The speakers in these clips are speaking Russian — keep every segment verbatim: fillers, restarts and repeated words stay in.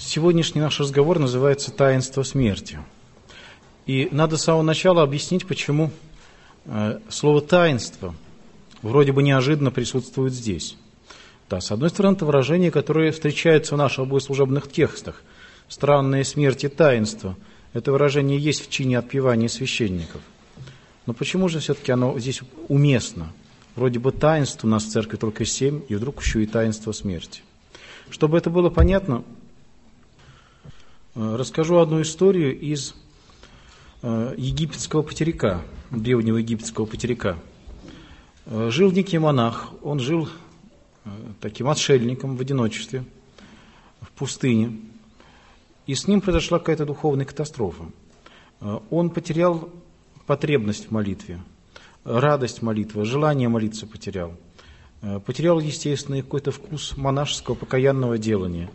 Сегодняшний наш разговор называется «Таинство смерти». И надо с самого начала объяснить, почему слово «таинство» вроде бы неожиданно присутствует здесь. Да, с одной стороны, это выражение, которое встречается в наших богослужебных текстах. «Странные смерти таинства». Это выражение есть в чине отпевания священников. Но почему же все-таки оно здесь уместно? Вроде бы таинств у нас в церкви только семь, и вдруг еще и таинство смерти. Чтобы это было понятно, расскажу одну историю из египетского потеряка, древнего египетского потеряка. Жил некий монах, он жил таким отшельником в одиночестве, в пустыне, и с ним произошла какая-то духовная катастрофа. Он потерял потребность в молитве, радость молитвы, желание молиться потерял. Потерял, естественно, какой-то вкус монашеского покаянного делания.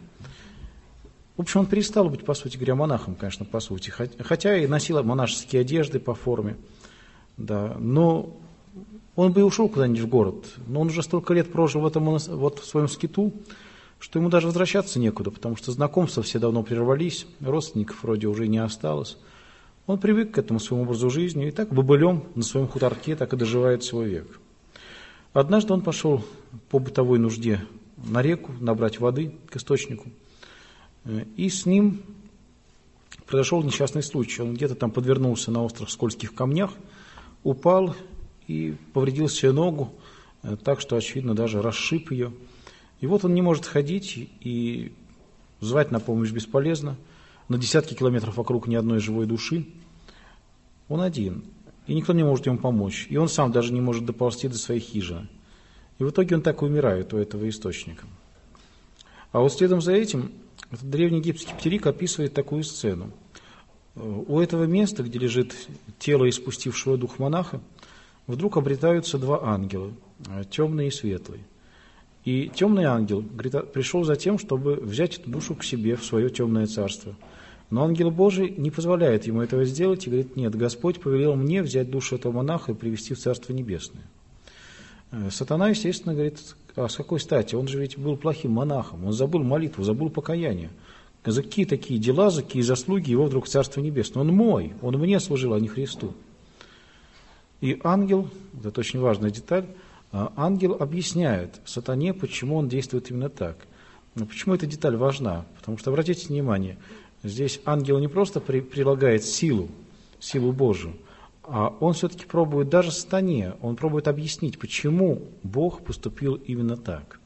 В общем, он перестал быть, по сути говоря, монахом, конечно, по сути, хотя и носил монашеские одежды по форме, да, но он бы и ушел куда-нибудь в город, но он уже столько лет прожил в этом вот в своем скиту, что ему даже возвращаться некуда, потому что знакомства все давно прервались, родственников вроде уже не осталось. Он привык к этому своему образу жизни, и так бобылем на своем хуторке так и доживает свой век. Однажды он пошел по бытовой нужде на реку набрать воды к источнику, и с ним произошел несчастный случай. Он где-то там подвернулся на острых скользких камнях, упал и повредил себе ногу, так что, очевидно, даже расшиб ее. И вот он не может ходить, и звать на помощь бесполезно. На десятки километров вокруг ни одной живой души. Он один, и никто не может ему помочь. И он сам даже не может доползти до своей хижины. И в итоге он так и умирает у этого источника. А вот следом за этим этот древний египетский потерик описывает такую сцену. У этого места, где лежит тело испустившего дух монаха, вдруг обретаются два ангела, темный и светлый. И темный ангел говорит, пришел за тем, чтобы взять эту душу к себе в свое темное царство. Но ангел Божий не позволяет ему этого сделать и говорит, нет, Господь повелел мне взять душу этого монаха и привести в Царство Небесное. Сатана, естественно, говорит, а с какой стати? Он же ведь был плохим монахом, он забыл молитву, забыл покаяние. За какие такие дела, за какие заслуги его вдруг в Царство Небесное? Он мой, он мне служил, а не Христу. И ангел, это очень важная деталь, ангел объясняет сатане, почему он действует именно так. Но почему эта деталь важна? Потому что, обратите внимание, здесь ангел не просто при, прилагает силу, силу Божию, а он все-таки пробует даже сатане, он пробует объяснить, почему Бог поступил именно так.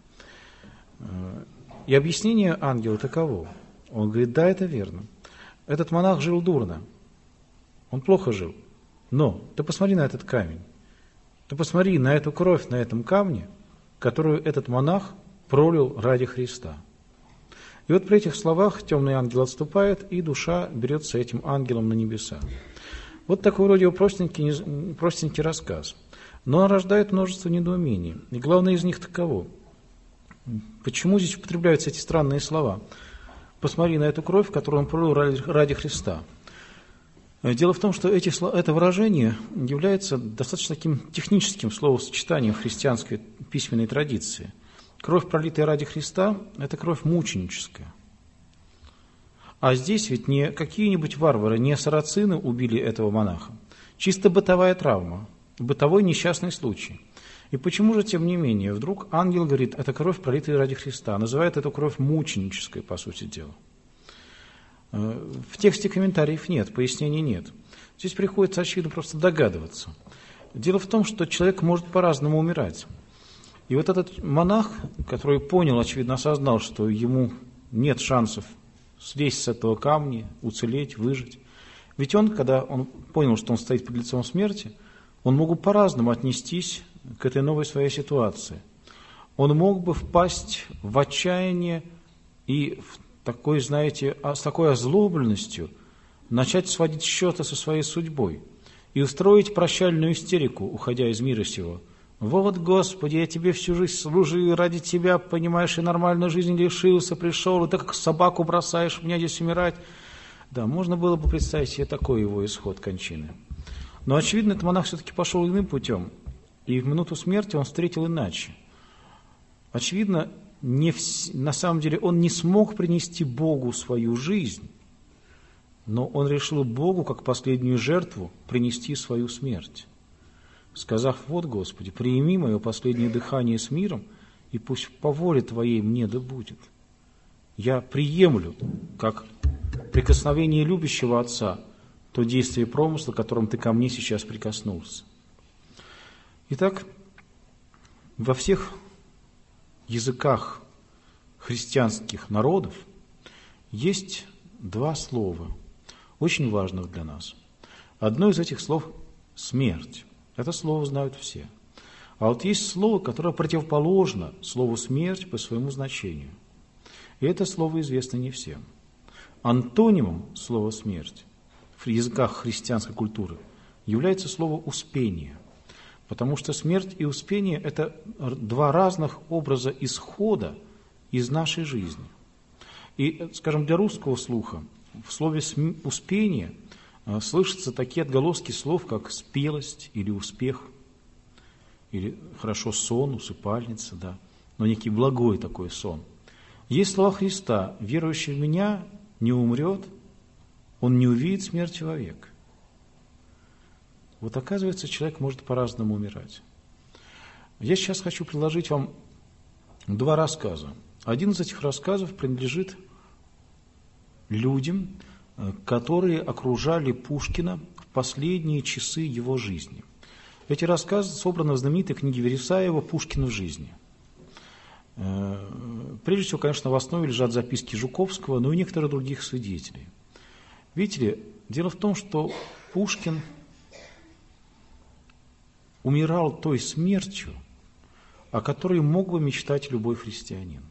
И объяснение ангела таково. Он говорит, да, это верно. Этот монах жил дурно, он плохо жил. Но ты посмотри на этот камень. Ты посмотри на эту кровь на этом камне, которую этот монах пролил ради Христа. И вот при этих словах темный ангел отступает, и душа берется этим ангелом на небеса. Вот такой вроде простенький, простенький рассказ. Но он рождает множество недоумений. И главное из них таково. Почему здесь употребляются эти странные слова? Посмотри на эту кровь, которую он пролил ради, ради Христа. Дело в том, что эти, это выражение является достаточно таким техническим словосочетанием в христианской письменной традиции. Кровь, пролитая ради Христа, это кровь мученическая. А здесь ведь не какие-нибудь варвары, не сарацины убили этого монаха. Чисто бытовая травма, бытовой несчастный случай. И почему же, тем не менее, вдруг ангел говорит, это кровь, пролитая ради Христа, называет эту кровь мученической, по сути дела. В тексте комментариев нет, пояснений нет. Здесь приходится, очевидно, просто догадываться. Дело в том, что человек может по-разному умирать. И вот этот монах, который понял, очевидно, осознал, что ему нет шансов слезть с этого камня, уцелеть, выжить. Ведь он, когда он понял, что он стоит перед лицом смерти, он мог бы по-разному отнестись к этой новой своей ситуации. Он мог бы впасть в отчаяние и в такой, знаете, с такой озлобленностью начать сводить счеты со своей судьбой и устроить прощальную истерику, уходя из мира сего. Вот, Господи, я тебе всю жизнь служил, ради тебя, понимаешь, и нормальную жизнь лишился, пришел, и ты как собаку бросаешь меня здесь умирать. Да, можно было бы представить себе такой его исход кончины. Но, очевидно, этот монах все-таки пошел иным путем, и в минуту смерти он встретил иначе. Очевидно, не вс... на самом деле он не смог принести Богу свою жизнь, но он решил Богу, как последнюю жертву, принести свою смерть, сказав: вот, Господи, прими мое последнее дыхание с миром, и пусть по воле Твоей мне да будет. Я приемлю, как прикосновение любящего Отца, то действие промысла, которым Ты ко мне сейчас прикоснулся. Итак, во всех языках христианских народов есть два слова, очень важных для нас. Одно из этих слов – смерть. Это слово знают все. А вот есть слово, которое противоположно слову «смерть» по своему значению. И это слово известно не всем. Антонимом слова «смерть» в языках христианской культуры является слово «успение». Потому что смерть и успение – это два разных образа исхода из нашей жизни. И, скажем, для русского слуха в слове «успение» слышатся такие отголоски слов, как «спелость» или «успех», или хорошо сон, усыпальница, да, но некий благой такой сон. Есть слова Христа: «Верующий в Меня не умрет, он не увидит смерти вовек». Вот оказывается, человек может по-разному умирать. Я сейчас хочу предложить вам два рассказа. Один из этих рассказов принадлежит людям, которые окружали Пушкина в последние часы его жизни. Эти рассказы собраны в знаменитой книге Вересаева «Пушкин в жизни». Прежде всего, конечно, в основе лежат записки Жуковского, но и некоторых других свидетелей. Видите ли, дело в том, что Пушкин умирал той смертью, о которой мог бы мечтать любой христианин.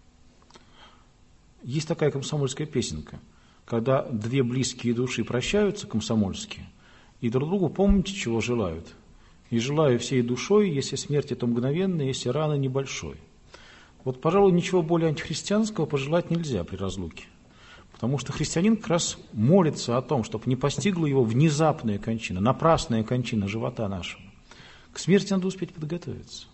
Есть такая комсомольская песенка, когда две близкие души прощаются комсомольски, и друг другу, помните, чего желают? «И желаю всей душой, если смерть это мгновенная, если рана небольшой». Вот, пожалуй, ничего более антихристианского пожелать нельзя при разлуке. Потому что христианин как раз молится о том, чтобы не постигла его внезапная кончина, напрасная кончина живота нашего. К смерти надо успеть подготовиться.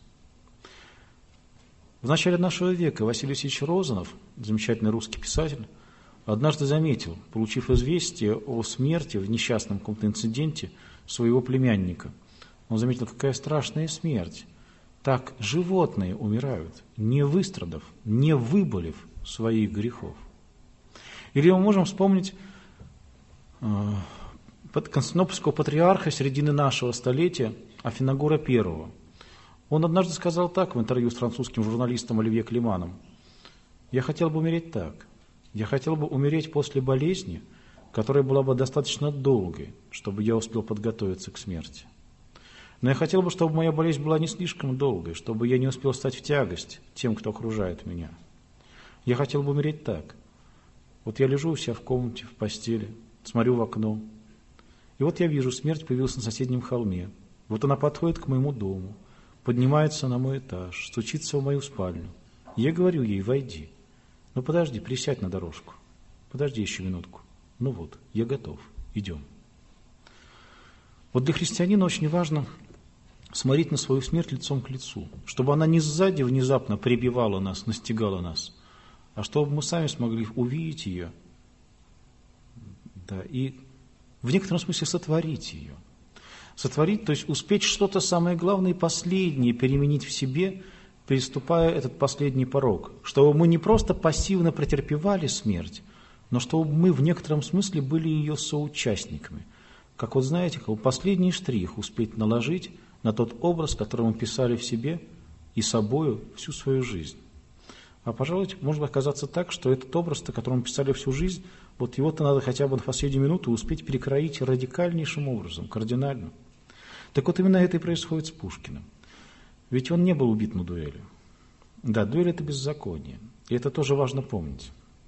В начале нашего века Василий Васильевич Розанов, замечательный русский писатель, однажды заметил, получив известие о смерти в несчастном каком-то инциденте своего племянника, он заметил, какая страшная смерть. Так животные умирают, не выстрадав, не выболев своих грехов. Или мы можем вспомнить э, константинопольского патриарха середины нашего столетия Афиногора Первого. Он однажды сказал так в интервью с французским журналистом Оливье Климаном: «Я хотел бы умереть так. Я хотел бы умереть после болезни, которая была бы достаточно долгой, чтобы я успел подготовиться к смерти. Но я хотел бы, чтобы моя болезнь была не слишком долгой, чтобы я не успел стать в тягость тем, кто окружает меня. Я хотел бы умереть так. Вот я лежу у себя в комнате, в постели, смотрю в окно, и вот я вижу, смерть появилась на соседнем холме. Вот она подходит к моему дому, поднимается на мой этаж, стучится в мою спальню. Я говорю ей: войди. Ну подожди, присядь на дорожку. Подожди еще минутку. Ну вот, я готов, идем». Вот для христианина очень важно смотреть на свою смерть лицом к лицу, чтобы она не сзади внезапно прибивала нас, настигала нас, а чтобы мы сами смогли увидеть ее, да, и в некотором смысле сотворить ее. Сотворить, то есть успеть что-то самое главное и последнее переменить в себе, переступая этот последний порог, чтобы мы не просто пассивно претерпевали смерть, но чтобы мы в некотором смысле были ее соучастниками. Как вот знаете, как последний штрих успеть наложить на тот образ, который мы писали в себе и собою всю свою жизнь. А, пожалуй, может оказаться так, что этот образ-то, который мы писали всю жизнь, вот его-то надо хотя бы на последнюю минуту успеть перекроить радикальнейшим образом, кардинально. Так вот, именно это и происходит с Пушкиным. Ведь он не был убит на дуэли. Да, дуэль – это беззаконие. И это тоже важно помнить.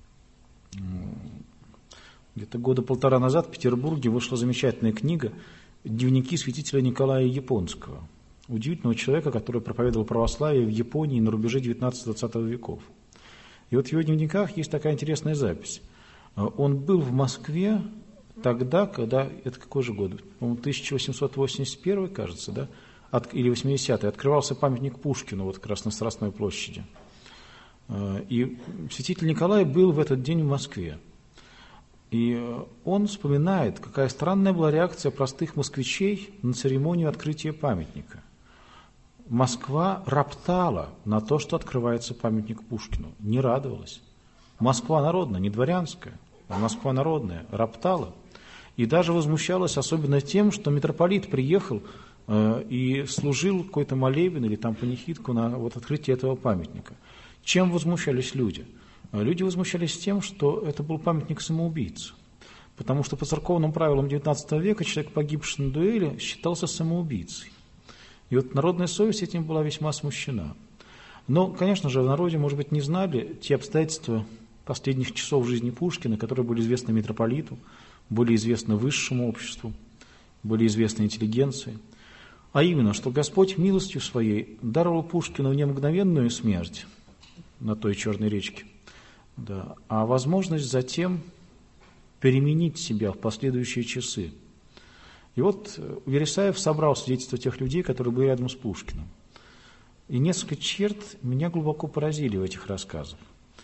Где-то года полтора назад в Петербурге вышла замечательная книга «Дневники святителя Николая Японского». Удивительного человека, который проповедовал православие в Японии на рубеже девятнадцатого-двадцатого веков. И вот в его дневниках есть такая интересная запись. Он был в Москве тогда, когда, это какой же год? По-моему, тысяча восемьсот восемьдесят первый, кажется, да? От, или восьмидесятый, открывался памятник Пушкину вот как раз на Страстной площади. И святитель Николай был в этот день в Москве. И он вспоминает, какая странная была реакция простых москвичей на церемонию открытия памятника. Москва роптала на то, что открывается памятник Пушкину, не радовалась. Москва народная, не дворянская, а Москва народная, роптала. И даже возмущалась особенно тем, что митрополит приехал э, и служил какой-то молебен или там панихидку на вот, открытие этого памятника. Чем возмущались люди? Люди возмущались тем, что это был памятник самоубийцы. Потому что по церковным правилам девятнадцатого века человек, погибший на дуэли, считался самоубийцей. И вот народная совесть этим была весьма смущена. Но, конечно же, в народе, может быть, не знали те обстоятельства последних часов жизни Пушкина, которые были известны митрополиту, были известны высшему обществу, были известны интеллигенции. А именно, что Господь милостью своей даровал Пушкину не мгновенную смерть на той Черной речке, да, а возможность затем переменить себя в последующие часы. И вот Вересаев собрал свидетельства тех людей, которые были рядом с Пушкиным. И несколько черт меня глубоко поразили в этих рассказах.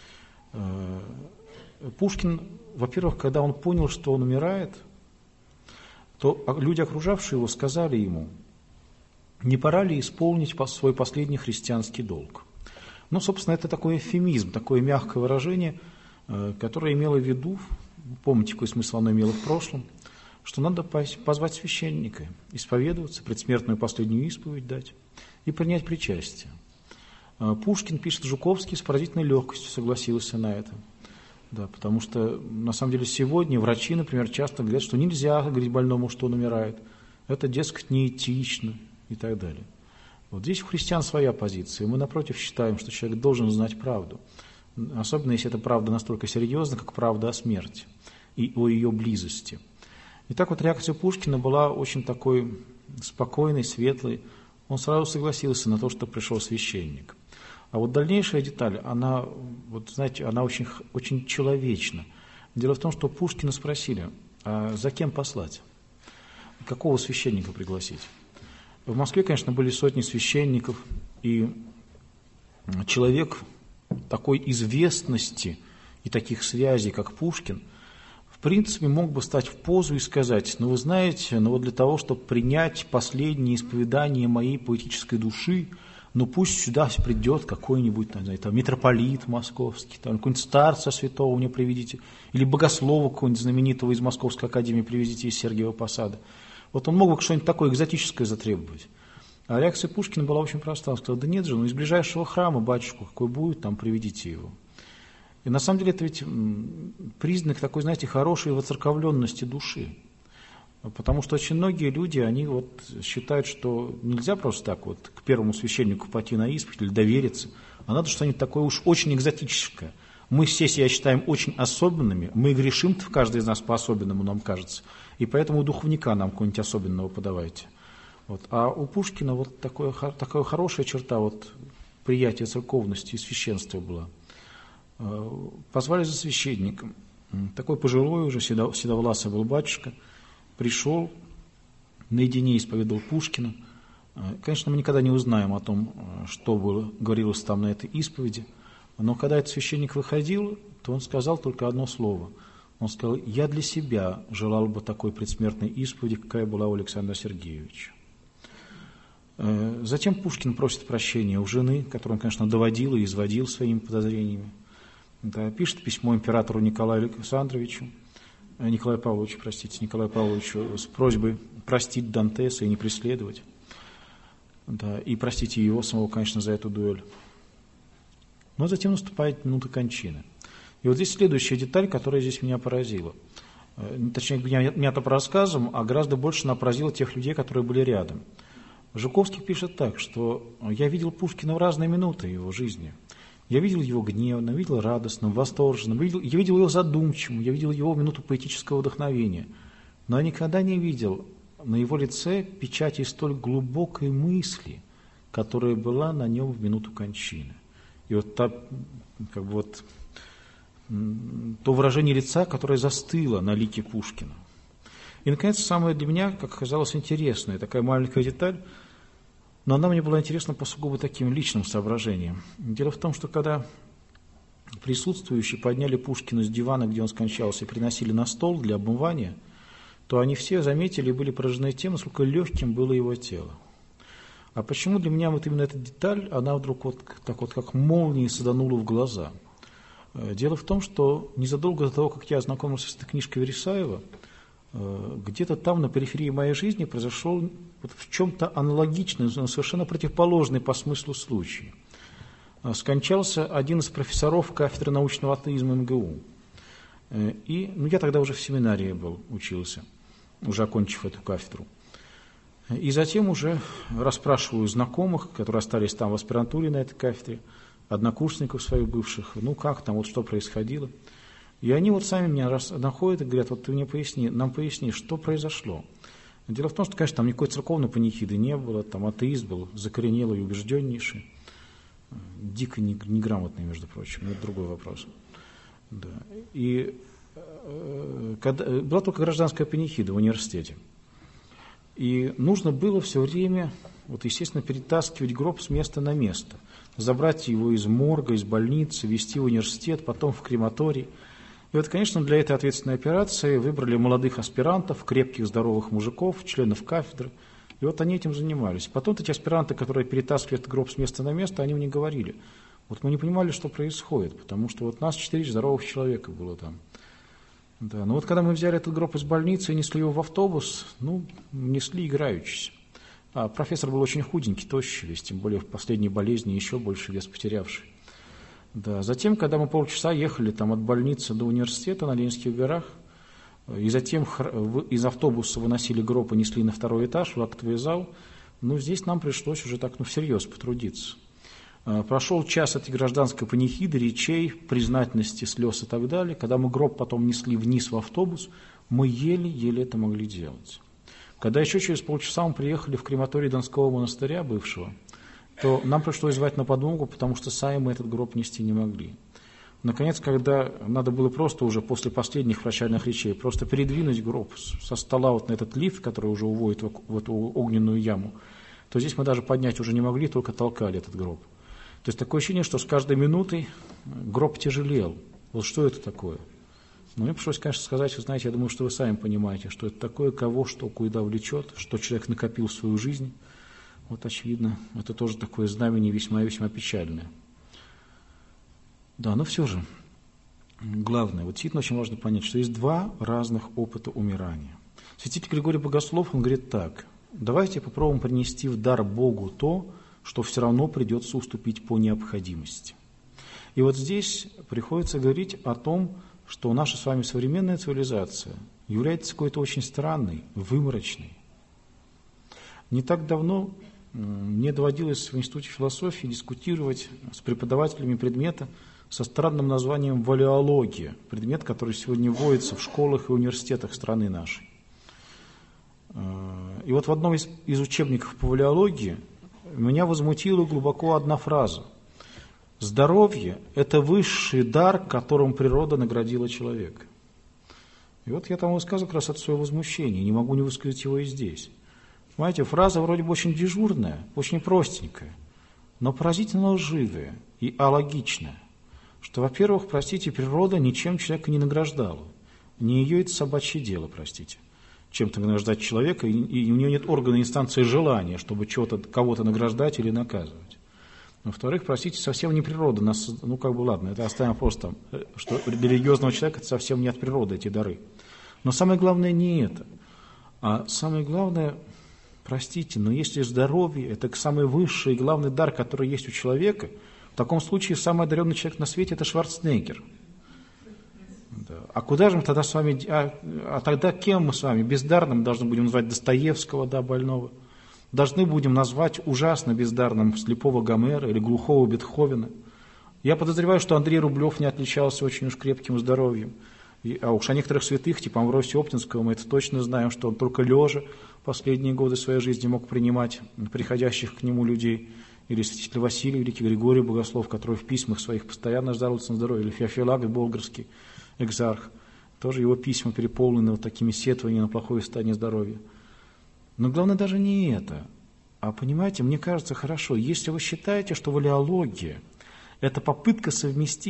Пушкин, во-первых, когда он понял, что он умирает, то люди, окружавшие его, сказали ему, не пора ли исполнить свой последний христианский долг. Ну, собственно, это такой эвфемизм, такое мягкое выражение, которое имело в виду, помните, какой смысл оно имело в прошлом, что надо позвать священника, исповедоваться, предсмертную последнюю исповедь дать и принять причастие. Пушкин, пишет Жуковский, с поразительной легкостью согласился на это. Да, потому что, на самом деле, сегодня врачи, например, часто говорят, что нельзя говорить больному, что он умирает. Это, дескать, неэтично и так далее. Вот здесь у христиан своя позиция. Мы, напротив, считаем, что человек должен знать правду. Особенно, если эта правда настолько серьезна, как правда о смерти и о ее близости. И так вот реакция Пушкина была очень такой спокойной, светлой. Он сразу согласился на то, что пришел священник. А вот дальнейшая деталь, она, вот, знаете, она очень, очень человечна. Дело в том, что Пушкина спросили, а за кем послать? Какого священника пригласить? В Москве, конечно, были сотни священников, и человек такой известности и таких связей, как Пушкин, в принципе, мог бы стать в позу и сказать, ну, вы знаете, ну, вот для того, чтобы принять последнее исповедание моей поэтической души, ну, пусть сюда знает, какой-нибудь, не знаю, там, митрополит московский, там, какой-нибудь старца святого мне приведите, или богослова какого-нибудь знаменитого из Московской академии привезите из Сергиева Посада. Вот он мог бы что-нибудь такое экзотическое затребовать. А реакция Пушкина была очень проста. Он сказал, да нет же, ну из ближайшего храма батюшку какой будет, там приведите его. И на самом деле это ведь признак такой, знаете, хорошей воцерковленности души. Потому что очень многие люди, они вот считают, что нельзя просто так вот к первому священнику пойти на исповедь или довериться, а надо что-нибудь такое уж очень экзотическое. Мы все себя считаем очень особенными, мы грешим-то каждый из нас по-особенному, нам кажется, и поэтому духовника нам какого-нибудь особенного подавайте. Вот. А у Пушкина вот такое, такая хорошая черта вот, приятия церковности и священства была. Позвали за священником. Такой пожилой уже, седовласый был батюшка, пришел, наедине исповедовал Пушкина. Конечно, мы никогда не узнаем о том, что было, говорилось там на этой исповеди, но когда этот священник выходил, то он сказал только одно слово. Он сказал, я для себя желал бы такой предсмертной исповеди, какая была у Александра Сергеевича. Затем Пушкин просит прощения у жены, которую он, конечно, доводил и изводил своими подозрениями. Да, пишет письмо императору Николаю Александровичу, Николаю Павловичу, простите, Николаю Павловичу с просьбой простить Дантеса и не преследовать. Да, и простите его самого, конечно, за эту дуэль. Но затем наступает минута кончины. И вот здесь следующая деталь, которая здесь меня поразила. Точнее, не это по рассказам, а гораздо больше она поразила тех людей, которые были рядом. Жуковский пишет так, что я видел Пушкина в разные минуты его жизни. Я видел его гневным, видел радостным, восторженным, видел, я видел его задумчивым, я видел его в минуту поэтического вдохновения. Но я никогда не видел на его лице печати столь глубокой мысли, которая была на нем в минуту кончины. И вот, та, как бы вот то выражение лица, которое застыло на лике Пушкина. И, наконец, самое для меня, как оказалось, интересное, такая маленькая деталь, но она мне была интересна по сугубо таким личным соображениям. Дело в том, что когда присутствующие подняли Пушкина с дивана, где он скончался, и приносили на стол для обмывания, то они все заметили и были поражены тем, насколько легким было его тело. А почему для меня вот именно эта деталь, она вдруг вот так вот как молнией саданула в глаза? Дело в том, что незадолго до того, как я ознакомился с этой книжкой Вересаева, где-то там на периферии моей жизни произошел вот в чем-то аналогичный, но совершенно противоположный по смыслу случай. Скончался один из профессоров кафедры научного атеизма эм гэ у. И, ну, я тогда уже в семинарии был, учился, уже окончив эту кафедру. И затем уже расспрашиваю знакомых, которые остались там в аспирантуре на этой кафедре, однокурсников своих бывших, ну как там, вот что происходило. И они вот сами меня раз находят и говорят, вот ты мне поясни, нам поясни, что произошло. Дело в том, что, конечно, там никакой церковной панихиды не было, там атеист был закоренелый и убежденнейший, дико неграмотный, между прочим, но это другой вопрос. Да. И э, когда, была только гражданская панихида в университете. И нужно было все время, вот, естественно, перетаскивать гроб с места на место, забрать его из морга, из больницы, везти в университет, потом в крематорий. И вот, конечно, для этой ответственной операции выбрали молодых аспирантов, крепких, здоровых мужиков, членов кафедры. И вот они этим занимались. Потом эти аспиранты, которые перетаскивали этот гроб с места на место, они мне говорили, вот мы не понимали, что происходит, потому что вот нас четыре здоровых человека было там. Да, но вот когда мы взяли этот гроб из больницы и несли его в автобус, ну, несли играючись. А профессор был очень худенький, тощий весь, тем более в последней болезни еще больше вес потерявший. Да, затем, когда мы полчаса ехали там от больницы до университета на Ленинских горах, и затем из автобуса выносили гроб и несли на второй этаж, в актовый зал, ну, здесь нам пришлось уже так, ну, всерьез потрудиться. Прошел час этой гражданской панихиды, речей, признательности, слез и так далее. Когда мы гроб потом несли вниз в автобус, мы еле-еле это могли делать. Когда еще через полчаса мы приехали в крематорий Донского монастыря бывшего, то нам пришлось звать на подмогу, потому что сами мы этот гроб нести не могли. Наконец, когда надо было просто уже после последних прощальных речей просто передвинуть гроб со стола вот на этот лифт, который уже уводит в эту огненную яму, то здесь мы даже поднять уже не могли, только толкали этот гроб. То есть такое ощущение, что с каждой минутой гроб тяжелел. Вот что это такое? Ну, мне пришлось, конечно, сказать, вы знаете, я думаю, что вы сами понимаете, что это такое, кого что куда влечет, что человек накопил в свою жизнь. Вот, очевидно, это тоже такое знамение весьма-весьма печальное. Да, но все же, главное, вот действительно очень важно понять, что есть два разных опыта умирания. Святитель Григорий Богослов, он говорит так, давайте попробуем принести в дар Богу то, что все равно придется уступить по необходимости. И вот здесь приходится говорить о том, что наша с вами современная цивилизация является какой-то очень странной, выморочной. Не так давно мне доводилось в Институте философии дискутировать с преподавателями предмета со странным названием валеология, предмет, который сегодня вводится в школах и университетах страны нашей. И вот в одном из, из учебников по валеологии меня возмутила глубоко одна фраза. Здоровье – это высший дар, которым природа наградила человека. И вот я там высказал как раз от своего возмущения, не могу не высказать его и здесь. Понимаете, фраза вроде бы очень дежурная, очень простенькая, но поразительно лживая и алогичная. Что, во-первых, простите, природа ничем человека не награждала. Не ее это собачье дело, простите. Чем-то награждать человека, и, и у нее нет органа инстанции желания, чтобы чего-то, кого-то награждать или наказывать. Во-вторых, простите, совсем не природа нас, ну как бы ладно, это оставим просто, что религиозного человека это совсем не от природы эти дары. Но самое главное не это, а самое главное, простите, но если здоровье это самый высший и главный дар, который есть у человека, в таком случае самый одаренный человек на свете это Шварценеггер. Да. А куда же мы тогда с вами, а, а тогда кем мы с вами? Бездарным должны будем назвать Достоевского, да, больного. Должны будем назвать ужасно бездарным слепого Гомера или глухого Бетховена. Я подозреваю, что Андрей Рублев не отличался очень уж крепким здоровьем. И, а уж о некоторых святых, типа Амвросия Оптинского, мы это точно знаем, что он только лежа последние годы своей жизни мог принимать приходящих к нему людей. Или святитель Василий, великий Григорий Богослов, который в письмах своих постоянно жалуется на здоровье, или Феофилак Болгарский, экзарх, тоже его письма переполнены вот такими сетваниями на плохое состояние здоровья. Но главное даже не это. А понимаете, мне кажется, хорошо, если вы считаете, что валеология – это попытка совместить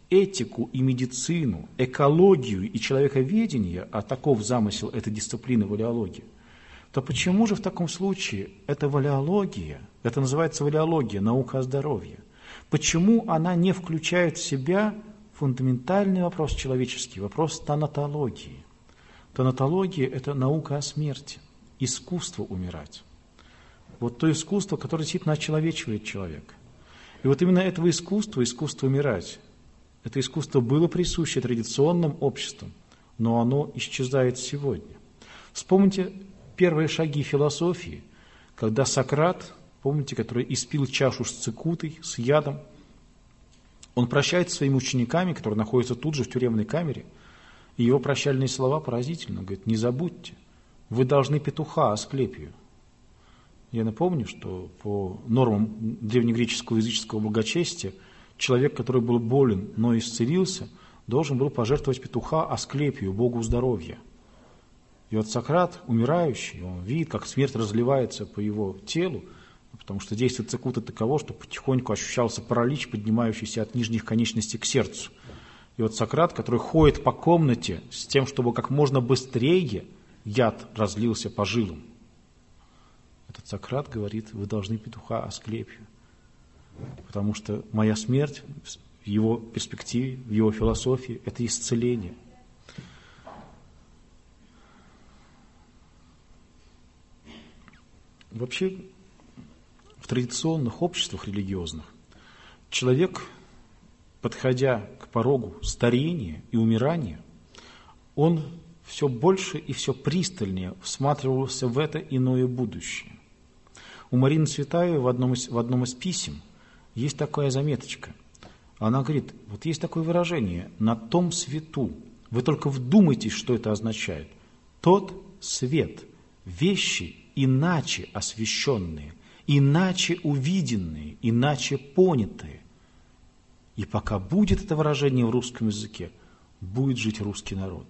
этику и медицину, экологию и человековедение, а таков замысел этой дисциплины валеологии, то почему же в таком случае эта валеология, это называется валеология, наука о здоровье, почему она не включает в себя фундаментальный вопрос человеческий, вопрос танатологии? Танатология – это наука о смерти, искусство умирать. Вот то искусство, которое действительно очеловечивает человека. И вот именно этого искусства, искусство умирать, это искусство было присуще традиционным обществам, но оно исчезает сегодня. Вспомните первые шаги философии, когда Сократ, помните, который испил чашу с цикутой, с ядом, он прощается со своими учениками, которые находятся тут же в тюремной камере, и его прощальные слова поразительны. Он говорит: не забудьте, вы должны петуха Асклепию. Я напомню, что по нормам древнегреческого языческого благочестия человек, который был болен, но исцелился, должен был пожертвовать петуха Асклепию, богу здоровья. И вот Сократ, умирающий, он видит, как смерть разливается по его телу, потому что действие цикута таково, что потихоньку ощущался паралич, поднимающийся от нижних конечностей к сердцу. И вот Сократ, который ходит по комнате с тем, чтобы как можно быстрее яд разлился по жилам, этот Сократ говорит: вы должны петуха Асклепию, потому что моя смерть в его перспективе, в его философии – это исцеление. Вообще, в традиционных обществах религиозных человек, подходя к порогу старения и умирания, он все больше и все пристальнее всматривался в это иное будущее. У Марины Цветаевой в одном из, в одном из писем есть такая заметочка. Она говорит: вот есть такое выражение «на том свету». Вы только вдумайтесь, что это означает. Тот свет, вещи иначе освещенные, иначе увиденные, иначе понятые. И пока будет это выражение в русском языке, будет жить русский народ.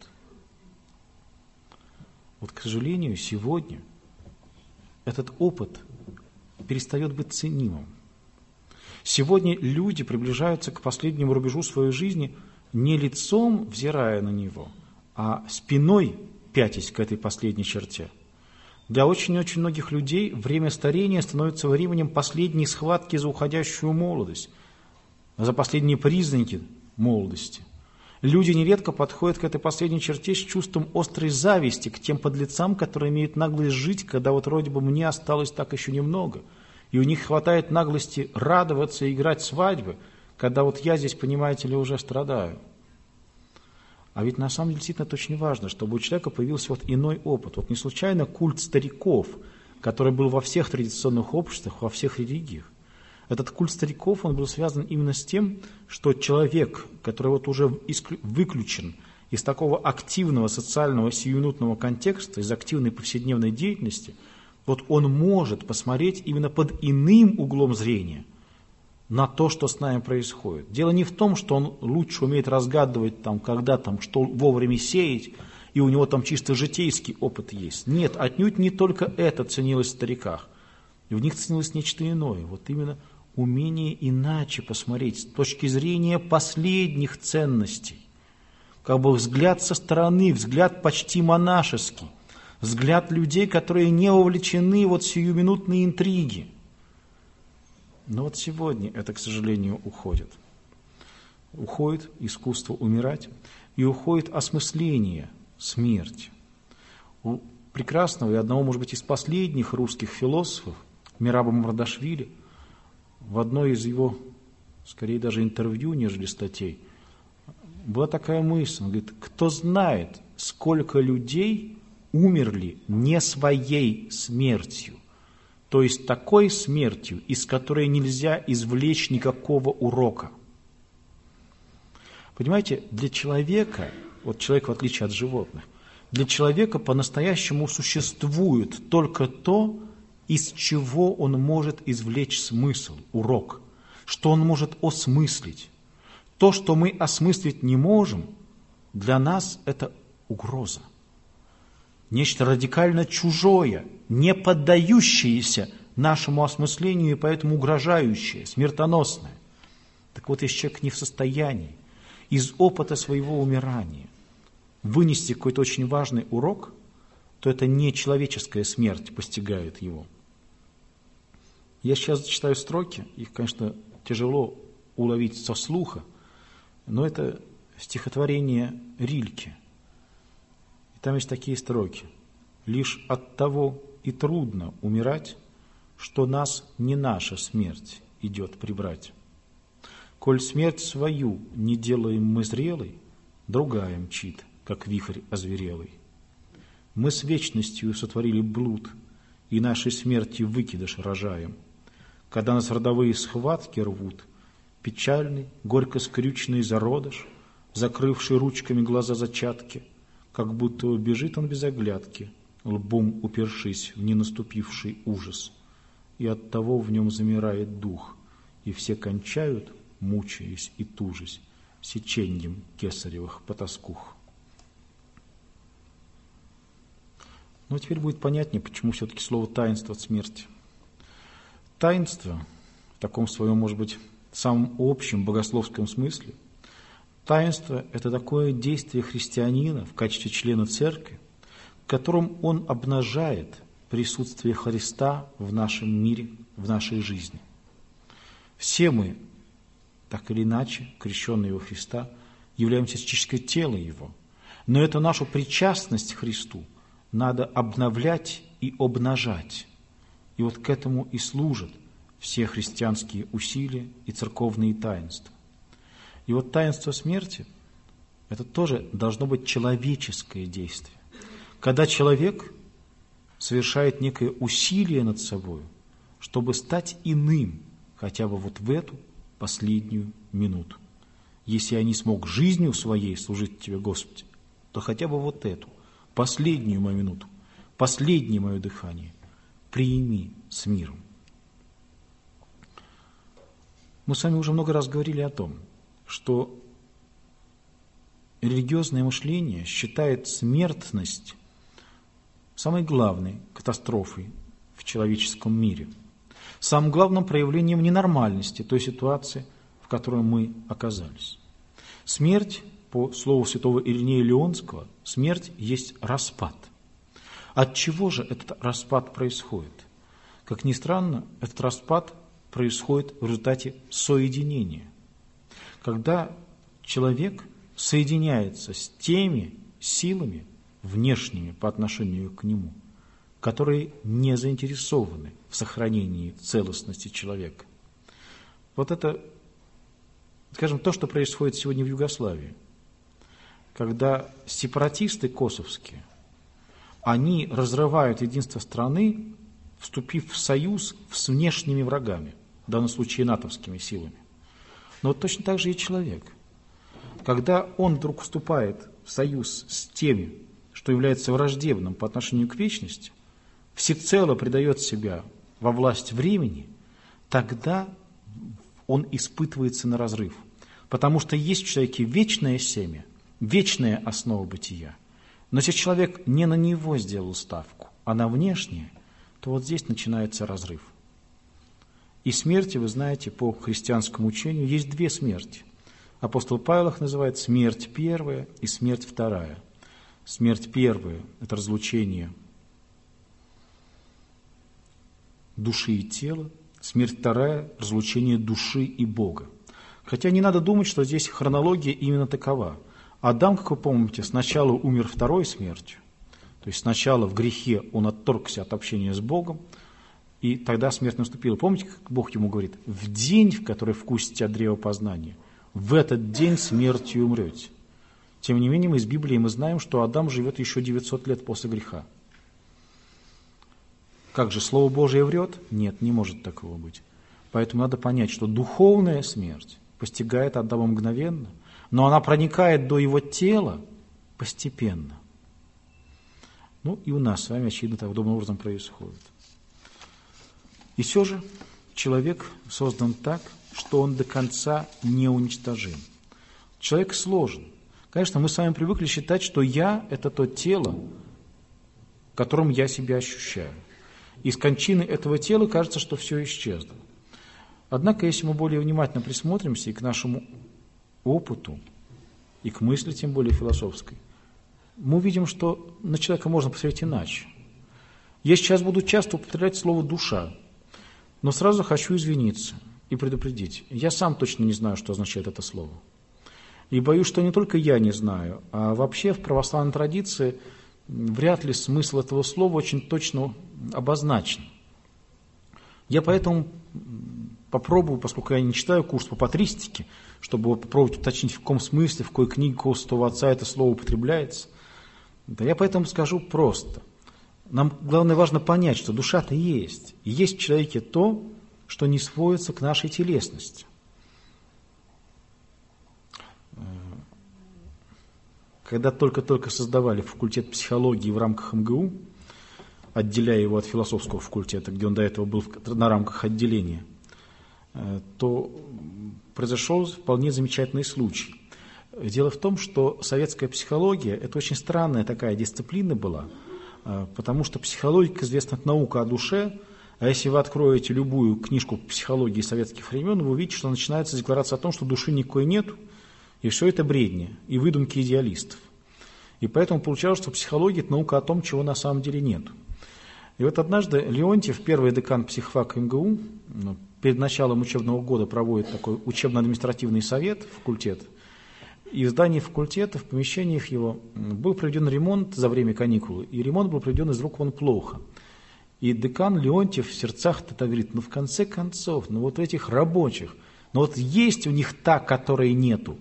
Вот, к сожалению, сегодня этот опыт перестает быть ценимым. Сегодня люди приближаются к последнему рубежу своей жизни не лицом, взирая на него, а спиной пятясь к этой последней черте. Для очень-очень многих людей время старения становится временем последней схватки за уходящую молодость, за последние признаки молодости. Люди нередко подходят к этой последней черте с чувством острой зависти к тем подлецам, которые имеют наглость жить, когда вот вроде бы мне осталось так еще немного. И у них хватает наглости радоваться и играть свадьбы, когда вот я здесь, понимаете ли, уже страдаю. А ведь на самом деле действительно это очень важно, чтобы у человека появился вот иной опыт. Вот не случайно культ стариков, который был во всех традиционных обществах, во всех религиях. Этот культ стариков, он был связан именно с тем, что человек, который вот уже выключен из такого активного социального сиюминутного контекста, из активной повседневной деятельности, вот он может посмотреть именно под иным углом зрения на то, что с нами происходит. Дело не в том, что он лучше умеет разгадывать, там, когда там, что вовремя сеять, и у него там чисто житейский опыт есть. Нет, отнюдь не только это ценилось в стариках. И в них ценилось нечто иное. Вот именно умение иначе посмотреть с точки зрения последних ценностей. Как бы взгляд со стороны, взгляд почти монашеский, взгляд людей, которые не увлечены вот сиюминутные интриги. Но вот сегодня это, к сожалению, уходит. Уходит искусство умирать, и уходит осмысление смерти. У прекрасного и одного, может быть, из последних русских философов, Мераба Мамардашвили, в одной из его, скорее даже интервью, нежели статей, была такая мысль. Он говорит: кто знает, сколько людей умерли не своей смертью, то есть такой смертью, из которой нельзя извлечь никакого урока. Понимаете, для человека, вот человек в отличие от животных, для человека по-настоящему существует только то, из чего он может извлечь смысл, урок, что он может осмыслить. То, что мы осмыслить не можем, для нас это угроза. Нечто радикально чужое, не поддающееся нашему осмыслению и поэтому угрожающее, смертоносное. Так вот, если человек не в состоянии из опыта своего умирания вынести какой-то очень важный урок, то это не человеческая смерть постигает его. Я сейчас зачитаю строки, их, конечно, тяжело уловить со слуха, но это стихотворение Рильке. И там есть такие строки. «Лишь от того и трудно умирать, что нас не наша смерть идет прибрать. Коль смерть свою не делаем мы зрелой, другая мчит, как вихрь озверелый. Мы с вечностью сотворили блуд, и нашей смерти выкидыш рожаем. Когда нас родовые схватки рвут, печальный, горько скрюченный зародыш, закрывший ручками глаза зачатки, как будто бежит он без оглядки, лбом упершись в ненаступивший ужас, и оттого в нем замирает дух, и все кончают, мучаясь и тужась, сеченьем кесаревых потаскух». Но теперь будет понятнее, почему все-таки слово «таинство» от смерти. Таинство, в таком своем, может быть, самом общем богословском смысле, таинство – это такое действие христианина в качестве члена церкви, в котором он обнажает присутствие Христа в нашем мире, в нашей жизни. Все мы, так или иначе, крещенные во Христа, являемся частичкой тела Его, но эту нашу причастность к Христу надо обновлять и обнажать. И вот к этому и служат все христианские усилия и церковные таинства. И вот таинство смерти – это тоже должно быть человеческое действие. Когда человек совершает некое усилие над собой, чтобы стать иным, хотя бы вот в эту последнюю минуту. Если я не смог жизнью своей служить Тебе, Господи, то хотя бы вот эту, последнюю мою минуту, последнее мое дыхание прими с миром. Мы с вами уже много раз говорили о том, что религиозное мышление считает смертность самой главной катастрофой в человеческом мире, самым главным проявлением ненормальности той ситуации, в которой мы оказались. Смерть, по слову святого Иринея Леонского, смерть есть распад. От чего же этот распад происходит? Как ни странно, этот распад происходит в результате соединения. Когда человек соединяется с теми силами внешними по отношению к нему, которые не заинтересованы в сохранении целостности человека. Вот это, скажем, то, что происходит сегодня в Югославии, когда сепаратисты косовские, они разрывают единство страны, вступив в союз с внешними врагами, в данном случае натовскими силами. Но вот точно так же и человек. Когда он вдруг вступает в союз с теми, что является враждебным по отношению к вечности, всецело предает себя во власть времени, тогда он испытывается на разрыв. Потому что есть в человеке вечное семя, вечная основа бытия. Но если человек не на него сделал ставку, а на внешнее, то вот здесь начинается разрыв. И смерти, вы знаете, по христианскому учению есть две смерти. Апостол Павел их называет смерть первая и смерть вторая. Смерть первая – это разлучение души и тела. Смерть вторая – разлучение души и Бога. Хотя не надо думать, что здесь хронология именно такова. Адам, как вы помните, сначала умер второй смертью. То есть сначала в грехе он отторгся от общения с Богом, и тогда смерть наступила. Помните, как Бог ему говорит: в день, в который вкусите от древа познания, в этот день смертью умрете. Тем не менее, мы из Библии мы знаем, что Адам живет еще девятьсот лет после греха. Как же, Слово Божие врет? Нет, не может такого быть. Поэтому надо понять, что духовная смерть постигает Адама мгновенно, но она проникает до его тела постепенно. Ну и у нас с вами, очевидно, так подобным образом происходит. И все же человек создан так, что он до конца не уничтожим. Человек сложен. Конечно, мы с вами привыкли считать, что «я» – это то тело, которым я себя ощущаю. Из кончины этого тела кажется, что все исчезло. Однако, если мы более внимательно присмотримся и к нашему опыту, и к мысли, тем более философской, мы увидим, что на человека можно посмотреть иначе. Я сейчас буду часто употреблять слово «душа», но сразу хочу извиниться и предупредить. Я сам точно не знаю, что означает это слово. И боюсь, что не только я не знаю, а вообще в православной традиции вряд ли смысл этого слова очень точно обозначен. Я поэтому попробую, поскольку я не читаю курс по патристике, чтобы попробовать уточнить, в каком смысле, в какой книге какого святого отца это слово употребляется, да я поэтому скажу просто. Нам, главное, важно понять, что душа-то есть. И есть в человеке то, что не сводится к нашей телесности. Когда только-только создавали факультет психологии в рамках эм гэ у, отделяя его от философского факультета, где он до этого был на рамках отделения, то произошел вполне замечательный случай. Дело в том, что советская психология – это очень странная такая дисциплина была, потому что психология, как известно, это наука о душе, а если вы откроете любую книжку по психологии советских времен, вы увидите, что начинается декларация о том, что души никакой нету, и все это бредни и выдумки идеалистов. И поэтому получалось, что психология – это наука о том, чего на самом деле нет. И вот однажды Леонтьев, первый декан психфака эм гэ у, перед началом учебного года проводит такой учебно-административный совет, факультет. И в здании факультета, в помещениях его, был проведен ремонт за время каникул, и ремонт был проведен из рук вон плохо. И декан Леонтьев в сердцах-то говорит, ну в конце концов, ну вот этих рабочих, ну вот есть у них та, которой нету.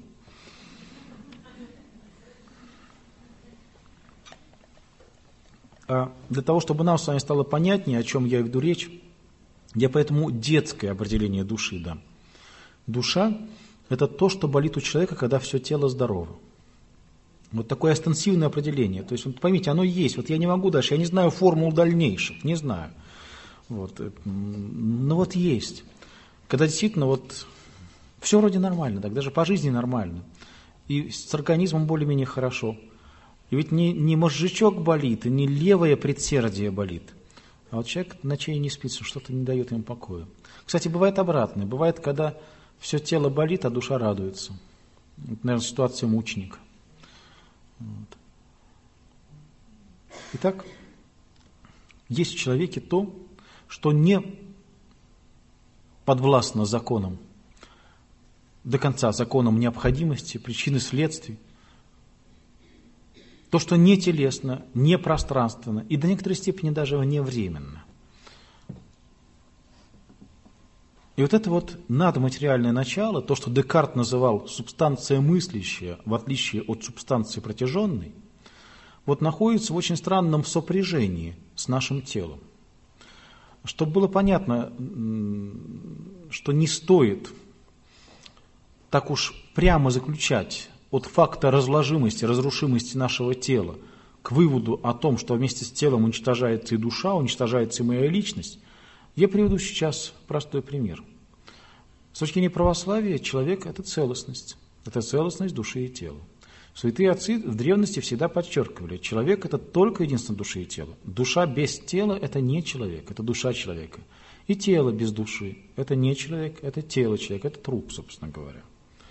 А для того, чтобы нам с вами стало понятнее, о чем я веду речь, я поэтому детское определение души дам. Душа – это то, что болит у человека, когда все тело здорово. Вот такое экстенсивное определение. То есть, вот, поймите, оно есть. Вот я не могу дальше, я не знаю формул дальнейших, не знаю. Вот. Но вот есть. Когда действительно вот все вроде нормально, так даже по жизни нормально. И с организмом более-менее хорошо. И ведь не, не мозжечок болит, и не левое предсердие болит. А вот человек ночей не спит, что-то не дает ему покоя. Кстати, бывает обратное. Бывает, когда все тело болит, а душа радуется. Это, наверное, ситуация мученика. Вот. Итак, есть в человеке то, что не подвластно законам, до конца законам необходимости, причины, следствий. То, что не телесно, не пространственно и до некоторой степени даже вневременно. И вот это вот надматериальное начало, то, что Декарт называл субстанция мыслящая, в отличие от субстанции протяженной, вот находится в очень странном сопряжении с нашим телом. Чтобы было понятно, что не стоит так уж прямо заключать от факта разложимости, разрушимости нашего тела к выводу о том, что вместе с телом уничтожается и душа, уничтожается и моя личность, я приведу сейчас простой пример. С точки зрения православия человек – это целостность. Это целостность души и тела. Святые отцы в древности всегда подчеркивали, человек – это только единственное души и тела. Душа без тела – это не человек, это душа человека. И тело без души – это не человек, это тело человека, это труп, собственно говоря.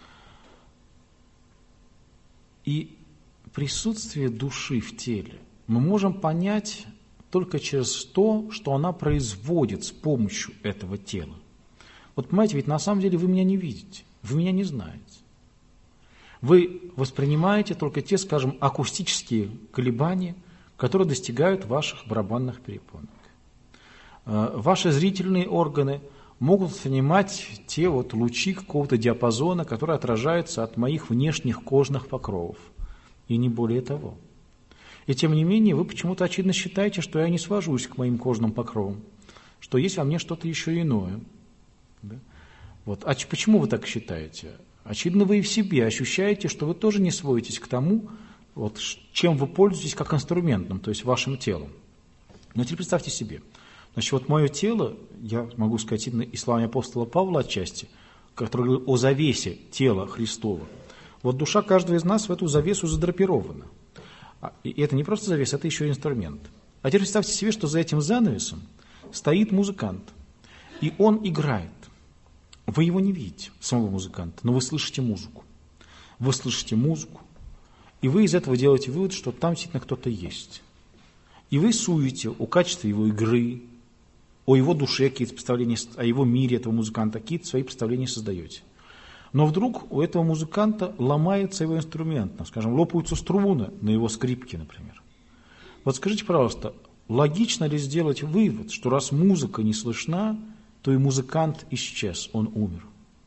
И присутствие души в теле мы можем понять только через то, что она производит с помощью этого тела. Вот понимаете, ведь на самом деле вы меня не видите, вы меня не знаете. Вы воспринимаете только те, скажем, акустические колебания, которые достигают ваших барабанных перепонок. Ваши зрительные органы могут воспринимать те вот лучи какого-то диапазона, которые отражаются от моих внешних кожных покровов. И не более того. И тем не менее, вы почему-то очевидно считаете, что я не свожусь к моим кожным покровам, что есть во мне что-то еще иное. Да? Вот. А почему вы так считаете? Очевидно, вы и в себе ощущаете, что вы тоже не сводитесь к тому, вот, чем вы пользуетесь как инструментом, то есть вашим телом. Но теперь представьте себе. Значит, вот мое тело, я могу сказать именно и словами апостола Павла отчасти, который говорил о завесе тела Христова. Вот душа каждого из нас в эту завесу задрапирована. И это не просто завес, это еще и инструмент. А теперь представьте себе, что за этим занавесом стоит музыкант, и он играет. Вы его не видите, самого музыканта, но вы слышите музыку. Вы слышите музыку, и вы из этого делаете вывод, что там действительно кто-то есть. И вы суете о качестве его игры, о его душе какие-то представления, о его мире этого музыканта, какие-то свои представления создаете. Но вдруг у этого музыканта ломается его инструмент, скажем, лопаются струны на его скрипке, например. Вот скажите, пожалуйста, логично ли сделать вывод, что раз музыка не слышна, то и музыкант исчез, он умер?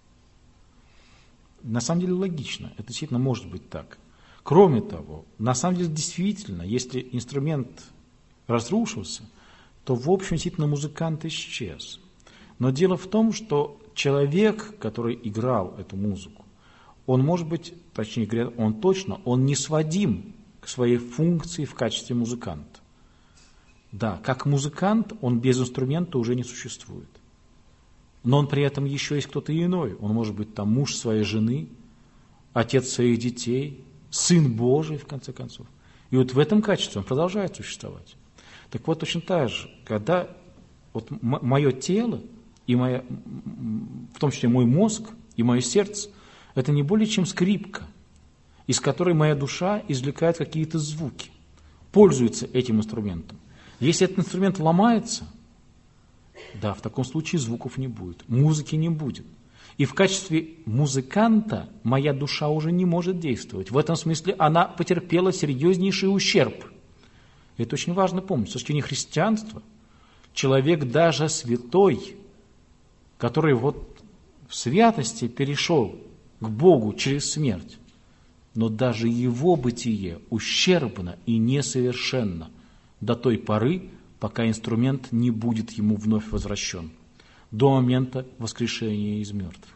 На самом деле логично, это действительно может быть так. Кроме того, на самом деле действительно, если инструмент разрушился, то в общем действительно музыкант исчез. Но дело в том, что человек, который играл эту музыку, он может быть, точнее говоря, он точно, он не сводим к своей функции в качестве музыканта. Да, как музыкант он без инструмента уже не существует. Но он при этом еще есть кто-то иной. Он может быть там муж своей жены, отец своих детей, сын Божий, в конце концов. И вот в этом качестве он продолжает существовать. Так вот, точно так же, когда вот м- мое тело, и моя, в том числе мой мозг и мое сердце, это не более чем скрипка, из которой моя душа извлекает какие-то звуки, пользуется этим инструментом. Если этот инструмент ломается, да, в таком случае звуков не будет, музыки не будет. И в качестве музыканта моя душа уже не может действовать. В этом смысле она потерпела серьезнейший ущерб. Это очень важно помнить. С точки зрения христианства человек даже святой, который вот в святости перешел к Богу через смерть, но даже его бытие ущербно и несовершенно до той поры, пока инструмент не будет ему вновь возвращен, до момента воскрешения из мертвых.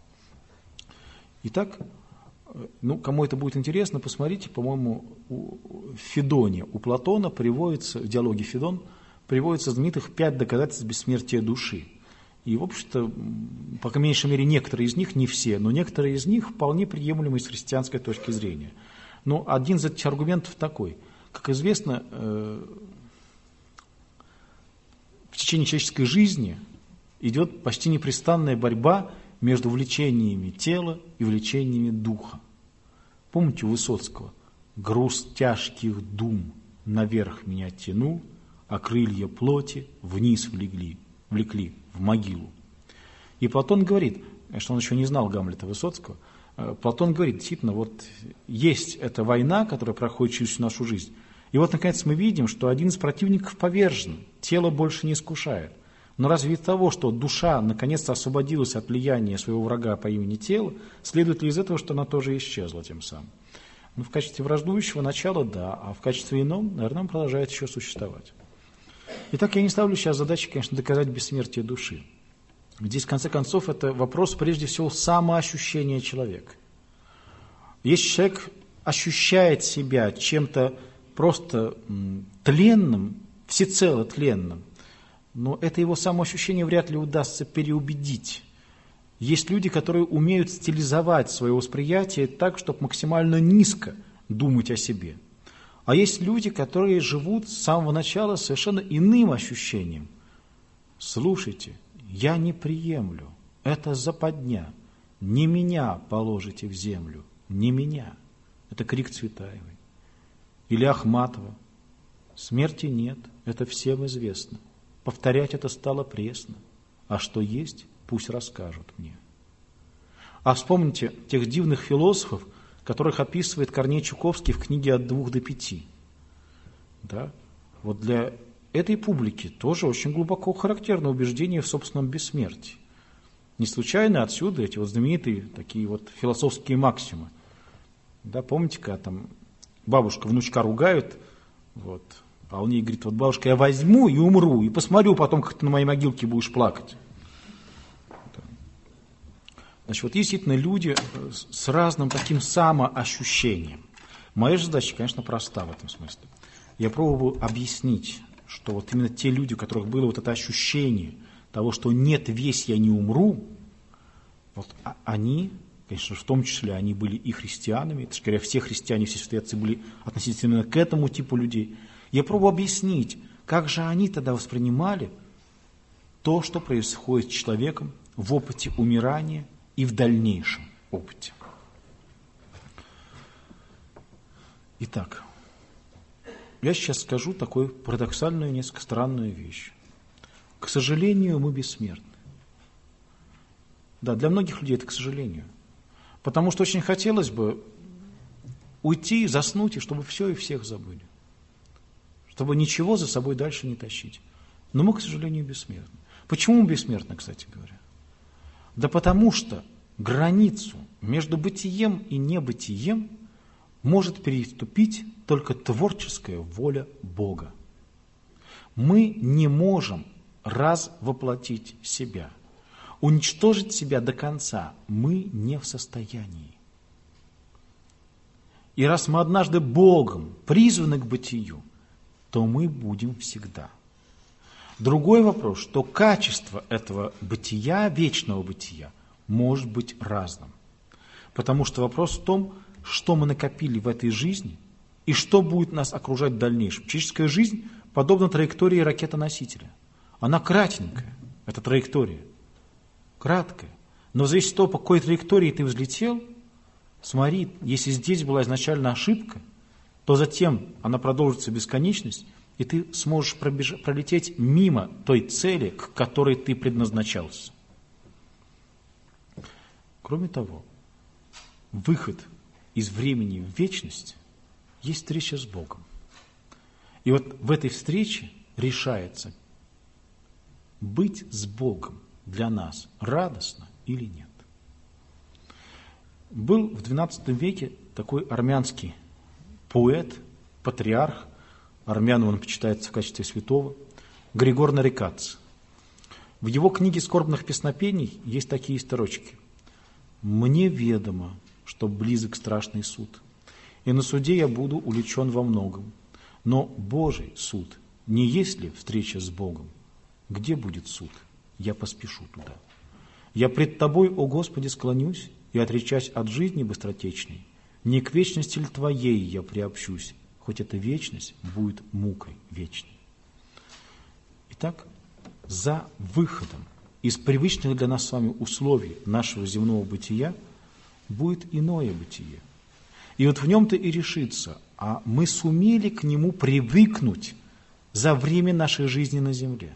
Итак, ну, кому это будет интересно, посмотрите, по-моему, у Федоне, у Платона приводится, в диалоге Федон, приводится знаменитых пять доказательств бессмертия души. И, в общем-то, по меньшей мере, некоторые из них, не все, но некоторые из них вполне приемлемы с христианской точки зрения. Но один из этих аргументов такой. Как известно, в течение человеческой жизни идет почти непрестанная борьба между влечениями тела и влечениями духа. Помните у Высоцкого? «Груз тяжких дум наверх меня тянул, а крылья плоти вниз влегли, влекли в могилу». И Платон говорит, что он еще не знал Гамлета Высоцкого, Платон говорит, действительно, вот есть эта война, которая проходит через всю нашу жизнь. И вот, наконец, мы видим, что один из противников повержен, тело больше не искушает. Но разве из того, что душа наконец-то освободилась от влияния своего врага по имени тело, следует ли из этого, что она тоже исчезла тем самым? Ну, в качестве враждующего начала – да, а в качестве ином, наверное, он продолжает еще существовать. Итак, я не ставлю сейчас задачи, конечно, доказать бессмертие души. Здесь, в конце концов, это вопрос, прежде всего, самоощущения человека. Если человек ощущает себя чем-то просто тленным, всецело тленным, но это его самоощущение вряд ли удастся переубедить. Есть люди, которые умеют стилизовать свое восприятие так, чтобы максимально низко думать о себе. А есть люди, которые живут с самого начала совершенно иным ощущением. Слушайте, я не приемлю, это западня, не меня положите в землю, не меня. Это крик Цветаевой. Или Ахматова. Смерти нет, это всем известно. Повторять это стало пресно. А что есть, пусть расскажут мне. А вспомните тех дивных философов, которых описывает Корней Чуковский в книге «От двух до пяти». Да? Вот для этой публики тоже очень глубоко характерно убеждение в собственном бессмертии. Не случайно отсюда эти вот знаменитые такие вот философские максимы. Да, помните, когда там бабушка внучка ругают, вот, а он ей говорит, вот, бабушка, я возьму и умру, и посмотрю потом, как ты на моей могилке будешь плакать. Значит, вот есть действительно люди с разным таким самоощущением. Моя же задача, конечно, проста в этом смысле. Я пробую объяснить, что вот именно те люди, у которых было вот это ощущение того, что нет, весь я не умру, вот они, конечно, в том числе они были и христианами, это, говоря, все христиане, все святые были относительно к этому типу людей. Я пробую объяснить, как же они тогда воспринимали то, что происходит с человеком в опыте умирания и в дальнейшем опыте. Итак, я сейчас скажу такую парадоксальную, несколько странную вещь. К сожалению, мы бессмертны. Да, для многих людей это к сожалению. Потому что очень хотелось бы уйти, заснуть, и чтобы все и всех забыли. Чтобы ничего за собой дальше не тащить. Но мы, к сожалению, бессмертны. Почему мы бессмертны, кстати говоря? Да потому что границу между бытием и небытием может переступить только творческая воля Бога. Мы не можем развоплотить себя. Уничтожить себя до конца мы не в состоянии. И раз мы однажды Богом призваны к бытию, то мы будем всегда. Другой вопрос, что качество этого бытия, вечного бытия, может быть разным. Потому что вопрос в том, что мы накопили в этой жизни и что будет нас окружать в дальнейшем. Человеческая жизнь подобна траектории ракетоносителя. Она кратенькая, эта траектория, краткая. Но в зависимости от того, по какой траектории ты взлетел, смотри, если здесь была изначально ошибка, то затем она продолжится бесконечность, и ты сможешь пробеж... пролететь мимо той цели, к которой ты предназначался. Кроме того, выход из времени в вечность есть встреча с Богом. И вот в этой встрече решается, быть с Богом для нас радостно или нет. Был в двенадцатом веке такой армянский поэт, патриарх, армянам он почитается в качестве святого, Григор Нарекац. В его книге «Скорбных песнопений» есть такие строчки. «Мне ведомо, что близок страшный суд, и на суде я буду уличен во многом. Но Божий суд, не есть ли встреча с Богом? Где будет суд? Я поспешу туда. Я пред Тобой, о Господи, склонюсь, и, отречась от жизни быстротечной, не к вечности ли Твоей я приобщусь, хоть эта вечность будет мукой вечной». Итак, за выходом из привычных для нас с вами условий нашего земного бытия будет иное бытие. И вот в нем-то и решится, а мы сумели к нему привыкнуть за время нашей жизни на земле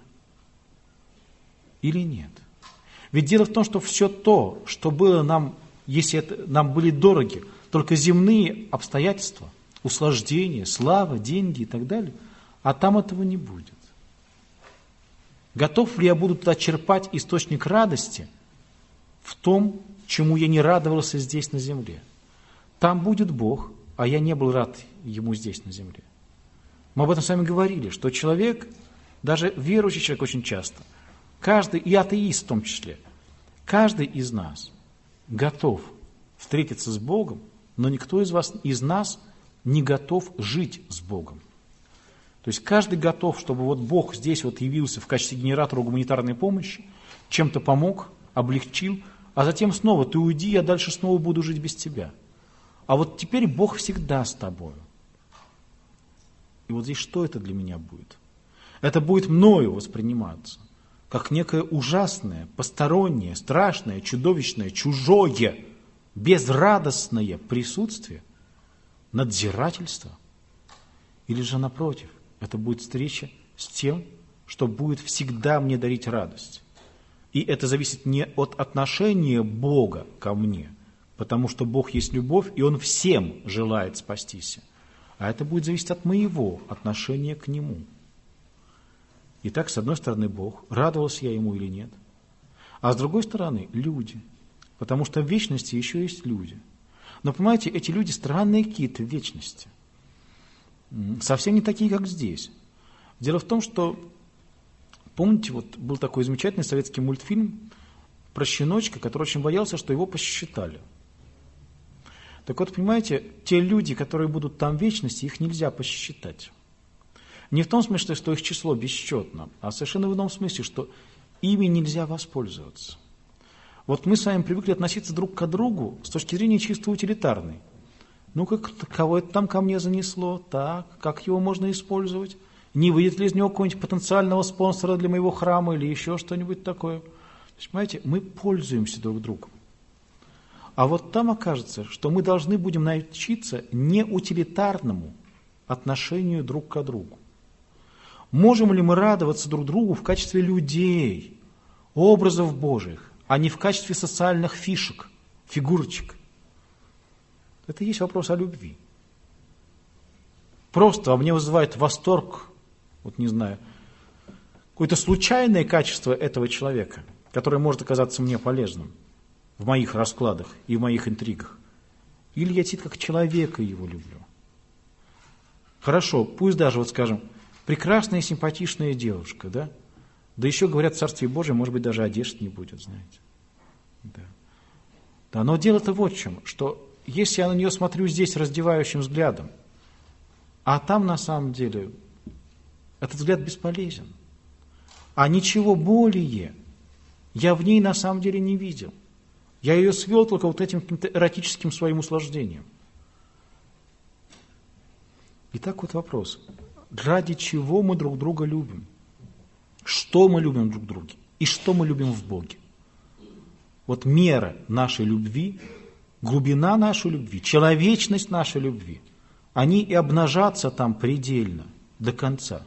или нет? Ведь дело в том, что все то, что было нам, если это нам были дороги, только земные обстоятельства, услаждения, слава, деньги и так далее, а там этого не будет. Готов ли я буду туда черпать источник радости в том, чему я не радовался здесь на земле? Там будет Бог, а я не был рад Ему здесь на земле. Мы об этом с вами говорили, что человек, даже верующий человек очень часто, каждый, и атеист в том числе, каждый из нас готов встретиться с Богом, но никто из вас, из нас не готов жить с Богом. То есть каждый готов, чтобы вот Бог здесь вот явился в качестве генератора гуманитарной помощи, чем-то помог, облегчил, а затем снова ты уйди, я дальше снова буду жить без тебя. А вот теперь Бог всегда с тобой. И вот здесь что это для меня будет? Это будет мною восприниматься как некое ужасное, постороннее, страшное, чудовищное, чужое, безрадостное присутствие, надзирательство. Или же напротив, это будет встреча с тем, что будет всегда мне дарить радость. И это зависит не от отношения Бога ко мне, потому что Бог есть любовь, и Он всем желает спастись. А это будет зависеть от моего отношения к Нему. Итак, с одной стороны Бог, радовался я Ему или нет, а с другой стороны люди, потому что в вечности еще есть люди. Но понимаете, эти люди странные какие-то в вечности, совсем не такие, как здесь. Дело в том, что, помните, вот был такой замечательный советский мультфильм про щеночка, который очень боялся, что его посчитали. Так вот, понимаете, те люди, которые будут там в вечности, их нельзя посчитать. Не в том смысле, что их число бесчетно, а совершенно в ином смысле, что ими нельзя воспользоваться. Вот мы с вами привыкли относиться друг к другу с точки зрения чисто утилитарной. Ну, как, кого это там ко мне занесло? Так, как его можно использовать? Не выйдет ли из него какого-нибудь потенциального спонсора для моего храма или еще что-нибудь такое? То есть, понимаете, мы пользуемся друг другом. А вот там окажется, что мы должны будем научиться не утилитарному отношению друг к другу. Можем ли мы радоваться друг другу в качестве людей, образов Божьих, а не в качестве социальных фишек, фигурочек? Это и есть вопрос о любви. Просто во мне вызывает восторг, вот не знаю, какое-то случайное качество этого человека, которое может оказаться мне полезным в моих раскладах и в моих интригах. Или я действительно как человека его люблю. Хорошо, пусть даже, вот скажем, прекрасная симпатичная девушка, да? Да еще, говорят, в Царстве Божьем, может быть, даже одежды не будет, знаете. Да. Да, но дело-то вот в чем, что если я на нее смотрю здесь раздевающим взглядом, а там на самом деле этот взгляд бесполезен, а ничего более я в ней на самом деле не видел. Я ее свел только вот этим каким-то эротическим своим услаждением. Итак, вот вопрос. Ради чего мы друг друга любим? Что мы любим друг в друге? И что мы любим в Боге? Вот мера нашей любви, глубина нашей любви, человечность нашей любви, они и обнажатся там предельно, до конца.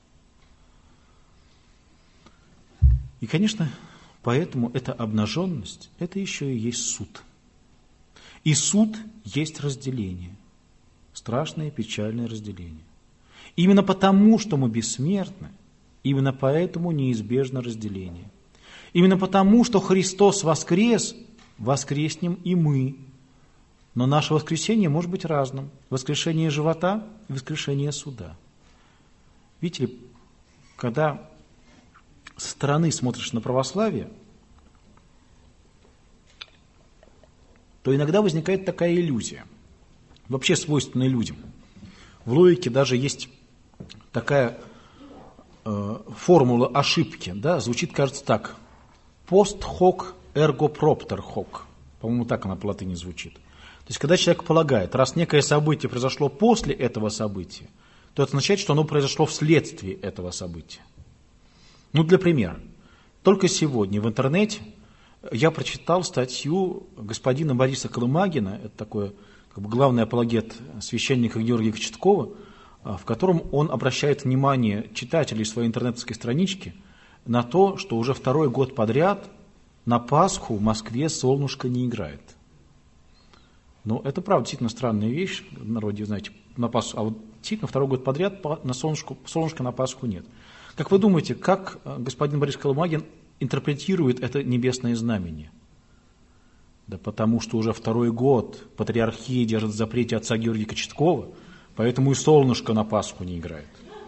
И, конечно, поэтому эта обнаженность, это еще и есть суд. И суд есть разделение. Страшное, печальное разделение. Именно потому, что мы бессмертны, именно поэтому неизбежно разделение. Именно потому, что Христос воскрес, воскреснем и мы. Но наше воскресение может быть разным. Воскрешение живота и воскрешение суда. Видите ли, когда со стороны смотришь на православие, то иногда возникает такая иллюзия, вообще свойственная людям. В логике даже есть такая э, формула ошибки, да, звучит, кажется, так. Post hoc ergo propter hoc. По-моему, так она по латыни звучит. То есть, когда человек полагает, раз некое событие произошло после этого события, то это означает, что оно произошло вследствие этого события. Ну, для примера. Только сегодня в интернете я прочитал статью господина Бориса Колымагина, это такой как бы главный апологет священника Георгия Кочеткова, в котором он обращает внимание читателей своей интернетской странички на то, что уже второй год подряд на Пасху в Москве солнышко не играет. Ну, это правда действительно странная вещь, в народе, знаете, на Пасху, а вот действительно второй год подряд на солнышко, солнышко на Пасху нет. Как вы думаете, как господин Борис Колымагин интерпретирует это небесное знамение? Да потому что уже второй год патриархия держит в запрете отца Георгия Кочеткова, поэтому и солнышко на Пасху не играет.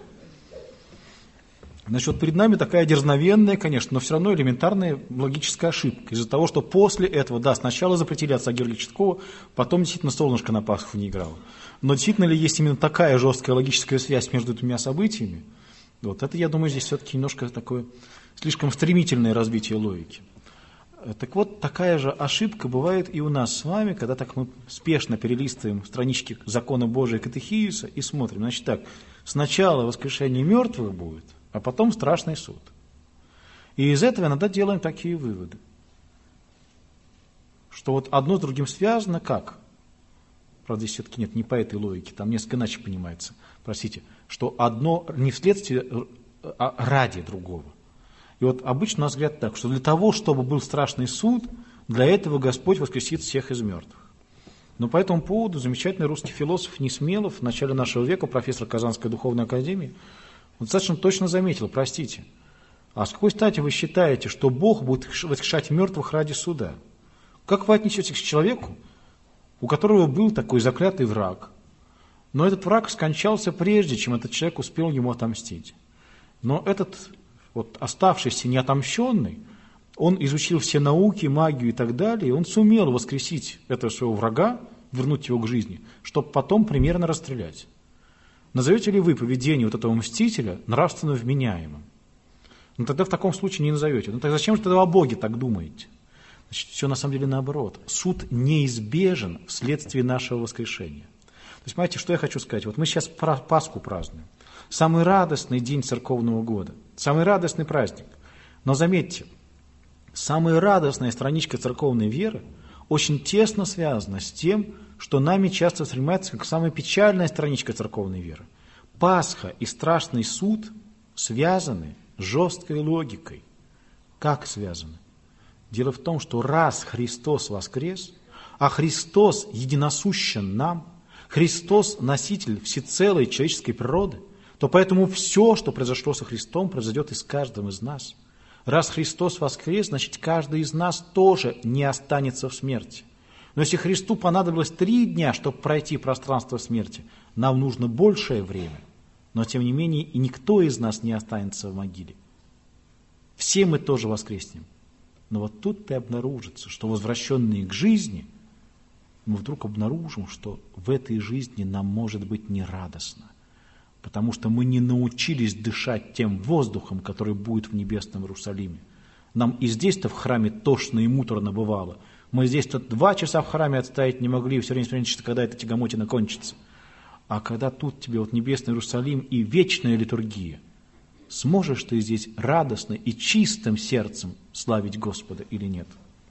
Значит, вот перед нами такая дерзновенная, конечно, но все равно элементарная логическая ошибка. Из-за того, что после этого, да, сначала запретили отца Георгия Кочеткова, потом действительно солнышко на Пасху не играло. Но действительно ли есть именно такая жесткая логическая связь между двумя событиями? Вот это, я думаю, здесь все-таки немножко такое слишком стремительное развитие логики. Так вот, такая же ошибка бывает и у нас с вами, когда так мы спешно перелистываем странички закона Божия катехизиса и смотрим. Значит так, сначала воскрешение мертвых будет, а потом страшный суд. И из этого иногда делаем такие выводы, что вот одно с другим связано как? Правда, здесь все-таки нет, не по этой логике, там несколько иначе понимается, простите, что одно не вследствие, а ради другого. И вот обычно у нас говорят так, что для того, чтобы был страшный суд, для этого Господь воскресит всех из мертвых. Но по этому поводу замечательный русский философ Несмелов в начале нашего века, профессор Казанской духовной академии, он достаточно точно заметил, простите, а с какой стати вы считаете, что Бог будет воскрешать мертвых ради суда? Как вы отнесетесь к человеку, у которого был такой заклятый враг, но этот враг скончался прежде, чем этот человек успел ему отомстить? Но этот вот оставшийся неотомщенный, он изучил все науки, магию и так далее, и он сумел воскресить этого своего врага, вернуть его к жизни, чтобы потом примерно расстрелять. Назовете ли вы поведение вот этого мстителя нравственно вменяемым? Ну тогда в таком случае не назовете. Ну тогда зачем же тогда о Боге так думаете? Значит, все на самом деле наоборот. Суд неизбежен вследствие нашего воскрешения. То есть, понимаете, что я хочу сказать? Вот мы сейчас Пасху празднуем. Самый радостный день церковного года. Самый радостный праздник. Но заметьте, самая радостная страничка церковной веры очень тесно связано с тем, что нами часто воспринимается как самая печальная страничка церковной веры. Пасха и страшный суд связаны с жесткой логикой. Как связаны? Дело в том, что раз Христос воскрес, а Христос единосущен нам, Христос носитель всецелой человеческой природы, то поэтому все, что произошло со Христом, произойдет и с каждым из нас. Раз Христос воскрес, значит, каждый из нас тоже не останется в смерти. Но если Христу понадобилось три дня, чтобы пройти пространство смерти, нам нужно большее время. Но, тем не менее, и никто из нас не останется в могиле. Все мы тоже воскреснем. Но вот тут-то и обнаружится, что возвращенные к жизни, мы вдруг обнаружим, что в этой жизни нам может быть нерадостно. Потому что мы не научились дышать тем воздухом, который будет в небесном Иерусалиме. Нам и здесь-то в храме тошно и муторно бывало. Мы здесь-то два часа в храме отстоять не могли, и все время смотрели, когда эта тягомотина кончится. А когда тут тебе вот небесный Иерусалим и вечная литургия, сможешь ты здесь радостно и чистым сердцем славить Господа или нет?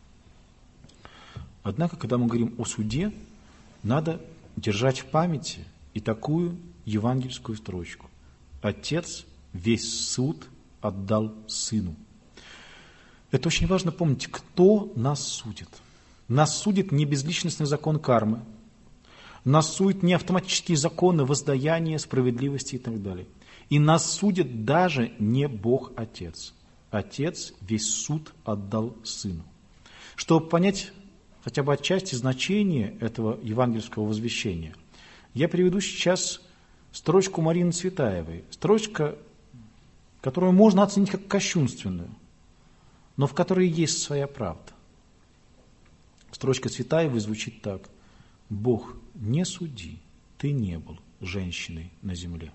Однако, когда мы говорим о суде, надо держать в памяти и такую евангельскую строчку. Отец весь суд отдал Сыну. Это очень важно помнить, кто нас судит. Нас судит не безличностный закон кармы, нас судят не автоматические законы воздаяния, справедливости и так далее. И нас судит даже не Бог Отец. Отец весь суд отдал Сыну. Чтобы понять хотя бы отчасти значение этого евангельского возвещения, я приведу сейчас строчку Марины Цветаевой. Строчка, которую можно оценить как кощунственную, но в которой есть своя правда. Строчка Цветаевой звучит так. «Бог, не суди, ты не был женщиной на земле».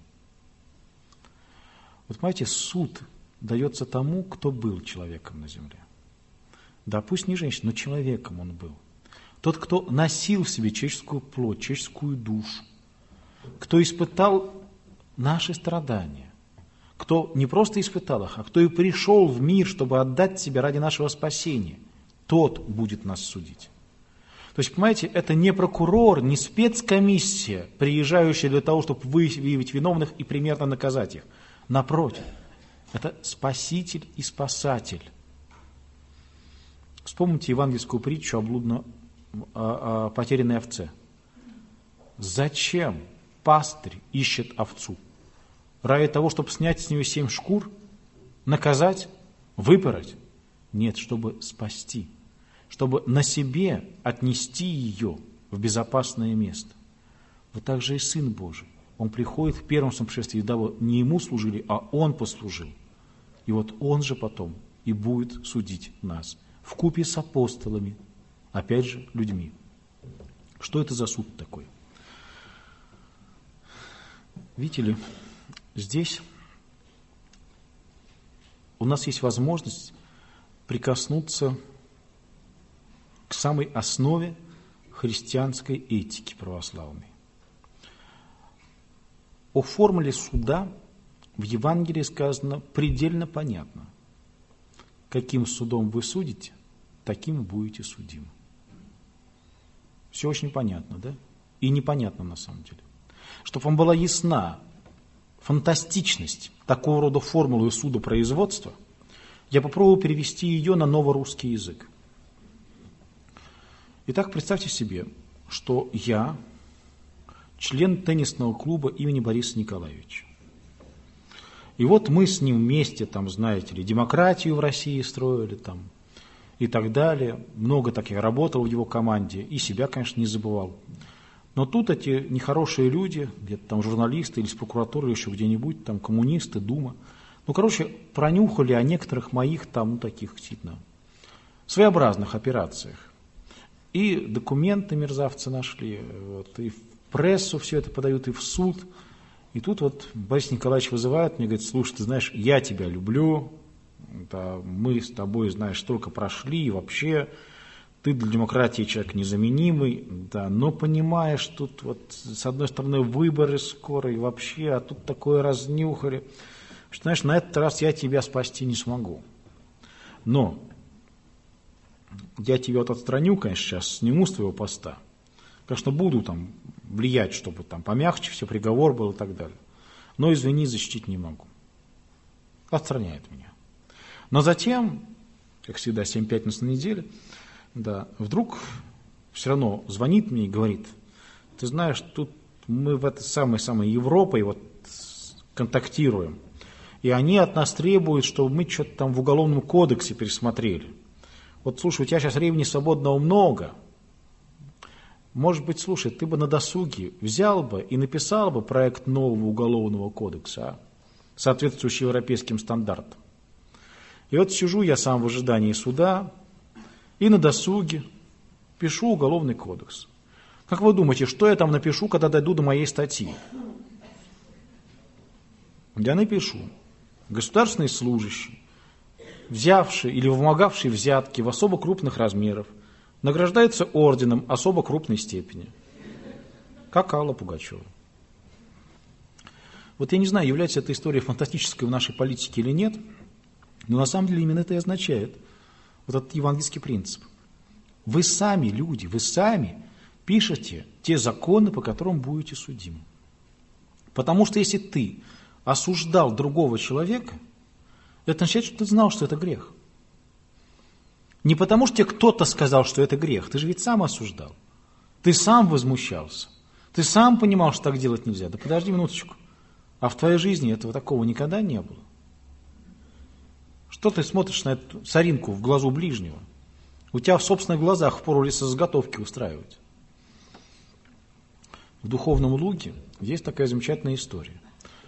Вот понимаете, суд дается тому, кто был человеком на земле. Да, пусть не женщиной, но человеком он был. Тот, кто носил в себе человеческую плоть, человеческую душу, кто испытал наши страдания, кто не просто испытал их, а кто и пришел в мир, чтобы отдать себя ради нашего спасения, тот будет нас судить. То есть, понимаете, это не прокурор, не спецкомиссия, приезжающая для того, чтобы выявить виновных и примерно наказать их. Напротив, это Спаситель и Спасатель. Вспомните евангельскую притчу о, блудно, о, о потерянной овце. Зачем пастырь ищет овцу? Ради того, чтобы снять с нее семь шкур, наказать, выпороть? Нет, чтобы спасти, чтобы на себе отнести ее в безопасное место. Вот так же и Сын Божий. Он приходит в первом своем пришествии, дабы не ему служили, а он послужил. И вот он же потом и будет судить нас. Вкупе с апостолами, опять же, людьми. Что это за суд такой? Видите ли, здесь у нас есть возможность прикоснуться к самой основе христианской этики православной. О формуле суда в Евангелии сказано предельно понятно. Каким судом вы судите, таким будете судимы. Все очень понятно, да? И непонятно на самом деле. Чтобы вам была ясна фантастичность такого рода формулы судопроизводства, я попробую перевести ее на новорусский язык. Итак, представьте себе, что я член теннисного клуба имени Бориса Николаевича. И вот мы с ним вместе, там, знаете ли, демократию в России строили, там, и так далее. Много так я работал в его команде, и себя, конечно, не забывал. Но тут эти нехорошие люди, где-то там журналисты или с прокуратуры, еще где-нибудь, там коммунисты, Дума, ну, короче, пронюхали о некоторых моих там, ну, таких, действительно, своеобразных операциях. И документы мерзавцы нашли, вот, и в прессу все это подают, и в суд. И тут вот Борис Николаевич вызывает, мне говорит: слушай, ты знаешь, я тебя люблю, да, мы с тобой, знаешь, столько прошли, и вообще ты для демократии человек незаменимый, да, но понимаешь, тут вот с одной стороны выборы скоро, и вообще, а тут такое разнюхали, что, знаешь, на этот раз я тебя спасти не смогу. Но я тебя вот отстраню, конечно, сейчас сниму с твоего поста. Конечно, буду там влиять, чтобы там помягче все, приговор был и так далее. Но, извини, защитить не могу. Отстраняет меня. Но затем, как всегда, семь пятниц на неделе, да, вдруг все равно звонит мне и говорит: ты знаешь, тут мы в этой самой-самой Европе вот контактируем, и они от нас требуют, чтобы мы что-то там в Уголовном кодексе пересмотрели. Вот, слушай, у тебя сейчас времени свободного много. Может быть, слушай, ты бы на досуге взял бы и написал бы проект нового Уголовного кодекса, а? Соответствующий европейским стандартам. И вот сижу я сам в ожидании суда и на досуге пишу Уголовный кодекс. Как вы думаете, что я там напишу, когда дойду до моей статьи? Я напишу: государственный служащий, взявший или вымогавший взятки в особо крупных размерах, награждается орденом особо крупной степени. Как Алла Пугачева. Вот я не знаю, является эта история фантастической в нашей политике или нет, но на самом деле именно это и означает вот этот евангельский принцип. Вы сами, люди, вы сами пишете те законы, по которым будете судимы. Потому что если ты осуждал другого человека, это означает, что ты знал, что это грех. Не потому, что тебе кто-то сказал, что это грех. Ты же ведь сам осуждал. Ты сам возмущался. Ты сам понимал, что так делать нельзя. Да подожди минуточку. А в твоей жизни этого такого никогда не было. Что ты смотришь на эту соринку в глазу ближнего? У тебя в собственных глазах впору лесозаготовки устраивать. В Духовном Луге есть такая замечательная история.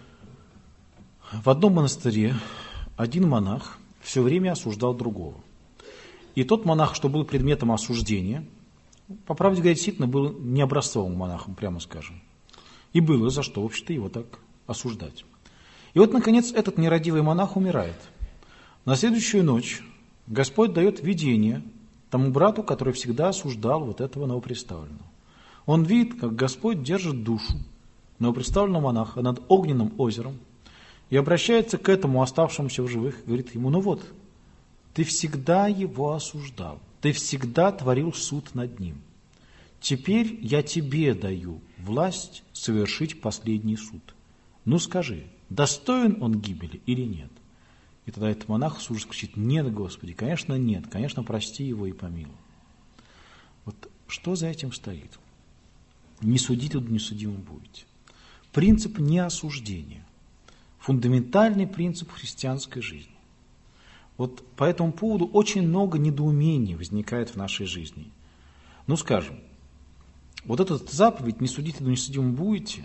В одном монастыре один монах все время осуждал другого. И тот монах, что был предметом осуждения, по правде говоря, действительно был не образцовым монахом, прямо скажем. И было за что, вообще-то, его так осуждать. И вот, наконец, этот нерадивый монах умирает. На следующую ночь Господь дает видение тому брату, который всегда осуждал вот этого новоприставленного. Он видит, как Господь держит душу новоприставленного монаха над огненным озером и обращается к этому оставшемуся в живых и говорит ему: ну вот, ты всегда его осуждал, ты всегда творил суд над ним. Теперь я тебе даю власть совершить последний суд. Ну скажи, достоин он гибели или нет? И тогда этот монах с ужасом кричит: нет, Господи, конечно нет, конечно прости его и помилуй. Вот что за этим стоит? Не судите, тут несудимым будете. Принцип неосуждения. Фундаментальный принцип христианской жизни. Вот по этому поводу очень много недоумений возникает в нашей жизни. Ну, скажем, вот эта заповедь «не судите, да несудимым будете»,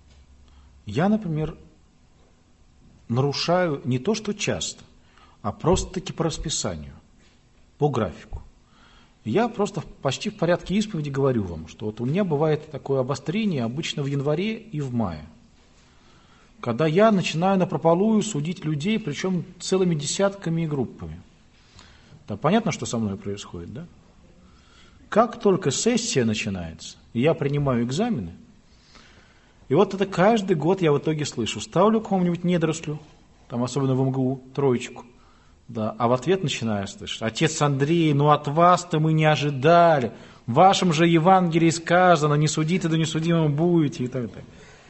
я, например, нарушаю не то что часто, а просто-таки по расписанию, по графику. Я просто почти в порядке исповеди говорю вам, что вот у меня бывает такое обострение обычно в январе и в мае, когда я начинаю напропалую судить людей, причем целыми десятками и группами. Да, понятно, что со мной происходит, да? Как только сессия начинается, и я принимаю экзамены, и вот это каждый год я в итоге слышу: ставлю кому-нибудь недорослю, там особенно в эм гэ у, троечку, да, а в ответ начинаю слышать: отец Андрей, ну от вас-то мы не ожидали, в вашем же Евангелии сказано, не судите, да несудимым будете, и так далее.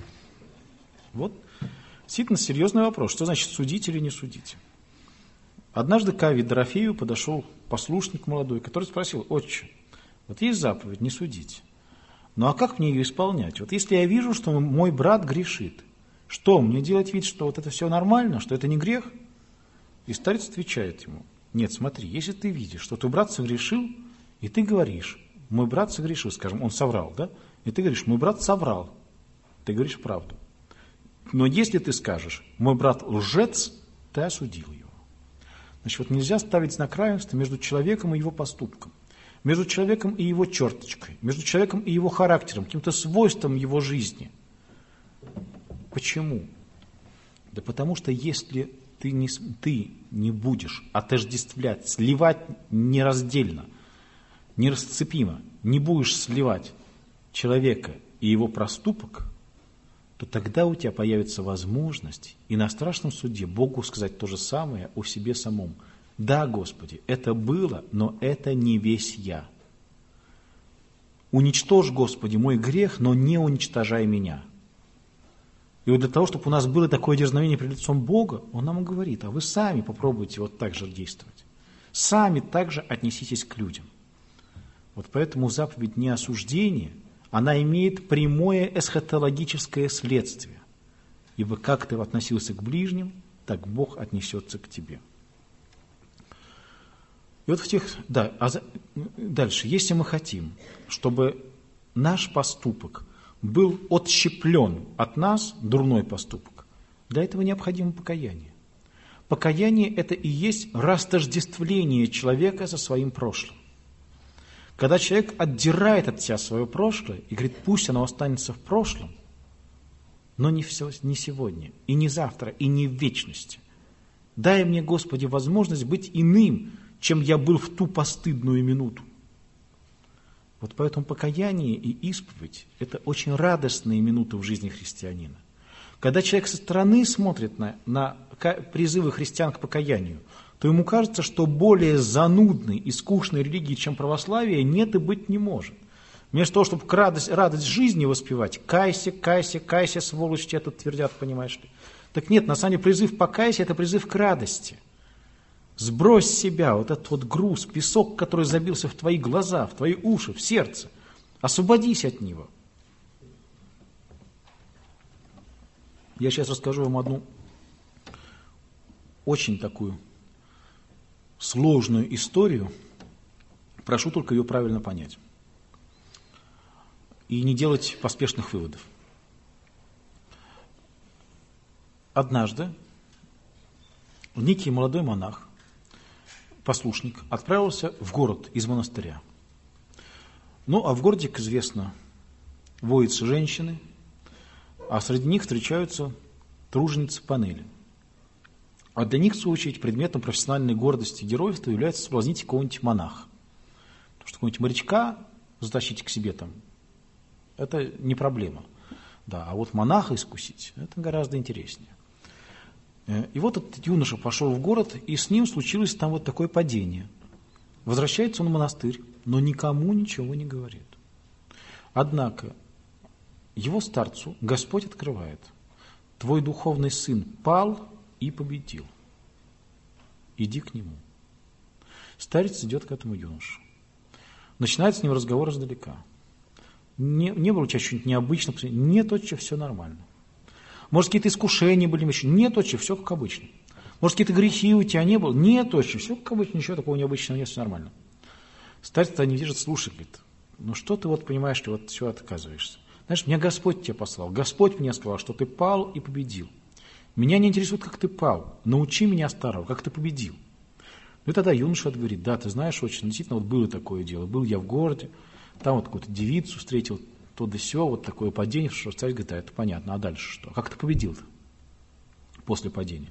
Вот действительно серьезный вопрос, что значит судить или не судить. Однажды к Аве Дорофею подошел послушник молодой, который спросил: отче, вот есть заповедь не судить, ну а как мне ее исполнять? Вот если я вижу, что мой брат грешит, что, мне делать вид, что вот это все нормально, что это не грех? И старец отвечает ему: нет, смотри, если ты видишь, что твой брат согрешил, и ты говоришь: мой брат согрешил, скажем, он соврал, да? И ты говоришь: мой брат соврал, ты говоришь правду. Но если ты скажешь: мой брат лжец, ты осудил его. Значит, вот нельзя ставить знак равенства между человеком и его поступком, между человеком и его черточкой, между человеком и его характером, каким-то свойством его жизни. Почему? Да потому что если ты не, ты не будешь отождествлять, сливать нераздельно, нерасцепимо, не будешь сливать человека и его проступок, то тогда у тебя появится возможность и на страшном суде Богу сказать то же самое о себе самом. Да, Господи, это было, но это не весь я. Уничтожь, Господи, мой грех, но не уничтожай меня. И вот для того, чтобы у нас было такое дерзновение перед лицом Бога, Он нам говорит, а вы сами попробуйте вот так же действовать. Сами также отнеситесь к людям. Вот поэтому заповедь неосуждения, она имеет прямое эсхатологическое следствие. Ибо как ты относился к ближним, так Бог отнесется к тебе. И вот в тех, да, а за, дальше, если мы хотим, чтобы наш поступок был отщеплен от нас, дурной поступок, для этого необходимо покаяние. Покаяние – это и есть растождествление человека со своим прошлым. Когда человек отдирает от себя свое прошлое и говорит, пусть оно останется в прошлом, но не, все, не сегодня, и не завтра, и не в вечности. Дай мне, Господи, возможность быть иным, чем я был в ту постыдную минуту. Вот поэтому покаяние и исповедь – это очень радостные минуты в жизни христианина. Когда человек со стороны смотрит на, на призывы христиан к покаянию, то ему кажется, что более занудной и скучной религии, чем православие, нет и быть не может. Вместо того, чтобы радость, радость жизни воспевать, кайся, кайся, кайся, сволочь, тебе тут твердят, понимаешь ли. Так нет, на самом деле призыв покайся – это призыв к радости. Сбрось с себя вот этот вот груз, песок, который забился в твои глаза, в твои уши, в сердце. Освободись от него. Я сейчас расскажу вам одну очень такую сложную историю. Прошу только ее правильно понять. И не делать поспешных выводов. Однажды некий молодой монах, послушник, отправился в город из монастыря. Ну, а в городе, как известно, водятся женщины, а среди них встречаются труженицы панели. А для них, в свою очередь, предметом профессиональной гордости и геройства является соблазнить какого-нибудь монаха. Потому что какого-нибудь морячка затащить к себе там, это не проблема. Да, а вот монаха искусить, это гораздо интереснее. И вот этот юноша пошел в город, и с ним случилось там вот такое падение. Возвращается он в монастырь, но никому ничего не говорит. Однако его старцу Господь открывает: твой духовный сын пал и победил. Иди к нему. Старец идет к этому юноше. Начинает с ним разговор издалека. Не, не было у тебя что-нибудь необычного? Нет, отче, все нормально. Может, какие-то искушения были? Нет, отче, все как обычно. Может, какие-то грехи у тебя не было? Нет, отче, все как обычно, ничего такого необычного нет, все нормально. Старец-то не держит, слушай, говорит, ну что ты вот понимаешь, ты вот все отказываешься? Знаешь, меня Господь тебя послал. Господь мне сказал, что ты пал и победил. Меня не интересует, как ты пал. Научи меня старого, как ты победил. Ну и тогда юноша говорит, да, ты знаешь, очень, действительно, вот было такое дело. Был я в городе, там вот какую-то девицу встретил, то да сё, вот такое падение, что старец говорит, да, это понятно, а дальше что? Как ты победил-то после падения?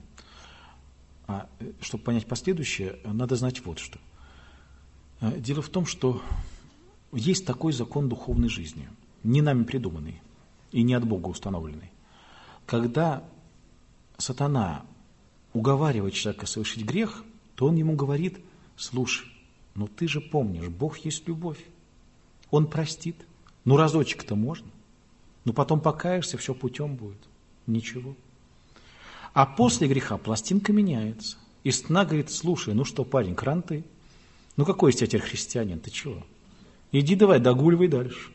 А, чтобы понять последующее, надо знать вот что. Дело в том, что есть такой закон духовной жизни, не нами придуманный и не от Бога установленный. Когда сатана уговаривает человека совершить грех, то он ему говорит, слушай, ну ты же помнишь, Бог есть любовь, Он простит. Ну разочек-то можно, но потом покаешься, все путем будет. Ничего. А после греха пластинка меняется. И сатана говорит, слушай, ну что, парень, кранты? Ну какой из тебя теперь христианин, ты чего? Иди давай, догуливай дальше.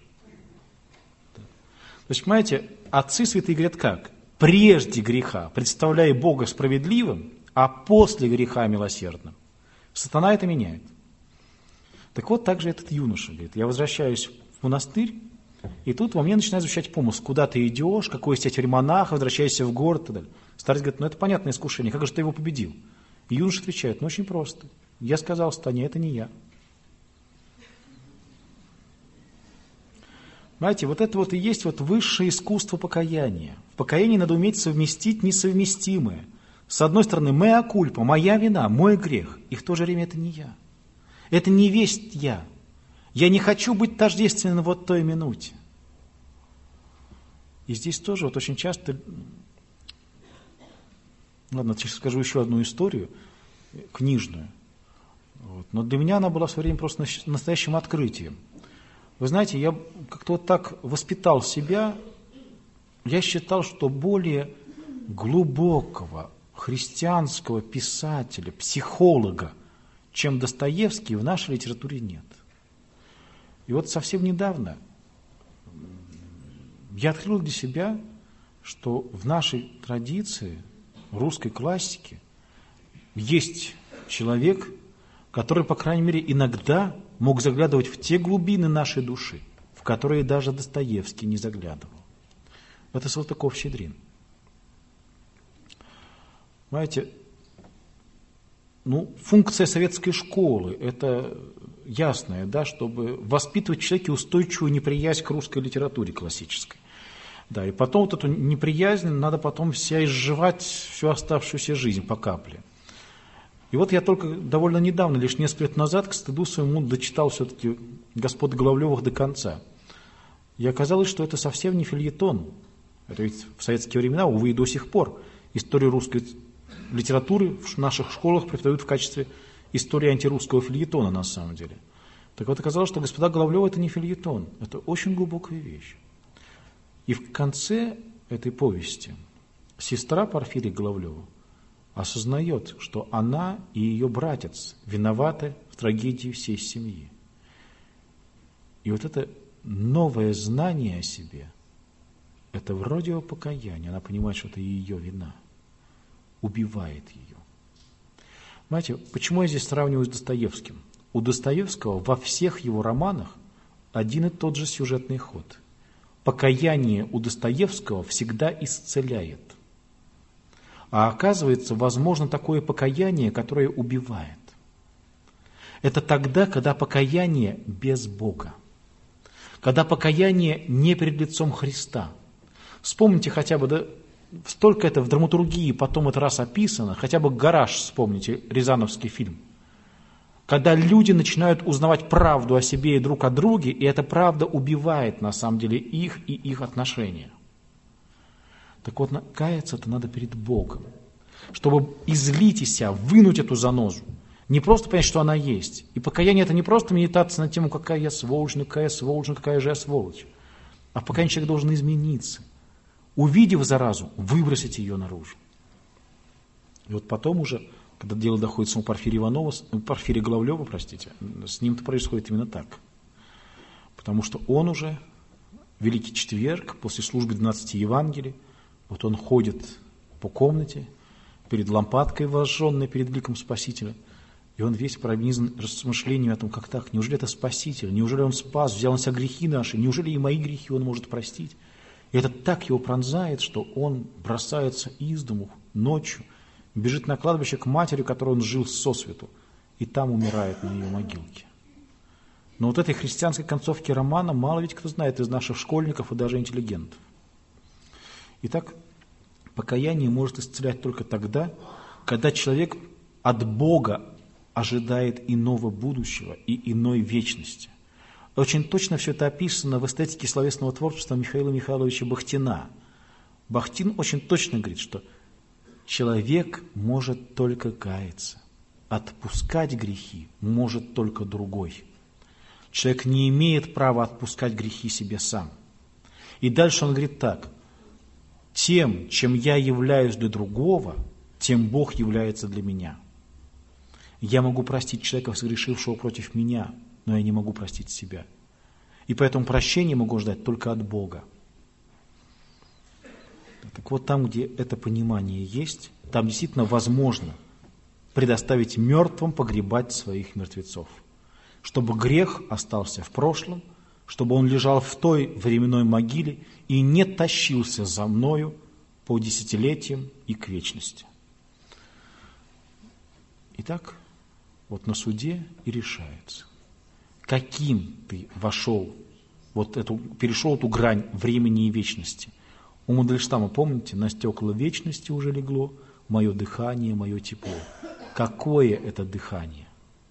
То есть, понимаете, отцы святые говорят как? Прежде греха представляй Бога справедливым, а после греха милосердным. Сатана это меняет. Так вот, так же этот юноша говорит, я возвращаюсь в монастырь, и тут во мне начинает звучать помысл, куда ты идешь, какой из тебя теперь монах, возвращаешься в город и так далее. Старец говорит, ну это понятное искушение, как же ты его победил? И юноша отвечает, ну очень просто. Я сказал сатане, это не я. Знаете, вот это вот и есть вот высшее искусство покаяния. В покаянии надо уметь совместить несовместимое. С одной стороны, mea culpa, моя вина, мой грех, и в то же время это не я. Это не весть я. Я не хочу быть тождественным вот той минуте. И здесь тоже вот очень часто... Ладно, сейчас скажу еще одну историю, книжную. но для меня она была в свое время просто настоящим открытием. Вы знаете, я как-то вот так воспитал себя, я считал, что более глубокого христианского писателя, психолога, чем Достоевский, в нашей литературе нет. И вот совсем недавно я открыл для себя, что в нашей традиции, в русской классике, есть человек, который, по крайней мере, иногда мог заглядывать в те глубины нашей души, в которые даже Достоевский не заглядывал. Это Салтыков-Щедрин. Понимаете, ну, функция советской школы – это ясная, да, чтобы воспитывать в человеке устойчивую неприязнь к русской литературе классической. Да, и потом вот эту неприязнь надо потом вся изживать всю оставшуюся жизнь по капле. И вот я только довольно недавно, лишь несколько лет назад, к стыду своему дочитал все-таки «Господ Головлевых» до конца. И оказалось, что это совсем не фельетон. Это ведь в советские времена, увы, и до сих пор историю русской литературы в наших школах преподают в качестве истории антирусского фельетона на самом деле. Так вот, оказалось, что «Господа Головлевы» это не фельетон, это очень глубокая вещь. И в конце этой повести сестра Порфирия Головлева осознает, что она и ее братец виноваты в трагедии всей семьи. И вот это новое знание о себе, это вроде покаяние, она понимает, что это ее вина, убивает ее. Понимаете, почему я здесь сравниваю с Достоевским? У Достоевского во всех его романах один и тот же сюжетный ход. Покаяние у Достоевского всегда исцеляет. А оказывается, возможно такое покаяние, которое убивает. Это тогда, когда покаяние без Бога. Когда покаяние не перед лицом Христа. Вспомните хотя бы, да, столько это в драматургии потом это раз описано, хотя бы «Гараж» вспомните, рязановский фильм. Когда люди начинают узнавать правду о себе и друг о друге, и эта правда убивает на самом деле их и их отношения. Так вот, каяться-то надо перед Богом, чтобы излить из себя, вынуть эту занозу. Не просто понять, что она есть. И покаяние – это не просто медитация на тему, какая я сволочь, ну какая я сволочь, ну какая же я сволочь. А в покаянии человек должен измениться. Увидев заразу, выбросить ее наружу. И вот потом уже, когда дело доходит самого Порфирия Иванова, Порфирия Головлева, простите, с ним-то происходит именно так. Потому что он уже, Великий Четверг, после службы двенадцати Евангелий, вот он ходит по комнате, перед лампадкой вожженной, перед ликом Спасителя, и он весь пронизан размышлением о том, как так, неужели это Спаситель, неужели он спас, взял на себя грехи наши, неужели и мои грехи он может простить? И это так его пронзает, что он бросается из дому ночью, бежит на кладбище к матери, которой он жил сосвету, и там умирает на ее могилке. Но вот этой христианской концовки романа мало ведь кто знает из наших школьников и даже интеллигентов. Итак, покаяние может исцелять только тогда, когда человек от Бога ожидает иного будущего и иной вечности. Очень точно все это описано в эстетике словесного творчества Михаила Михайловича Бахтина. Бахтин очень точно говорит, что человек может только каяться, отпускать грехи может только другой. Человек не имеет права отпускать грехи себе сам. И дальше он говорит так: тем, чем я являюсь для другого, тем Бог является для меня. Я могу простить человека, согрешившего против меня, но я не могу простить себя. И поэтому прощение могу ждать только от Бога. Так вот, там, где это понимание есть, там действительно возможно предоставить мертвым погребать своих мертвецов. Чтобы грех остался в прошлом, чтобы он лежал в той временной могиле и не тащился за мною по десятилетиям и к вечности. Итак, вот на суде и решается, каким ты вошел, вот эту, перешел эту грань времени и вечности. У Мандельштама, помните, на стекла вечности уже легло мое дыхание, мое тепло. Какое это дыхание?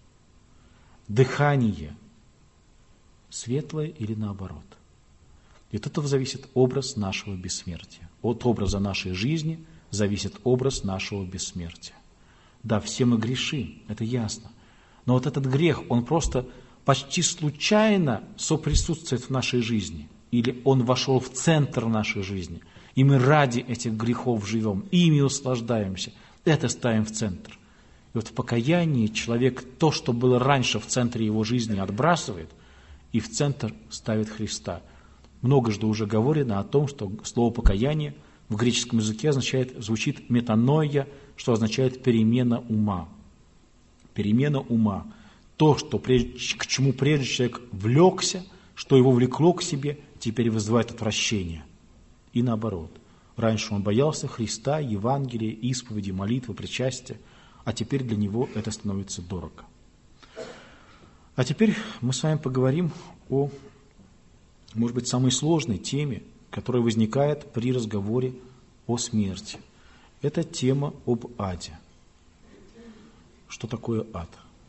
Дыхание светлое или наоборот? И от этого зависит образ нашего бессмертия. От образа нашей жизни зависит образ нашего бессмертия. Да, все мы грешим, это ясно. Но вот этот грех, он просто почти случайно соприсутствует в нашей жизни. Или он вошел в центр нашей жизни. И мы ради этих грехов живем, ими услаждаемся. Это ставим в центр. И вот в покаянии человек то, что было раньше в центре его жизни, отбрасывает и в центр ставит Христа. Многожды уже говорено о том, что слово «покаяние» в греческом языке означает, звучит метаноия, что означает перемена ума. Перемена ума. То, что прежде, к чему прежде человек влекся, что его влекло к себе, теперь вызывает отвращение. И наоборот. Раньше он боялся Христа, Евангелия, исповеди, молитвы, причастия, а теперь для него это становится дорого. А теперь мы с вами поговорим о, может быть, самой сложной теме, которая возникает при разговоре о смерти. Это тема об аде. Что такое ад?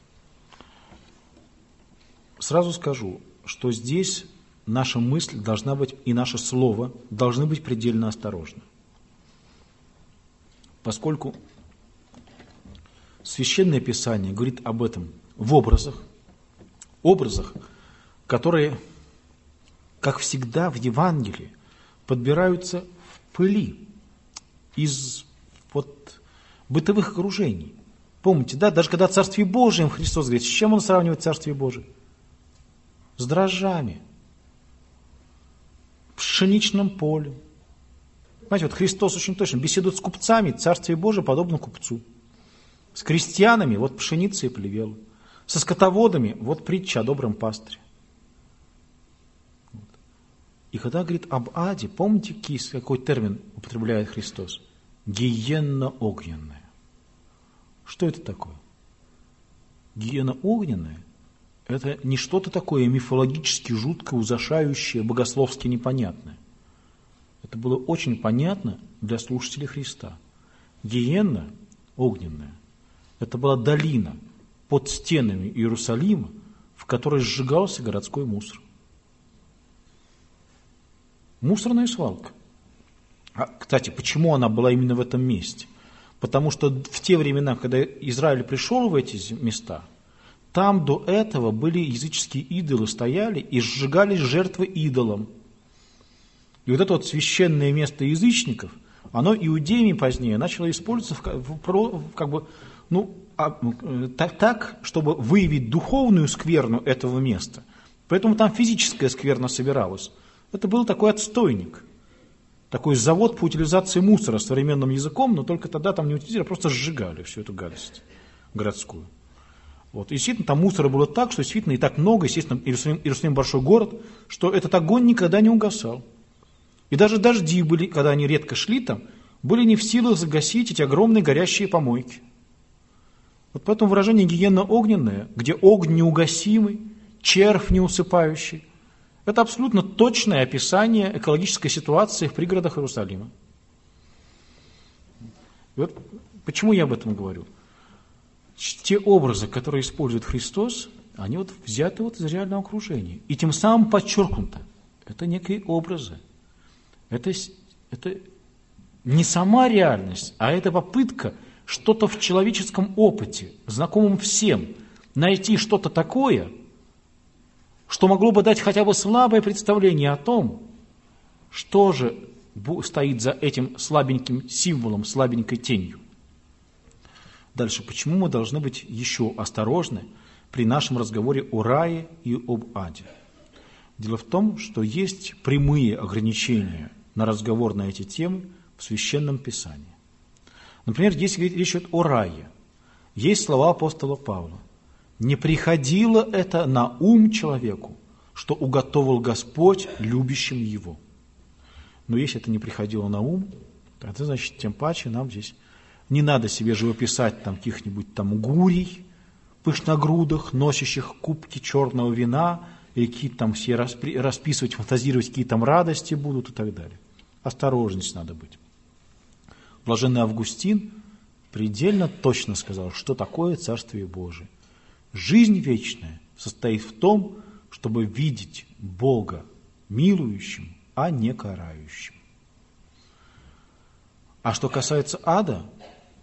Сразу скажу, что здесь наша мысль должна быть и наше слово должны быть предельно осторожны. Поскольку Священное Писание говорит об этом в образах, образах, которые, как всегда в Евангелии, подбираются в пыли из вот, бытовых окружений. Помните, да, даже когда о Царстве Божьем Христос говорит, с чем Он сравнивает Царствие Божие? С дрожжами, пшеничным полем. Знаете, вот Христос очень точно беседует с купцами, Царствие Божие подобно купцу. С крестьянами, вот пшеница и плевела. Со скотоводами, вот притча о добром пастыре. И когда говорит об аде, помните, какой термин употребляет Христос? Гиенна огненная. Что это такое? Гиена огненная – это не что-то такое мифологически жуткое, ужасающее, богословски непонятное. Это было очень понятно для слушателей Христа. Гиенна огненная – это была долина под стенами Иерусалима, в которой сжигался городской мусор. Мусорная свалка. А, кстати, почему она была именно в этом месте? Потому что в те времена, когда Израиль пришел в эти места, там до этого были языческие идолы, стояли и сжигались жертвы идолам. И вот это вот священное место язычников, оно иудеями позднее начало использоваться в, в, как бы, ну, а, так, так, чтобы выявить духовную скверну этого места. Поэтому там физическая скверна собиралась. Это был такой отстойник, такой завод по утилизации мусора современным языком, но только тогда там не утилизировали, а просто сжигали всю эту гадость городскую. Вот. И действительно, там мусора было так, что действительно и так много, естественно, Иерусалим, Иерусалим большой город, что этот огонь никогда не угасал. И даже дожди были, когда они редко шли там, были не в силах загасить эти огромные горящие помойки. Вот поэтому выражение гиенна огненная, где огонь неугасимый, червь неусыпающий, это абсолютно точное описание экологической ситуации в пригородах Иерусалима. И вот почему я об этом говорю? Те образы, которые использует Христос, они вот взяты вот из реального окружения. И тем самым подчеркнуто, это некие образы. Это, это не сама реальность, а это попытка что-то в человеческом опыте, знакомым всем, найти что-то такое, что могло бы дать хотя бы слабое представление о том, что же стоит за этим слабеньким символом, слабенькой тенью. Дальше, почему мы должны быть еще осторожны при нашем разговоре о рае и об аде? Дело в том, что есть прямые ограничения на разговор на эти темы в Священном Писании. Например, если речь идет о рае, есть слова апостола Павла. «Не приходило это на ум человеку, что уготовил Господь любящим его». Но если это не приходило на ум, тогда, значит, тем паче нам здесь не надо себе живописать там каких-нибудь там гурий, пышногрудых, носящих кубки черного вина, и какие-то там все расписывать, фантазировать, какие там радости будут и так далее. Осторожность надо быть. Блаженный Августин предельно точно сказал, что такое Царствие Божие. Жизнь вечная состоит в том, чтобы видеть Бога милующим, а не карающим. А что касается ада,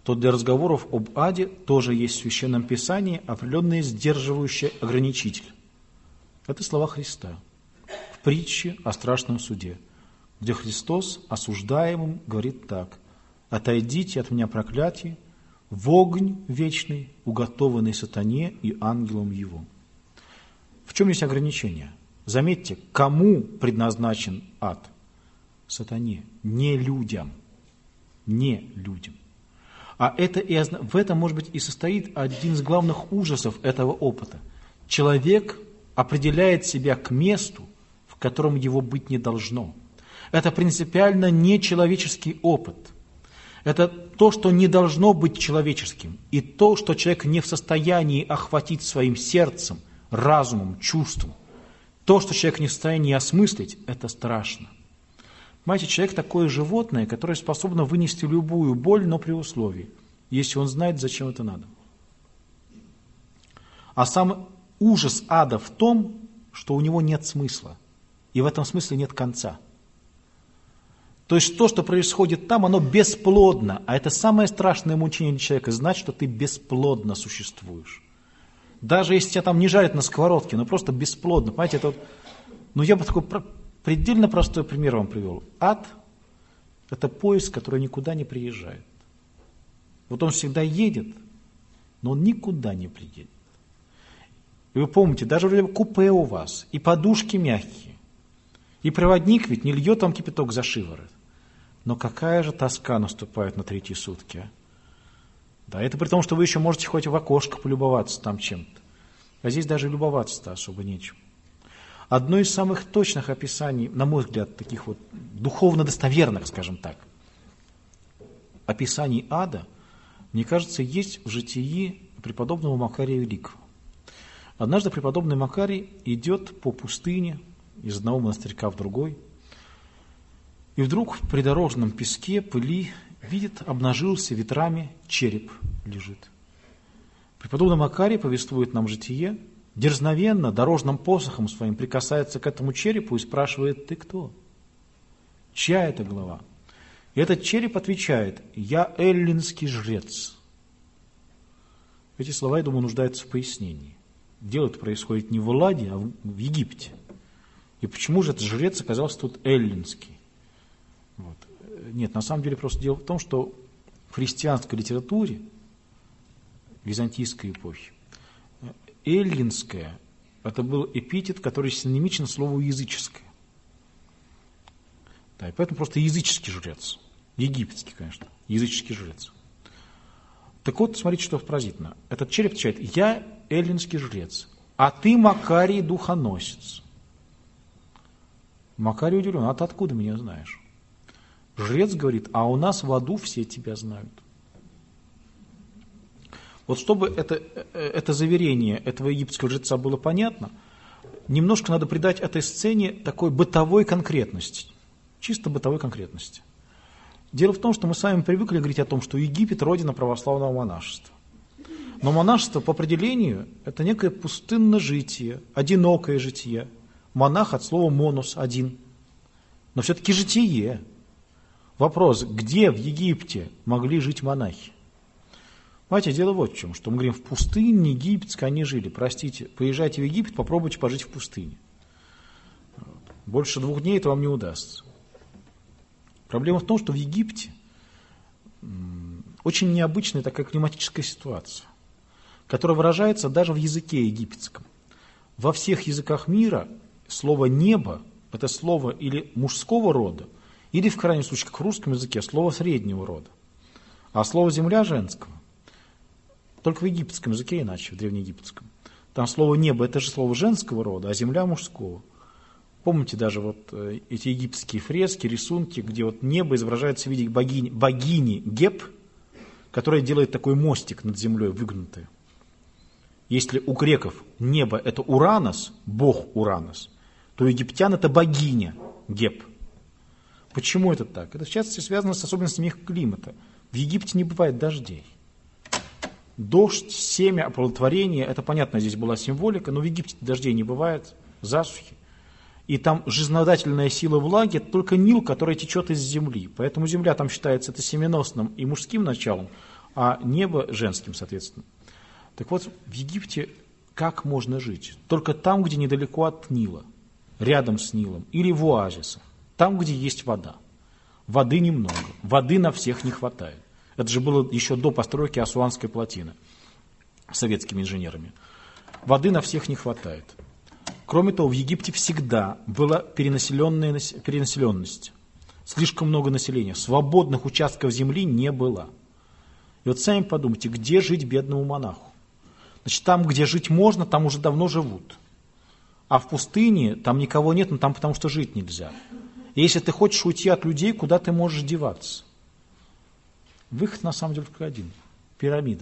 то для разговоров об аде тоже есть в Священном Писании определенный сдерживающий ограничитель. Это слова Христа в притче о страшном суде, где Христос осуждаемым говорит так: «Отойдите от меня, проклятие, в огонь вечный, уготованный сатане и ангелам его». В чем есть ограничение? Заметьте, кому предназначен ад? Сатане, не людям. Не людям. А это и, в этом, может быть, и состоит один из главных ужасов этого опыта. Человек определяет себя к месту, в котором его быть не должно. Это принципиально нечеловеческий опыт. Это то, что не должно быть человеческим. И то, что человек не в состоянии охватить своим сердцем, разумом, чувством. То, что человек не в состоянии осмыслить, это страшно. Понимаете, человек такое животное, которое способно вынести любую боль, но при условии, если он знает, зачем это надо. А сам ужас ада в том, что у него нет смысла. И в этом смысле нет конца. То есть то, что происходит там, оно бесплодно. А это самое страшное мучение для человека, знать, что ты бесплодно существуешь. Даже если тебя там не жарят на сковородке, но просто бесплодно. Понимаете, это вот, ну я бы такой предельно простой пример вам привел. Ад – это поезд, который никуда не приезжает. Вот он всегда едет, но он никуда не приедет. И вы помните, даже вроде бы купе у вас, и подушки мягкие, и проводник ведь не льет вам кипяток за шиворот. Но какая же тоска наступает на третьи сутки, а? Да, это при том, что вы еще можете хоть в окошко полюбоваться там чем-то. А здесь даже любоваться-то особо нечем. Одно из самых точных описаний, на мой взгляд, таких вот духовно достоверных, скажем так, описаний ада, мне кажется, есть в житии преподобного Макария Великого. Однажды преподобный Макарий идет по пустыне из одного монастырька в другой, и вдруг в придорожном песке, пыли, видит, обнажился ветрами, череп лежит. Преподобный Макарий повествует нам житие, дерзновенно, дорожным посохом своим прикасается к этому черепу и спрашивает: ты кто? Чья это голова? И этот череп отвечает: я эллинский жрец. Эти слова, я думаю, нуждаются в пояснении. Дело это происходит не в Элладе, а в Египте. И почему же этот жрец оказался тут эллинский? Вот. Нет, на самом деле просто дело в том, что в христианской литературе византийской эпохи эллинское – это был эпитет, который синонимичен слову языческое. Да, и поэтому просто языческий жрец. Египетский, конечно, языческий жрец. Так вот, смотрите, что поразительно. Этот череп отвечает: я эллинский жрец, а ты Макарий духоносец. Макарий удивлен: а ты откуда меня знаешь? Жрец говорит: а у нас в аду все тебя знают. Вот чтобы это, это заверение этого египетского жреца было понятно, немножко надо придать этой сцене такой бытовой конкретности, чисто бытовой конкретности. Дело в том, что мы с вами привыкли говорить о том, что Египет – родина православного монашества. Но монашество по определению – это некое пустынное житие, одинокое житие. Монах от слова «монос» – один. Но все-таки житие. Вопрос: где в Египте могли жить монахи? Понимаете, дело вот в чем, что мы говорим, в пустыне египетской они жили. Простите, поезжайте в Египет, попробуйте пожить в пустыне. Больше двух дней это вам не удастся. Проблема в том, что в Египте очень необычная такая климатическая ситуация, которая выражается даже в языке египетском. Во всех языках мира слово «небо» – это слово или мужского рода, или, в крайнем случае, как в русском языке, слово среднего рода, а слово «земля» – женского. Только в египетском языке иначе, в древнеегипетском. Там слово «небо» – это же слово женского рода, а «земля» – мужского. Помните даже вот эти египетские фрески, рисунки, где вот небо изображается в виде богини, богини Геб, которая делает такой мостик над землей, выгнутый. Если у греков небо – это Уранос, бог Уранос, то у египтян это богиня Геб. Почему это так? Это в частности связано с особенностями их климата. В Египте не бывает дождей. Дождь, семя, оплодотворение – это понятно, здесь была символика, но в Египте дождей не бывает, засухи. И там жизнеобладательная сила влаги – это только Нил, который течет из земли. Поэтому земля там считается это семеносным и мужским началом, а небо женским, соответственно. Так вот, в Египте как можно жить? Только там, где недалеко от Нила, рядом с Нилом, или в оазисах, там, где есть вода. Воды немного, воды на всех не хватает. Это же было еще до постройки Асуанской плотины советскими инженерами. Воды на всех не хватает. Кроме того, в Египте всегда была перенаселенность. Слишком много населения. Свободных участков земли не было. И вот сами подумайте, где жить бедному монаху? Значит, там, где жить можно, там уже давно живут. А в пустыне там никого нет, но там потому что жить нельзя. И если ты хочешь уйти от людей, куда ты можешь деваться? Выход на самом деле только один. Пирамида.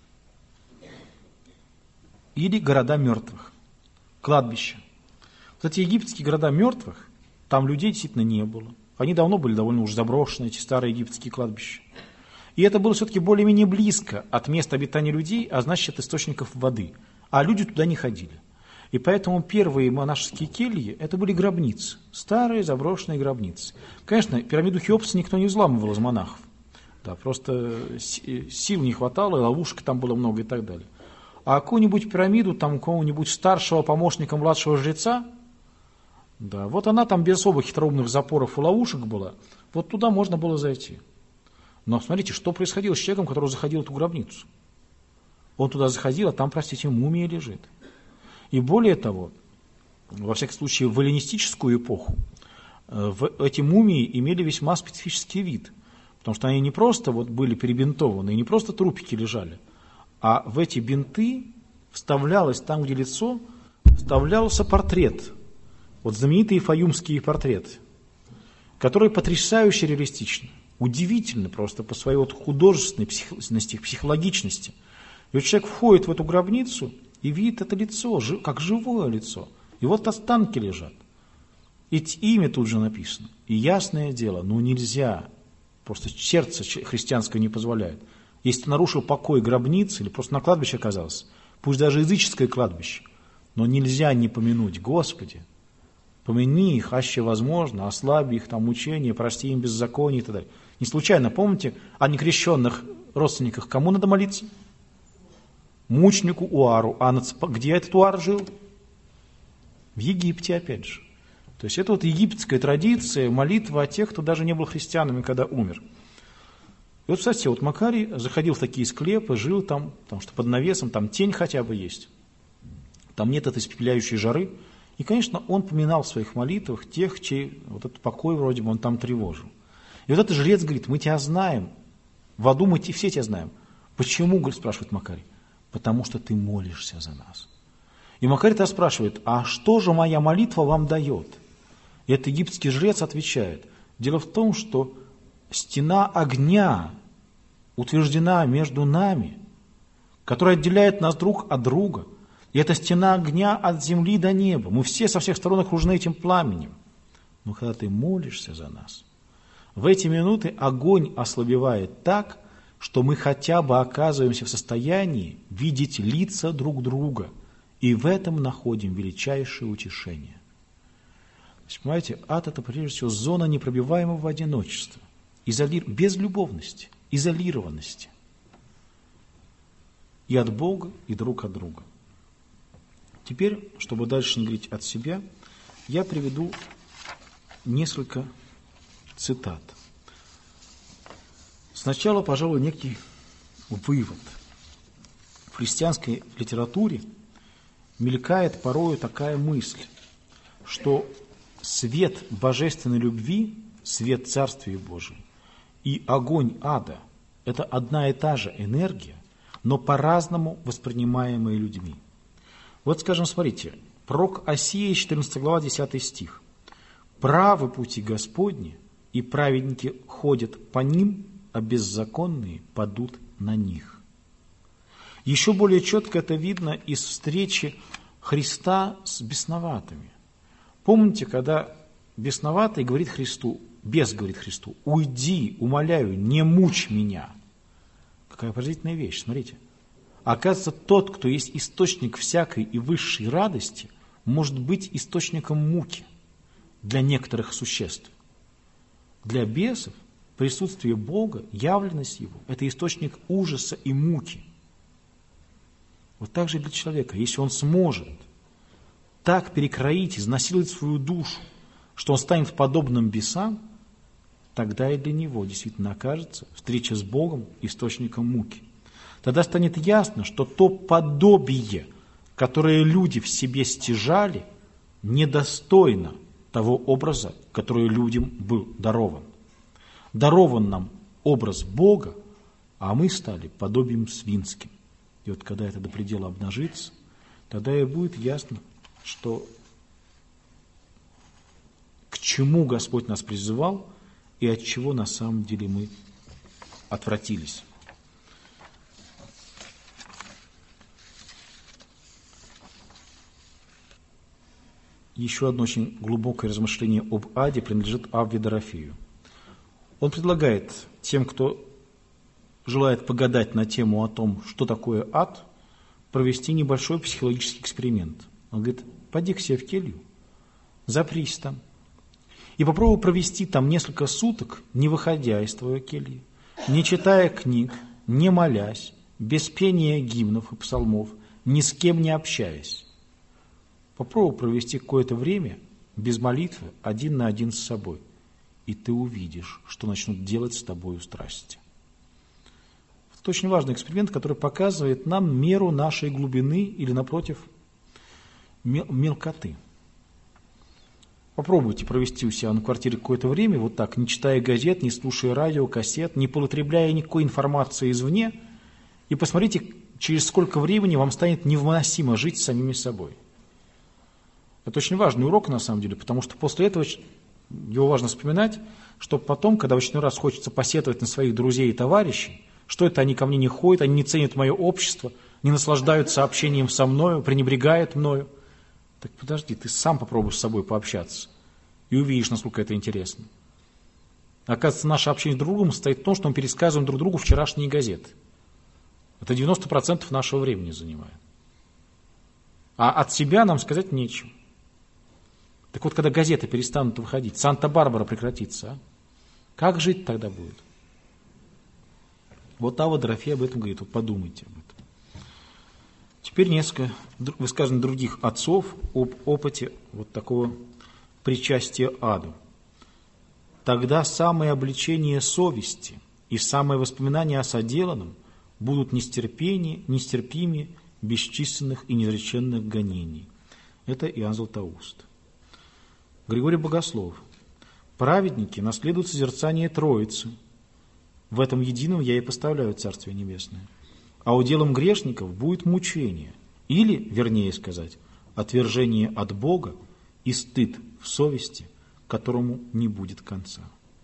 Или города мертвых. Кладбища. Вот эти египетские города мертвых, там людей действительно не было. Они давно были довольно уж заброшены, эти старые египетские кладбища. И это было все-таки более-менее близко от места обитания людей, а значит от источников воды. А люди туда не ходили. И поэтому первые монашеские кельи – это были гробницы, старые заброшенные гробницы. Конечно, пирамиду Хеопса никто не взламывал из монахов. Да, просто сил не хватало, ловушек там было много и так далее. А какую-нибудь пирамиду, там, какого-нибудь старшего помощника младшего жреца, да, вот она там без особо хитроумных запоров и ловушек была, вот туда можно было зайти. Но смотрите, что происходило с человеком, который заходил в эту гробницу. Он туда заходил, а там, простите, мумия лежит. И более того, во всяком случае, в эллинистическую эпоху в эти мумии имели весьма специфический вид, потому что они не просто вот были перебинтованы, и не просто трупики лежали, а в эти бинты вставлялось там, где лицо, вставлялся портрет, вот знаменитые фаюмские портреты, которые потрясающе реалистичны, удивительны просто по своей вот художественной психологичности, психологичности. И вот человек входит в эту гробницу и видит это лицо, как живое лицо. И вот останки лежат. И имя тут же написано. И ясное дело, ну нельзя, просто сердце христианское не позволяет. Если ты нарушил покой гробницы или просто на кладбище оказался, пусть даже языческое кладбище, но нельзя не помянуть: Господи, помяни их, аще возможно, ослаби их там мучения, прости им беззаконие и так далее. Не случайно, помните, о некрещенных родственниках кому надо молиться? Мученику Уару. А где этот Уар жил? В Египте, опять же. То есть это вот египетская традиция, молитва о тех, кто даже не был христианами, когда умер. И вот, кстати, вот Макарий заходил в такие склепы, жил там, потому что под навесом там тень хотя бы есть. Там нет этой испепеляющей жары. И, конечно, он поминал в своих молитвах тех, чей вот этот покой вроде бы он там тревожил. И вот этот жрец говорит: мы тебя знаем, в аду мы все тебя знаем. Почему, говорит, спрашивает Макарий? Потому что ты молишься за нас. И Макарий тогда спрашивает: а что же моя молитва вам дает? И этот египетский жрец отвечает: дело в том, что стена огня утверждена между нами, которая отделяет нас друг от друга. И это стена огня от земли до неба. Мы все со всех сторон окружены этим пламенем. Но когда ты молишься за нас, в эти минуты огонь ослабевает так, что мы хотя бы оказываемся в состоянии видеть лица друг друга. И в этом находим величайшее утешение. То есть, понимаете, ад – это прежде всего зона непробиваемого одиночества, изоли... безлюбовности, изолированности. И от Бога, и друг от друга. Теперь, чтобы дальше не говорить от себя, я приведу несколько цитат. Сначала, пожалуй, некий вывод. В христианской литературе мелькает порою такая мысль, что свет божественной любви, свет Царствия Божия и огонь ада – это одна и та же энергия, но по-разному воспринимаемая людьми. Вот, скажем, смотрите, пророк Осия, четырнадцатая глава, десятый стих. «Правы пути Господни, и праведники ходят по ним, а беззаконные падут на них». Еще более четко это видно из встречи Христа с бесноватыми. Помните, когда бесноватый говорит Христу, бес говорит Христу: «Уйди, умоляю, не мучь меня». Какая поразительная вещь, смотрите. Оказывается, тот, кто есть источник всякой и высшей радости, может быть источником муки для некоторых существ. Для бесов Присутствие Бога, явленность Его – это источник ужаса и муки. Вот так же и для человека. Если он сможет так перекроить, изнасиловать свою душу, что он станет подобным бесам, тогда и для него действительно окажется встреча с Богом источником муки. Тогда станет ясно, что то подобие, которое люди в себе стяжали, недостойно того образа, который людям был дарован. Дарован нам образ Бога, а мы стали подобием свинским. И вот когда это до предела обнажится, тогда и будет ясно, что к чему Господь нас призывал и от чего на самом деле мы отвратились. Еще одно очень глубокое размышление об аде принадлежит Авве Дорофею. Он предлагает тем, кто желает погадать на тему о том, что такое ад, провести небольшой психологический эксперимент. Он говорит, пойди к себе в келью, запрись там, и попробуй провести там несколько суток, не выходя из твоей кельи, не читая книг, не молясь, без пения гимнов и псалмов, ни с кем не общаясь. Попробуй провести какое-то время без молитвы, один на один с собой, и ты увидишь, что начнут делать с тобою страсти. Это очень важный эксперимент, который показывает нам меру нашей глубины или, напротив, мелкоты. Попробуйте провести у себя на квартире какое-то время, вот так, не читая газет, не слушая радио, кассет, не потребляя никакой информации извне, и посмотрите, через сколько времени вам станет невыносимо жить с самими собой. Это очень важный урок, на самом деле, потому что после этого его важно вспоминать, чтобы потом, когда в очередной раз хочется посетовать на своих друзей и товарищей, что это они ко мне не ходят, они не ценят мое общество, не наслаждаются общением со мною, пренебрегают мною. Так подожди, ты сам попробуй с собой пообщаться и увидишь, насколько это интересно. Оказывается, наше общение друг с другом состоит в том, что мы пересказываем друг другу вчерашние газеты. Это девяносто процентов нашего времени занимает. А от себя нам сказать нечего. Так вот, когда газеты перестанут выходить, Санта-Барбара прекратится, а? Как жить тогда будет? Вот Авва Дорофей об этом говорит, вот подумайте об этом. Теперь несколько высказаний других отцов об опыте вот такого причастия аду. Тогда самое обличение совести и самое воспоминание о соделанном будут нестерпимее, нестерпимее бесчисленных и неизреченных гонений. Это Иоанн Златоуст. Григорий Богослов. Праведники наследуют созерцание Троицы. В этом едином я и поставляю Царствие Небесное. А уделом грешников будет мучение, или, вернее сказать, отвержение от Бога и стыд в совести, которому не будет конца.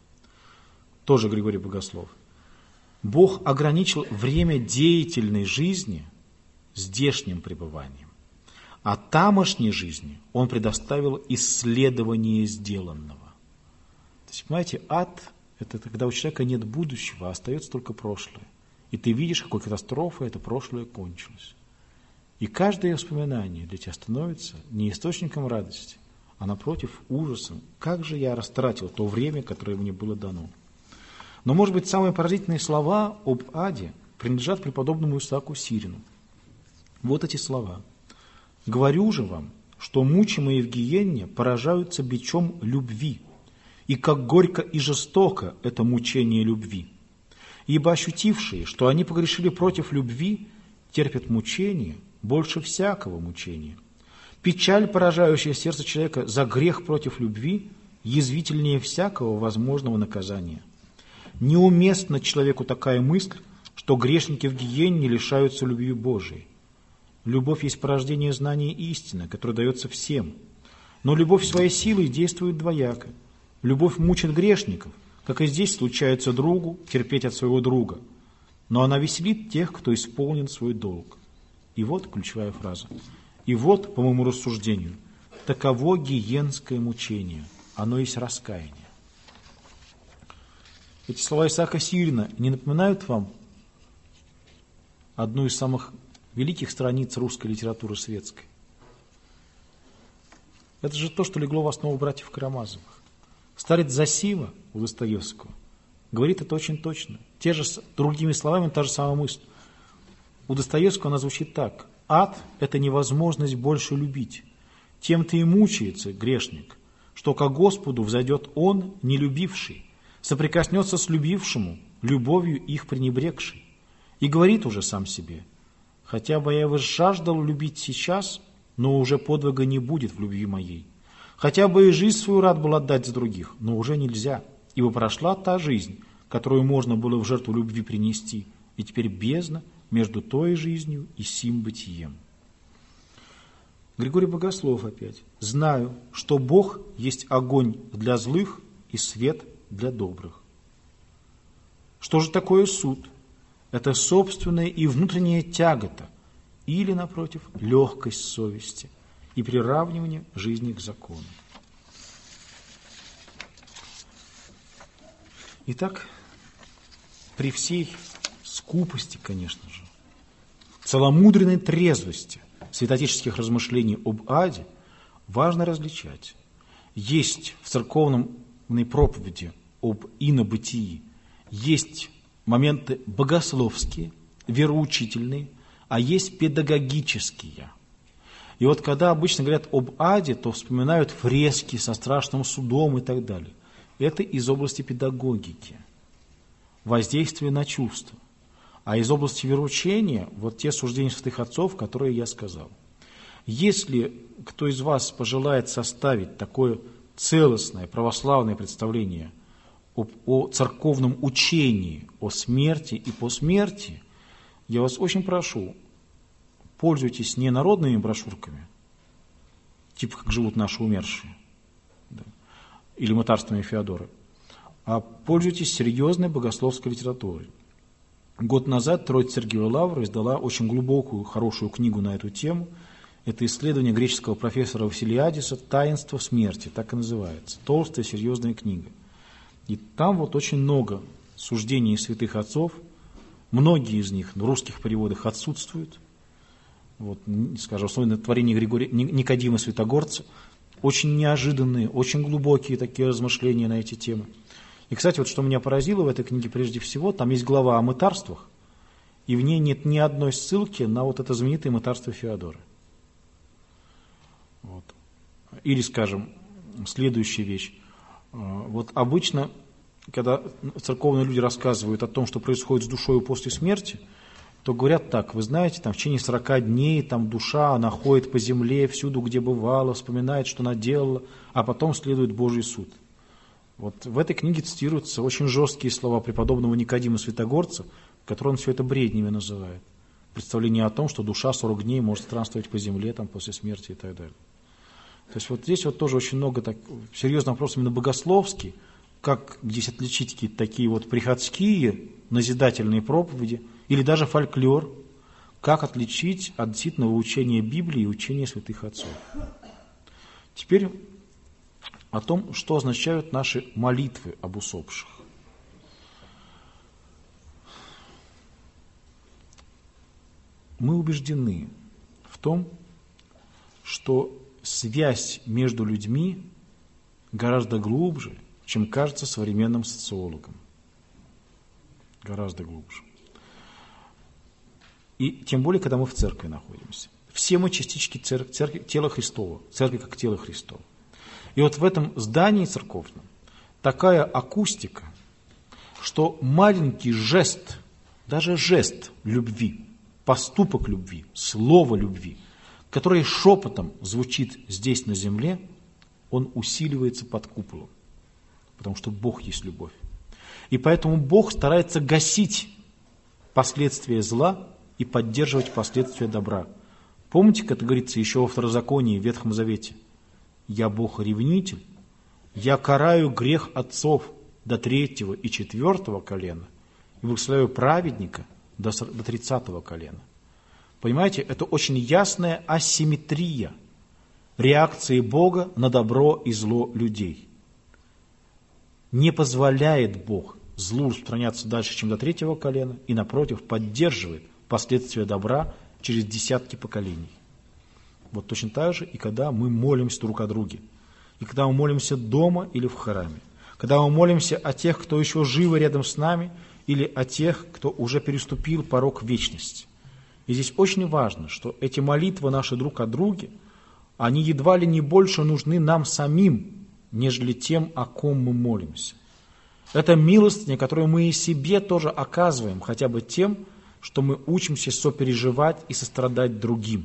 Тоже Григорий Богослов. Бог ограничил время деятельной жизни здешним пребыванием, а тамошней жизни Он предоставил исследование сделанного. То есть, понимаете, ад – это когда у человека нет будущего, а остается только прошлое. И ты видишь, какой катастрофой это прошлое кончилось. И каждое воспоминание для тебя становится не источником радости, а напротив ужасом. Как же я растратил то время, которое мне было дано. Но, может быть, самые поразительные слова об аде принадлежат преподобному Исааку Сирину. Вот эти слова. «Говорю же вам, что мучимые в гиенне поражаются бичом любви, и как горько и жестоко это мучение любви. Ибо ощутившие, что они погрешили против любви, терпят мучение больше всякого мучения. Печаль, поражающая сердце человека за грех против любви, язвительнее всякого возможного наказания. Неуместна человеку такая мысль, что грешники в гиенне лишаются любви Божией. Любовь есть порождение знания истины, которое дается всем. Но любовь своей силой действует двояко. Любовь мучит грешников, как и здесь случается другу терпеть от своего друга. Но она веселит тех, кто исполнен свой долг. И вот ключевая фраза. И вот, по моему рассуждению, таково гиенское мучение. Оно есть раскаяние. Эти слова Исаака Сирина не напоминают вам одну из самых великих страниц русской литературы светской? Это же то, что легло в основу братьев Карамазовых. Старец Зосима у Достоевского говорит это очень точно. Те же, другими словами, та же самая мысль. У Достоевского она звучит так. Ад – это невозможность больше любить. Тем-то и мучается грешник, что ко Господу взойдет он, не любивший, соприкоснется с любившему, любовью их пренебрегший, и говорит уже сам себе: хотя бы я жаждал любить сейчас, но уже подвига не будет в любви моей. Хотя бы и жизнь свою рад был отдать за других, но уже нельзя, ибо прошла та жизнь, которую можно было в жертву любви принести, и теперь бездна между той жизнью и сим бытием. Григорий Богослов опять. Знаю, что Бог есть огонь для злых и свет для добрых. Что же такое суд? Это собственная и внутренняя тягота, или, напротив, легкость совести и приравнивание жизни к закону. Итак, при всей скупости, конечно же, целомудренной трезвости святоотеческих размышлений об аде важно различать. Есть в церковной проповеди об инобытии, есть моменты богословские, вероучительные, а есть педагогические. И вот когда обычно говорят об аде, то вспоминают фрески со страшным судом и так далее. Это из области педагогики, воздействие на чувства. А из области вероучения, вот те суждения святых отцов, которые я сказал. Если кто из вас пожелает составить такое целостное православное представление о, о церковном учении, о смерти и посмертии, я вас очень прошу, пользуйтесь не народными брошюрками, типа «Как живут наши умершие», да, или «Мытарствами Феодора», а пользуйтесь серьезной богословской литературой. Год назад Троица Сергиева Лавра издала очень глубокую, хорошую книгу на эту тему. Это исследование греческого профессора Василиадиса «Таинство смерти», так и называется. Толстая, серьезная книга. И там вот очень много суждений святых отцов. Многие из них в русских переводах отсутствуют. Вот, скажем, особенно творение Григория, Никодима Святогорца. Очень неожиданные, очень глубокие такие размышления на эти темы. И, кстати, вот что меня поразило в этой книге прежде всего, там есть глава о мытарствах, и в ней нет ни одной ссылки на вот это знаменитое мытарство Феодора. Вот. Или, скажем, следующая вещь. Вот обычно, когда церковные люди рассказывают о том, что происходит с душой после смерти, то говорят так: вы знаете, там в течение сорока дней там душа, она ходит по земле, всюду, где бывала, вспоминает, что она делала, а потом следует Божий суд. Вот в этой книге цитируются очень жесткие слова преподобного Никодима Святогорца, которые он все это бреднями называет. Представление о том, что душа сорок дней может странствовать по земле там, после смерти и так далее. То есть вот здесь вот тоже очень много так, серьезный вопрос именно богословский, как здесь отличить какие-то такие вот приходские назидательные проповеди или даже фольклор, как отличить от действительного учения Библии и учения святых отцов. Теперь о том, что означают наши молитвы об усопших. Мы убеждены в том, что связь между людьми гораздо глубже, чем кажется современным социологам. Гораздо глубже. И тем более, когда мы в церкви находимся. Все мы частички церкви, церкви, тела Христова, церкви как тело Христова. И вот в этом здании церковном такая акустика, что маленький жест, даже жест любви, поступок любви, слово любви, который шепотом звучит здесь на земле, он усиливается под куполом, потому что Бог есть любовь. И поэтому Бог старается гасить последствия зла и поддерживать последствия добра. Помните, как это говорится еще во Второзаконии, в Ветхом Завете? «Я Бог-ревнитель, я караю грех отцов до третьего и четвертого колена и благословляю праведника до тридцатого колена». Понимаете, это очень ясная асимметрия реакции Бога на добро и зло людей. Не позволяет Бог злу распространяться дальше, чем до третьего колена, и, напротив, поддерживает последствия добра через десятки поколений. Вот точно так же и когда мы молимся друг о друге, и когда мы молимся дома или в храме, когда мы молимся о тех, кто еще живы рядом с нами, или о тех, кто уже переступил порог вечности. И здесь очень важно, что эти молитвы наши друг о друге, они едва ли не больше нужны нам самим, нежели тем, о ком мы молимся. Это милостыня, которую мы и себе тоже оказываем, хотя бы тем, что мы учимся сопереживать и сострадать другим.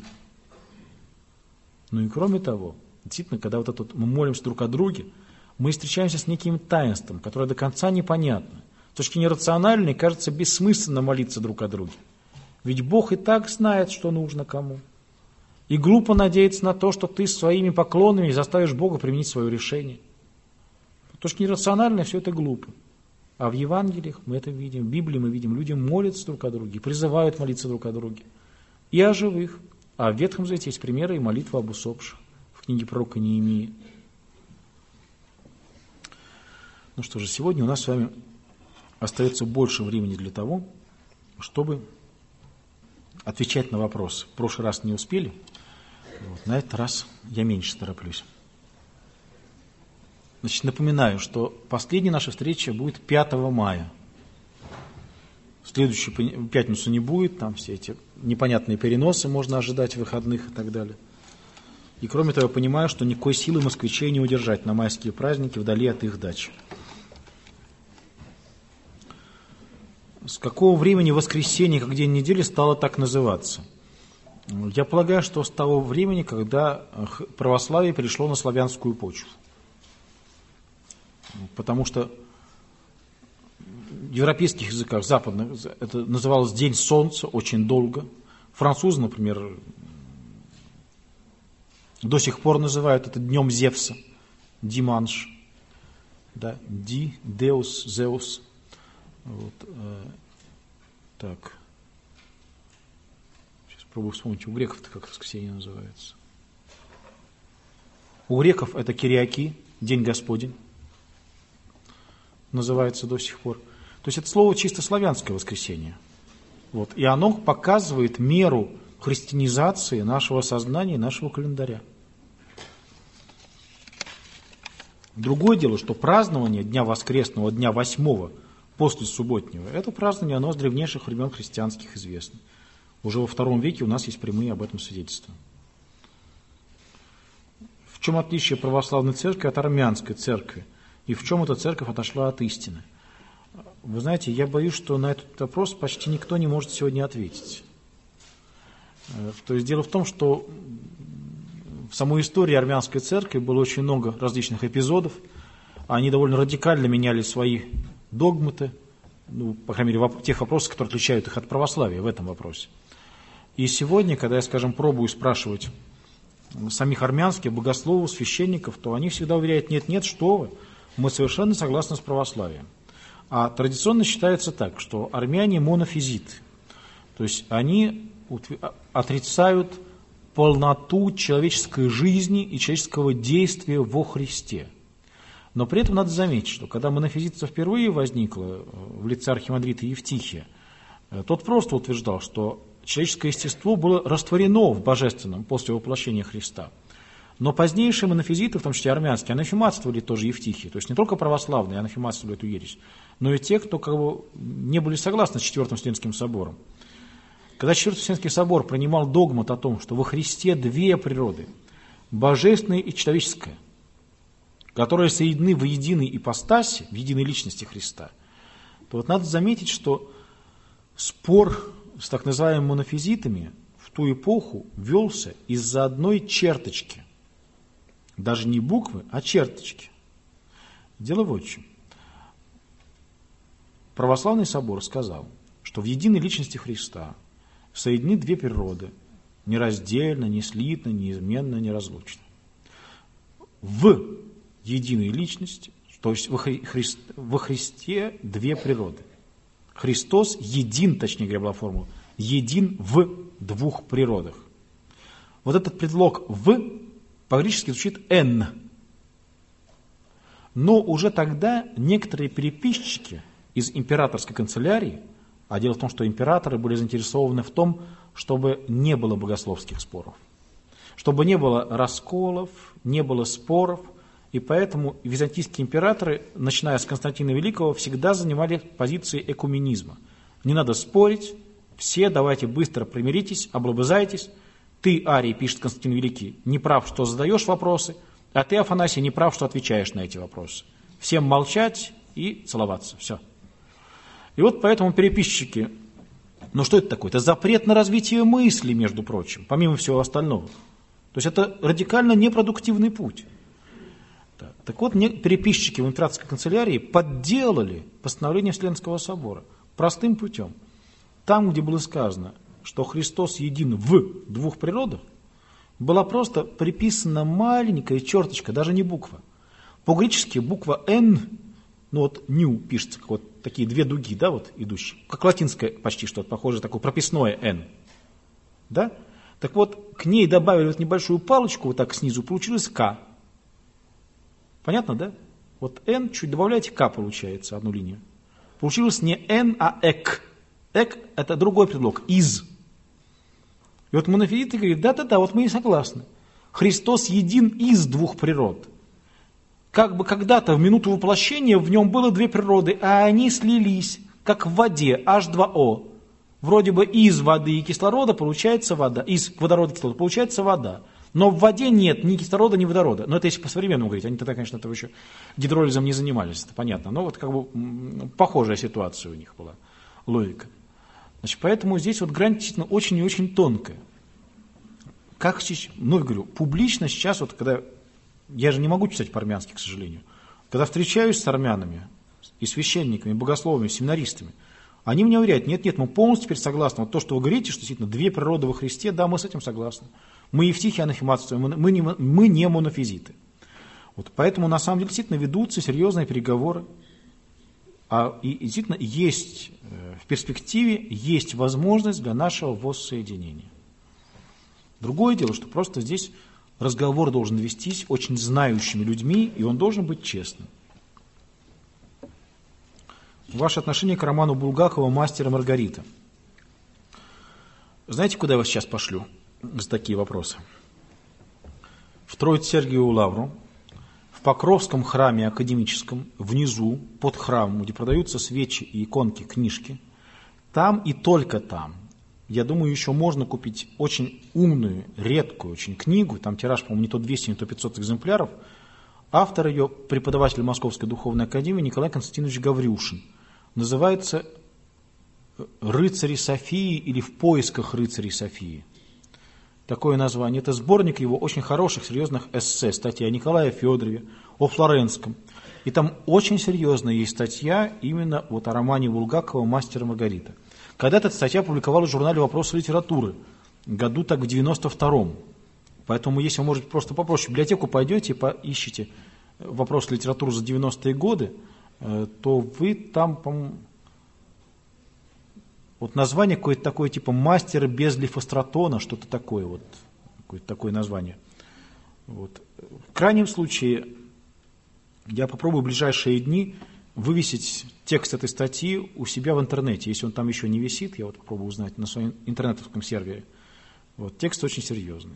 Ну и кроме того, действительно, когда вот это вот мы молимся друг о друге, мы встречаемся с неким таинством, которое до конца непонятно. С точки зрения рациональной, кажется бессмысленно молиться друг о друге. Ведь Бог и так знает, что нужно кому. И глупо надеяться на то, что ты своими поклонами заставишь Бога применить свое решение. С точки зрения рациональной все это глупо. А в Евангелиях мы это видим, в Библии мы видим, люди молятся друг о друге, призывают молиться друг о друге. И о живых. А в Ветхом Завете есть примеры и молитвы об усопших в книге пророка Неемии. Ну что же, сегодня у нас с вами остается больше времени для того, чтобы отвечать на вопросы. В прошлый раз не успели, вот, на этот раз я меньше тороплюсь. Значит, напоминаю, что последняя наша встреча будет пятого мая. В следующую пятницу не будет, там все эти непонятные переносы можно ожидать выходных и так далее. И кроме того, я понимаю, что никакой силы москвичей не удержать на майские праздники вдали от их дач. С какого времени воскресенье, как день недели, стало так называться? Я полагаю, что с того времени, когда православие перешло на славянскую почву. Потому что в европейских языках западных это называлось День Солнца очень долго. Французы, например, до сих пор называют это Днем Зевса, Диманш, да, Ди, Деус, Зеус. Вот, э, так. Сейчас пробую вспомнить, у греков-то как воскресенье называется. У греков это Кириаки, День Господень, называется до сих пор. То есть это слово чисто славянское воскресенье. Вот, и оно показывает меру христианизации нашего сознания и нашего календаря. Другое дело, что празднование Дня Воскресного, Дня Восьмого, после субботнего, это празднование, оно с древнейших времен христианских известно. Уже во втором веке у нас есть прямые об этом свидетельства. В чем отличие православной церкви от армянской церкви? И в чем эта церковь отошла от истины? Вы знаете, я боюсь, что на этот вопрос почти никто не может сегодня ответить. То есть дело в том, что в самой истории армянской церкви было очень много различных эпизодов. Они довольно радикально меняли свои догматы, ну, по крайней мере, в тех вопросах, которые отличают их от православия в этом вопросе. И сегодня, когда я, скажем, пробую спрашивать самих армянских богословов, священников, то они всегда уверяют: нет-нет, что вы, мы совершенно согласны с православием. А традиционно считается так, что армяне монофизиты, то есть они отрицают полноту человеческой жизни и человеческого действия во Христе. Но при этом надо заметить, что когда монофизитство впервые возникло в лице архимандрита Евтихия, тот просто утверждал, что человеческое естество было растворено в божественном после воплощения Христа. Но позднейшие монофизиты, в том числе армянские, анафематствовали тоже Евтихия. То есть не только православные анафематствовали эту ересь, но и те, кто как бы не были согласны с Четвертым Вселенским собором. Когда Четвертый Вселенский собор принимал догмат о том, что во Христе две природы, божественная и человеческая, которые соединены в единой ипостаси, в единой личности Христа, то вот надо заметить, что спор с так называемыми монофизитами в ту эпоху велся из-за одной черточки. Даже не буквы, а черточки. Дело вот в чем. Православный собор сказал, что в единой личности Христа соединены две природы, нераздельно, неслитно, неизменно, неразлучно. В единой личности, то есть во, Хри- во Христе две природы. Христос един, точнее говоря, была формула, един в двух природах. Вот этот предлог «в» по-гречески звучит «эн». Но уже тогда некоторые переписчики из императорской канцелярии, а дело в том, что императоры были заинтересованы в том, чтобы не было богословских споров, чтобы не было расколов, не было споров, И поэтому византийские императоры, начиная с Константина Великого, всегда занимали позиции экуменизма. Не надо спорить, все давайте быстро примиритесь, облобызайтесь. Ты, Арий, пишет Константин Великий, не прав, что задаешь вопросы, а ты, Афанасий, не прав, что отвечаешь на эти вопросы. Всем молчать и целоваться. Все. И вот поэтому переписчики, ну что это такое? Это запрет на развитие мысли, между прочим, помимо всего остального. То есть это радикально непродуктивный путь. Так, так вот, переписчики в императорской канцелярии подделали постановление Вселенского собора простым путем. Там, где было сказано, что Христос един в двух природах, была просто приписана маленькая черточка, даже не буква. По-гречески буква «н», ну вот «ню» пишется, как вот такие две дуги, да, вот идущие, как латинское почти что-то похоже, такое прописное «н». Да? Так вот, к ней добавили вот небольшую палочку, вот так снизу, получилось «к». Понятно, да? Вот «н» чуть добавляете «к» получается, одну линию. Получилось не «н», а «эк». «Эк» – это другой предлог, «из». И вот монофизиты говорят, да-да-да, вот мы и согласны. Христос един из двух природ. Как бы когда-то в минуту воплощения в нем было две природы, а они слились, как в воде, эйч два о. Вроде бы из воды и кислорода получается вода, из водорода и кислорода получается вода. Но в воде нет ни кислорода, ни водорода. Но это если по-современному говорить, они тогда, конечно, этого еще гидролизом не занимались, это понятно. Но вот как бы похожая ситуация у них была, логика. Значит, поэтому здесь вот грань действительно очень и очень тонкая. Как сейчас, ну, я говорю, публично сейчас, вот когда, я же не могу читать по-армянски, к сожалению, когда встречаюсь с армянами, и священниками, и богословами, и семинаристами, они мне говорят, нет-нет, мы полностью теперь согласны. Вот то, что вы говорите, что действительно две природы во Христе, да, мы с этим согласны. Мы евтихи анафематствуем, мы, мы, не, мы не монофизиты. Вот поэтому на самом деле действительно ведутся серьезные переговоры. А и, и действительно есть в перспективе есть возможность для нашего воссоединения. Другое дело, что просто здесь разговор должен вестись очень знающими людьми, и он должен быть честным. Ваше отношение к роману Булгакова «Мастер и Маргарита». Знаете, куда я вас сейчас пошлю за такие вопросы? В Троице-Сергиеву лавру, в Покровском храме академическом, внизу, под храмом, где продаются свечи и иконки, книжки, там и только там, я думаю, еще можно купить очень умную, редкую очень книгу, там тираж, по-моему, не то двести, не то пятьсот экземпляров. Автор ее, преподаватель Московской духовной академии Николай Константинович Гаврюшин. Называется «Рыцари Софии» или «В поисках рыцарей Софии». Такое название. Это сборник его очень хороших, серьезных эссе, статьи о Николае Федорове, о Флоренском. И там очень серьезная есть статья именно вот о романе Булгакова «Мастер и Маргарита». Когда-то эта статья публиковалась в журнале «Вопросы литературы», году так в девяносто втором. Поэтому, если вы, может, просто попроще в библиотеку пойдете и поищите «Вопросы литературы» за девяностые годы, то вы там, по-моему, вот название какое-то такое, типа «Мастер без лифостратона», что-то такое, вот, какое-то такое название. Вот. В крайнем случае, я попробую в ближайшие дни вывесить текст этой статьи у себя в интернете. Если он там еще не висит, я вот попробую узнать на своем интернетовском сервере. Вот, текст очень серьезный.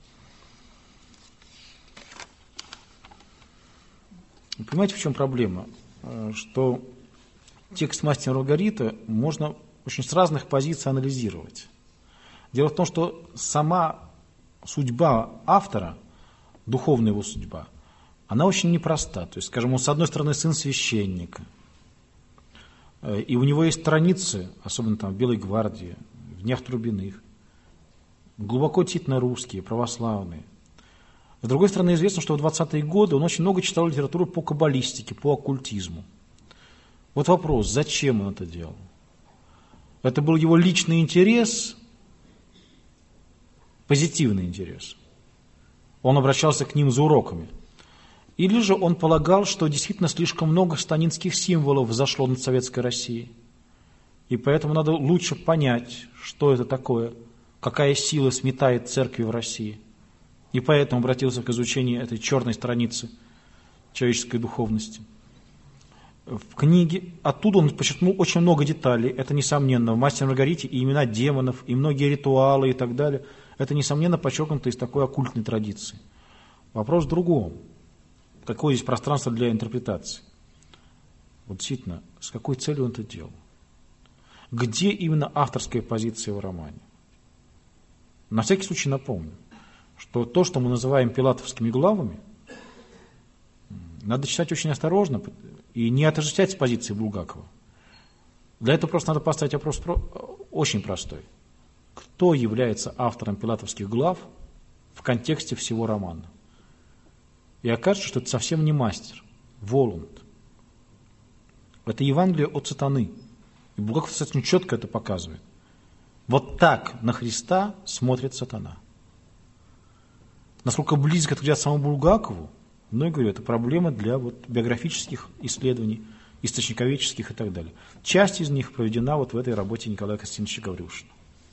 Вы понимаете, в чем проблема? Что текст «Мастера и Маргарита» можно очень с разных позиций анализировать. Дело в том, что сама судьба автора, духовная его судьба, она очень непроста. То есть, скажем, он, с одной стороны, сын священника, и у него есть страницы, особенно там в Белой гвардии, в Днях Трубиных, глубоко действительно русские, православные. С другой стороны, известно, что в двадцатые годы он очень много читал литературу по каббалистике, по оккультизму. Вот вопрос, зачем он это делал? Это был его личный интерес, позитивный интерес. Он обращался к ним за уроками. Или же он полагал, что действительно слишком много станинских символов взошло над Советской Россией. И поэтому надо лучше понять, что это такое, какая сила сметает церкви в России. И поэтому обратился к изучению этой черной страницы человеческой духовности. В книге, оттуда он подчеркнул очень много деталей, это несомненно, в «Мастере и Маргарите» и имена демонов, и многие ритуалы и так далее, это несомненно подчеркнуто из такой оккультной традиции. Вопрос в другом. какое здесь пространство для интерпретации. Вот действительно, с какой целью он это делал? Где именно авторская позиция в романе? На всякий случай напомню, что то, что мы называем пилатовскими главами, надо читать очень осторожно и не отождествлять с позиции Булгакова. Для этого просто надо поставить вопрос очень простой. Кто является автором пилатовских глав в контексте всего романа? И окажется, что это совсем не мастер, Воланд. Это Евангелие от сатаны. И Булгаков достаточно четко это показывает. Вот так на Христа смотрит сатана. Насколько близко это к самому Булгакову, ну, я говорю, это проблема для вот биографических исследований, источниковедческих и так далее. Часть из них проведена вот в этой работе Николая Константиновича Гаврюшина.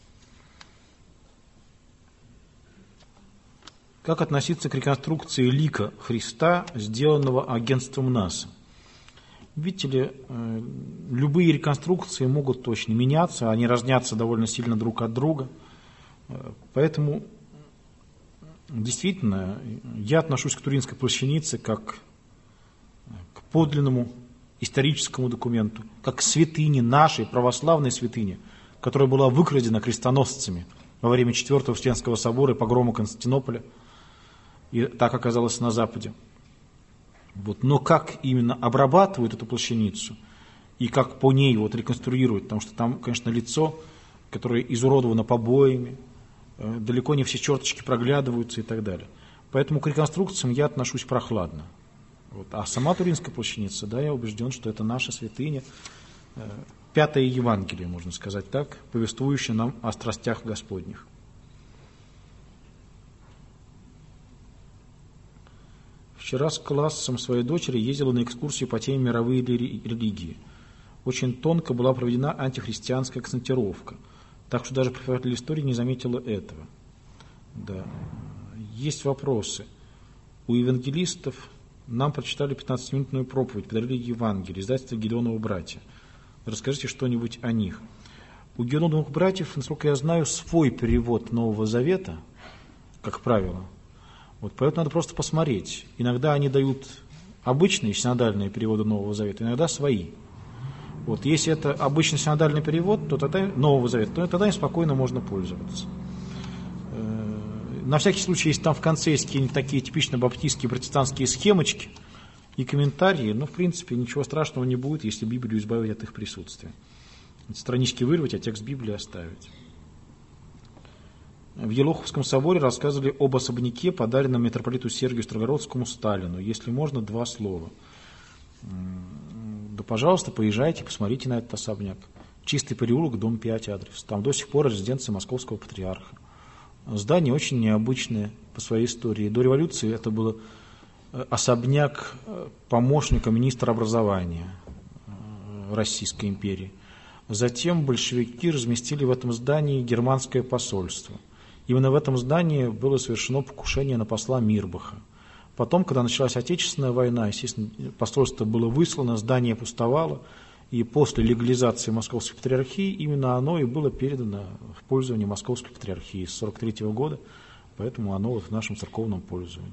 Как относиться к реконструкции лика Христа, сделанного агентством НАСА? Видите ли, любые реконструкции могут точно меняться, они разнятся довольно сильно друг от друга. Поэтому, действительно, я отношусь к Туринской плащанице как к подлинному историческому документу, как к святыне, нашей православной святыне, которая была выкрадена крестоносцами во время Четвертого Вселенского собора и погрома Константинополя, и так оказалось на Западе. Вот. Но как именно обрабатывают эту плащаницу и как по ней вот реконструируют, потому что там, конечно, лицо, которое изуродовано побоями, далеко не все черточки проглядываются и так далее. Поэтому к реконструкциям я отношусь прохладно. Вот. А сама Туринская плащаница, да, я убежден, что это наша святыня, пятое Евангелие, можно сказать так, повествующее нам о страстях Господних. Вчера с классом своей дочери ездила на экскурсию по теме мировые религии. Очень тонко была проведена антихристианская акцентировка, так что даже преподаватель истории не заметила этого. Да. Есть вопросы. У евангелистов нам прочитали пятнадцатиминутную проповедь, подарили Евангелие, издательство Гедеоновы братья. Расскажите что-нибудь о них. У Гедеоновых братьев, насколько я знаю, свой перевод Нового Завета, как правило. Вот, поэтому надо просто посмотреть. Иногда они дают обычные синодальные переводы Нового Завета, иногда свои. Вот, если это обычный синодальный перевод, то тогда Нового Завета, то тогда им спокойно можно пользоваться. На всякий случай, если там в конце есть какие-нибудь такие типично баптистские протестантские схемочки и комментарии, ну, в принципе, ничего страшного не будет, если Библию избавить от их присутствия. Странички вырвать, а текст Библии оставить. В Елоховском соборе рассказывали об особняке, подаренном митрополиту Сергию Строгородскому Сталину. Если можно, два слова. Да, пожалуйста, поезжайте, посмотрите на этот особняк. Чистый переулок, дом пять, адрес. Там до сих пор резиденция московского патриарха. Здание очень необычное по своей истории. До революции это был особняк помощника министра образования Российской империи. Затем большевики разместили в этом здании германское посольство. Именно в этом здании было совершено покушение на посла Мирбаха. Потом, когда началась Отечественная война, естественно, посольство было выслано, здание пустовало, и после легализации Московской патриархии именно оно и было передано в пользование Московской патриархии с сорок третьего года, поэтому оно вот в нашем церковном пользовании.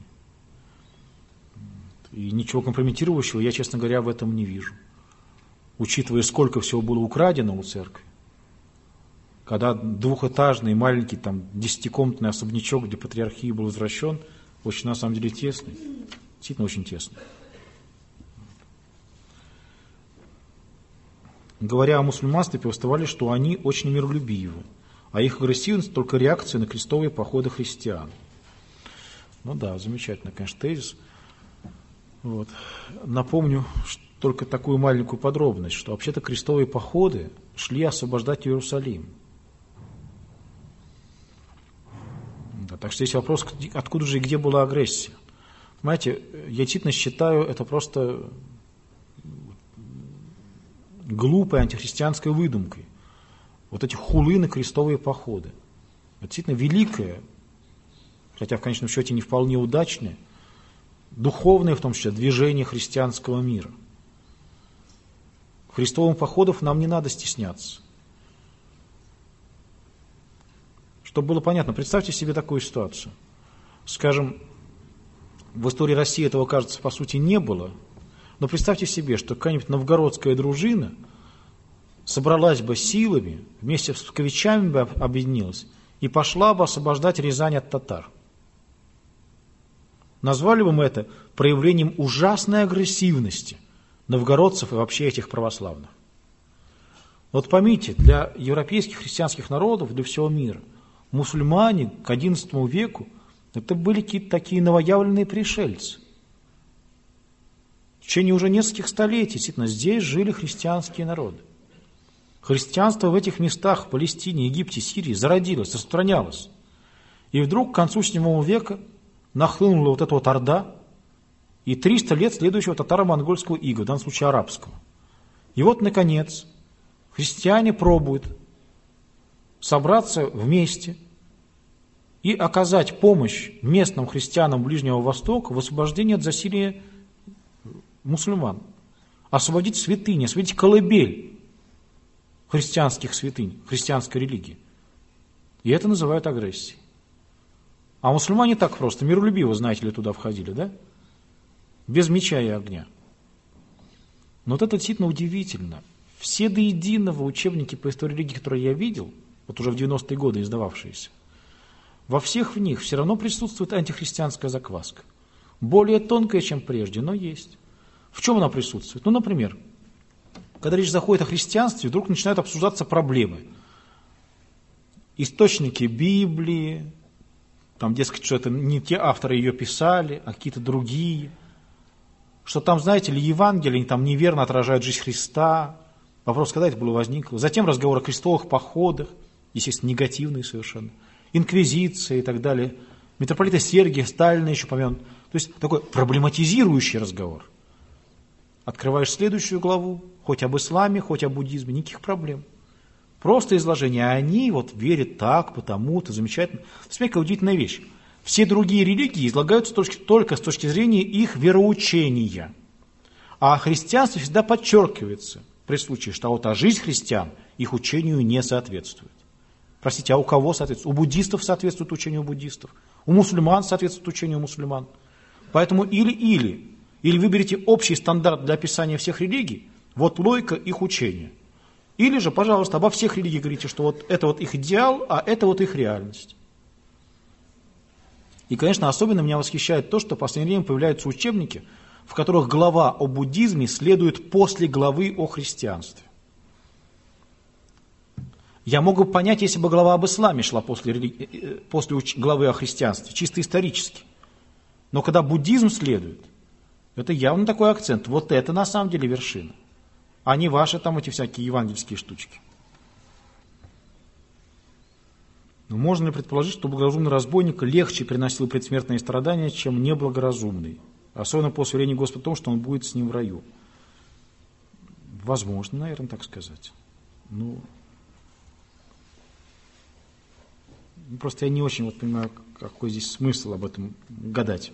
И ничего компрометирующего я, честно говоря, в этом не вижу. Учитывая, сколько всего было украдено у церкви, когда двухэтажный, маленький, там, десятикомнатный особнячок, где патриархия был возвращен, очень, на самом деле, тесный, действительно очень тесный. Говоря о мусульманстве, повествовали, что они очень миролюбивы, а их агрессивность только реакция на крестовые походы христиан. Ну да, замечательно, конечно, тезис. Вот. Напомню только такую маленькую подробность, что вообще-то крестовые походы шли освобождать Иерусалим. Да, так что здесь вопрос, откуда же и где была агрессия. Понимаете, я действительно считаю это просто глупой антихристианской выдумкой. Вот эти хулы на крестовые походы. Это действительно великое, хотя в конечном счете не вполне удачное, духовное, в том числе, движение христианского мира. Крестовым походов нам не надо стесняться. Чтобы было понятно, представьте себе такую ситуацию. Скажем, в истории России этого, кажется, по сути не было. Но представьте себе, что какая-нибудь новгородская дружина собралась бы силами, вместе с псковичами бы объединилась и пошла бы освобождать Рязань от татар. Назвали бы мы это проявлением ужасной агрессивности новгородцев и вообще этих православных. Вот поймите, для европейских христианских народов, для всего мира, мусульмане к одиннадцатому веку это были какие-то такие новоявленные пришельцы. В течение уже нескольких столетий, действительно, здесь жили христианские народы. Христианство в этих местах, в Палестине, Египте, Сирии, зародилось, распространялось. И вдруг к концу седьмого века нахлынула вот эта вот орда и триста лет следующего татаро-монгольского ига, в данном случае арабского. И вот, наконец, христиане пробуют собраться вместе и оказать помощь местным христианам Ближнего Востока в освобождении от засилия мусульман. Освободить святыни, освободить колыбель христианских святынь, христианской религии. И это называют агрессией. А мусульмане так просто, миролюбиво, знаете ли, туда входили, да? Без меча и огня. Но вот это действительно удивительно. Все до единого учебники по истории религии, которые я видел, вот уже в девяностые годы издававшиеся, во всех в них все равно присутствует антихристианская закваска. Более тонкая, чем прежде, но есть. В чем она присутствует? Ну, например, когда речь заходит о христианстве, вдруг начинают обсуждаться проблемы. Источники Библии, там, дескать, что это не те авторы ее писали, а какие-то другие. Что там, знаете ли, Евангелие там неверно отражают жизнь Христа. Вопрос, когда это было возникло. Затем разговор о крестовых походах, естественно, негативные совершенно. Инквизиция и так далее. Митрополита Сергия, Сталина еще помянут. То есть такой проблематизирующий разговор. Открываешь следующую главу, хоть об исламе, хоть о буддизме, никаких проблем. Просто изложение. А они вот верят так, потому-то, замечательно. Смотрите, какая удивительная вещь. Все другие религии излагаются только с точки зрения их вероучения. А христианство всегда подчеркивается при случае, что вот а жизнь христиан их учению не соответствует. Простите, а у кого соответствует? У буддистов соответствует учению буддистов. У мусульман соответствует учению мусульман. Поэтому или-или. Или выберите общий стандарт для описания всех религий, вот логика их учения. Или же, пожалуйста, обо всех религиях говорите, что вот это вот их идеал, а это вот их реальность. И, конечно, особенно меня восхищает то, что в последнее время появляются учебники, в которых глава о буддизме следует после главы о христианстве. Я мог бы понять, если бы глава об исламе шла после, религи... после главы о христианстве, чисто исторически. Но когда буддизм следует, это явно такой акцент. Вот это на самом деле вершина, а не ваши там эти всякие евангельские штучки. Но можно ли предположить, что благоразумный разбойник легче приносил предсмертные страдания, чем неблагоразумный? Особенно после уверения Господа в том, что он будет с ним в раю. Возможно, наверное, так сказать. Ну, просто я не очень вот понимаю, какой здесь смысл об этом гадать.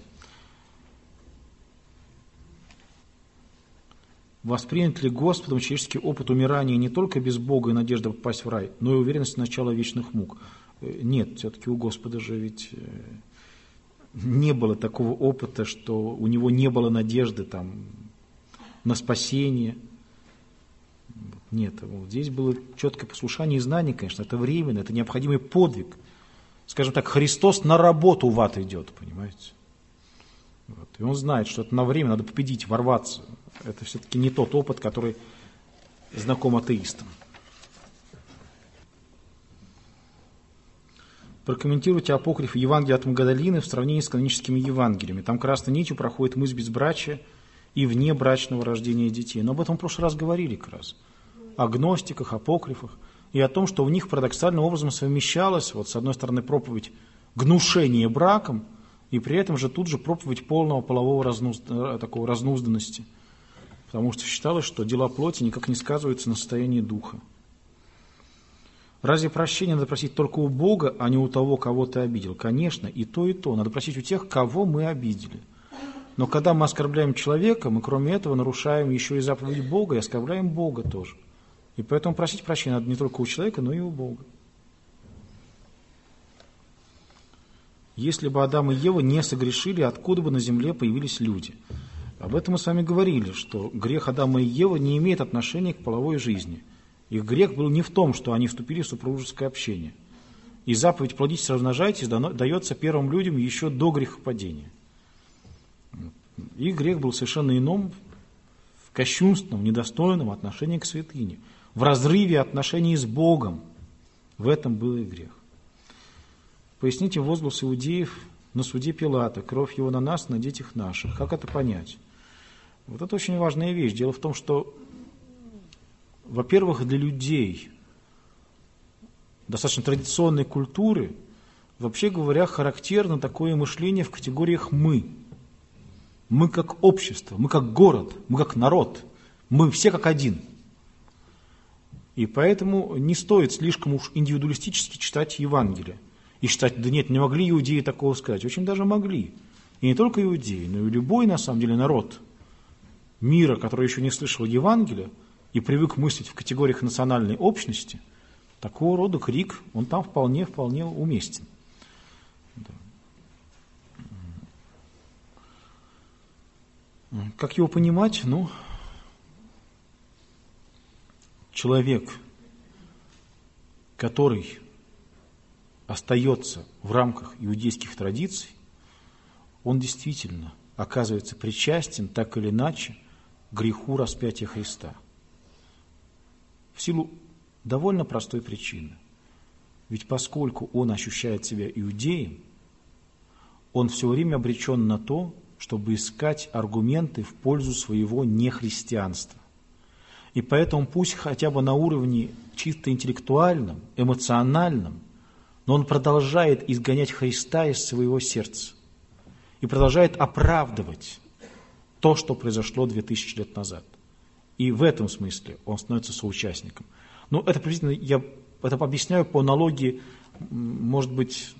Воспринят ли Господом человеческий опыт умирания не только без Бога и надежды попасть в рай, но и уверенность начала вечных мук? Нет, все-таки у Господа же ведь не было такого опыта, что у него не было надежды там, на спасение. Нет, вот здесь было четкое послушание и знание, конечно, это временно, это необходимый подвиг. Скажем так, Христос на работу в ад идет, понимаете? Вот. И он знает, что это на время, надо победить, ворваться. Это все-таки не тот опыт, который знаком атеистам. Прокомментируйте апокриф Евангелия от Магдалины в сравнении с каноническими Евангелиями. Там красной нитью проходит мысль безбрачия и внебрачного рождения детей. Но об этом в прошлый раз говорили как раз. О гностиках, апокрифах. И о том, что в них парадоксальным образом совмещалась, вот с одной стороны, проповедь гнушения браком, и при этом же тут же проповедь полного полового разнуз... такого разнузданности. Потому что считалось, что дела плоти никак не сказываются на состоянии духа. Разве прощение надо просить только у Бога, а не у того, кого ты обидел? Конечно, и то, и то. Надо просить у тех, кого мы обидели. Но когда мы оскорбляем человека, мы кроме этого нарушаем еще и заповедь Бога, и оскорбляем Бога тоже. И поэтому просить прощения надо не только у человека, но и у Бога. Если бы Адам и Ева не согрешили, откуда бы на земле появились люди? Об этом мы с вами говорили, что грех Адама и Евы не имеет отношения к половой жизни. Их грех был не в том, что они вступили в супружеское общение. И заповедь «плодитесь, размножайтесь» дается первым людям еще до грехопадения. Их грех был совершенно ином, в кощунственном, недостойном отношении к святыне, в разрыве отношений с Богом. В этом был их грех. Поясните возглас иудеев на суде Пилата: «Кровь его на нас, на детях наших». Как это понять? Вот это очень важная вещь. Дело в том, что, во-первых, для людей достаточно традиционной культуры, вообще говоря, характерно такое мышление в категориях «мы». Мы как общество, мы как город, мы как народ, мы все как один. И поэтому не стоит слишком уж индивидуалистически читать Евангелие и считать: да нет, не могли иудеи такого сказать. Очень даже могли. И не только иудеи, но и любой, на самом деле, народ мира, который еще не слышал Евангелия и привык мыслить в категориях национальной общности, такого рода крик, он там вполне, вполне уместен. Да. Как его понимать? Ну, человек, который остается в рамках иудейских традиций, он действительно оказывается причастен так или иначе к греху распятия Христа. В силу довольно простой причины. Ведь поскольку он ощущает себя иудеем, он все время обречен на то, чтобы искать аргументы в пользу своего нехристианства. И поэтому пусть хотя бы на уровне чисто интеллектуальном, эмоциональном, но он продолжает изгонять Христа из своего сердца и продолжает оправдывать то, что произошло две тысячи лет назад. И в этом смысле он становится соучастником. Но это приблизительно, я это объясняю по аналогии, может быть,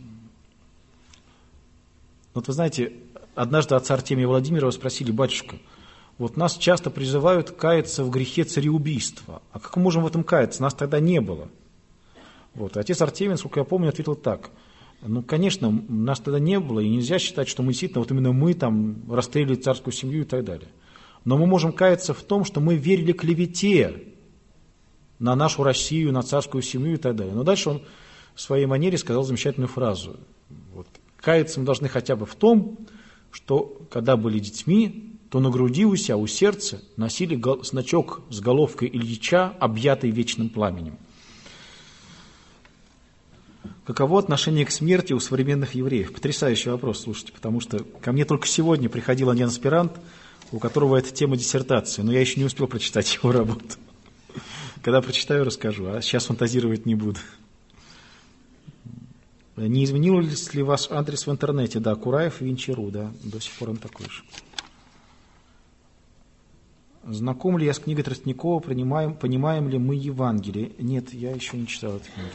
вот вы знаете, однажды отца Артемия Владимирова спросили: батюшка, вот нас часто призывают каяться в грехе цареубийства. А как мы можем в этом каяться? Нас тогда не было. Вот. Отец Артемий, насколько я помню, ответил так: ну, конечно, нас тогда не было, и нельзя считать, что мы действительно, вот именно мы там расстреляли царскую семью и так далее. Но мы можем каяться в том, что мы верили клевете на нашу Россию, на царскую семью и так далее. Но дальше он в своей манере сказал замечательную фразу. Вот. Каяться мы должны хотя бы в том, что когда были детьми, то на груди у себя, у сердца носили значок с головкой Ильича, объятый вечным пламенем. Каково отношение к смерти у современных евреев? Потрясающий вопрос, слушайте, потому что ко мне только сегодня приходил один аспирант, у которого это тема диссертации, но я еще не успел прочитать его работу. Когда прочитаю, расскажу, а сейчас фантазировать не буду. Не изменился ли ваш адрес в интернете? Да, Кураев и Винчеру, да, до сих пор он такой же. Знаком ли я с книгой Тростникова, понимаем, понимаем ли мы Евангелие? Нет, я еще не читал эту книгу.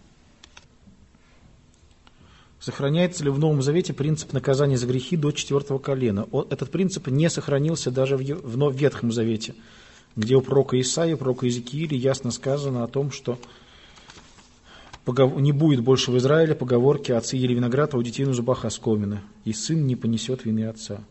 Сохраняется ли в Новом Завете принцип наказания за грехи до четвертого колена? Этот принцип не сохранился даже в Ветхом Завете, где у пророка Исаии, пророка Иезекииля ясно сказано о том, что не будет больше в Израиле поговорки: отцы ели виноград, а у детей на зубах оскомина, и сын не понесет вины отца.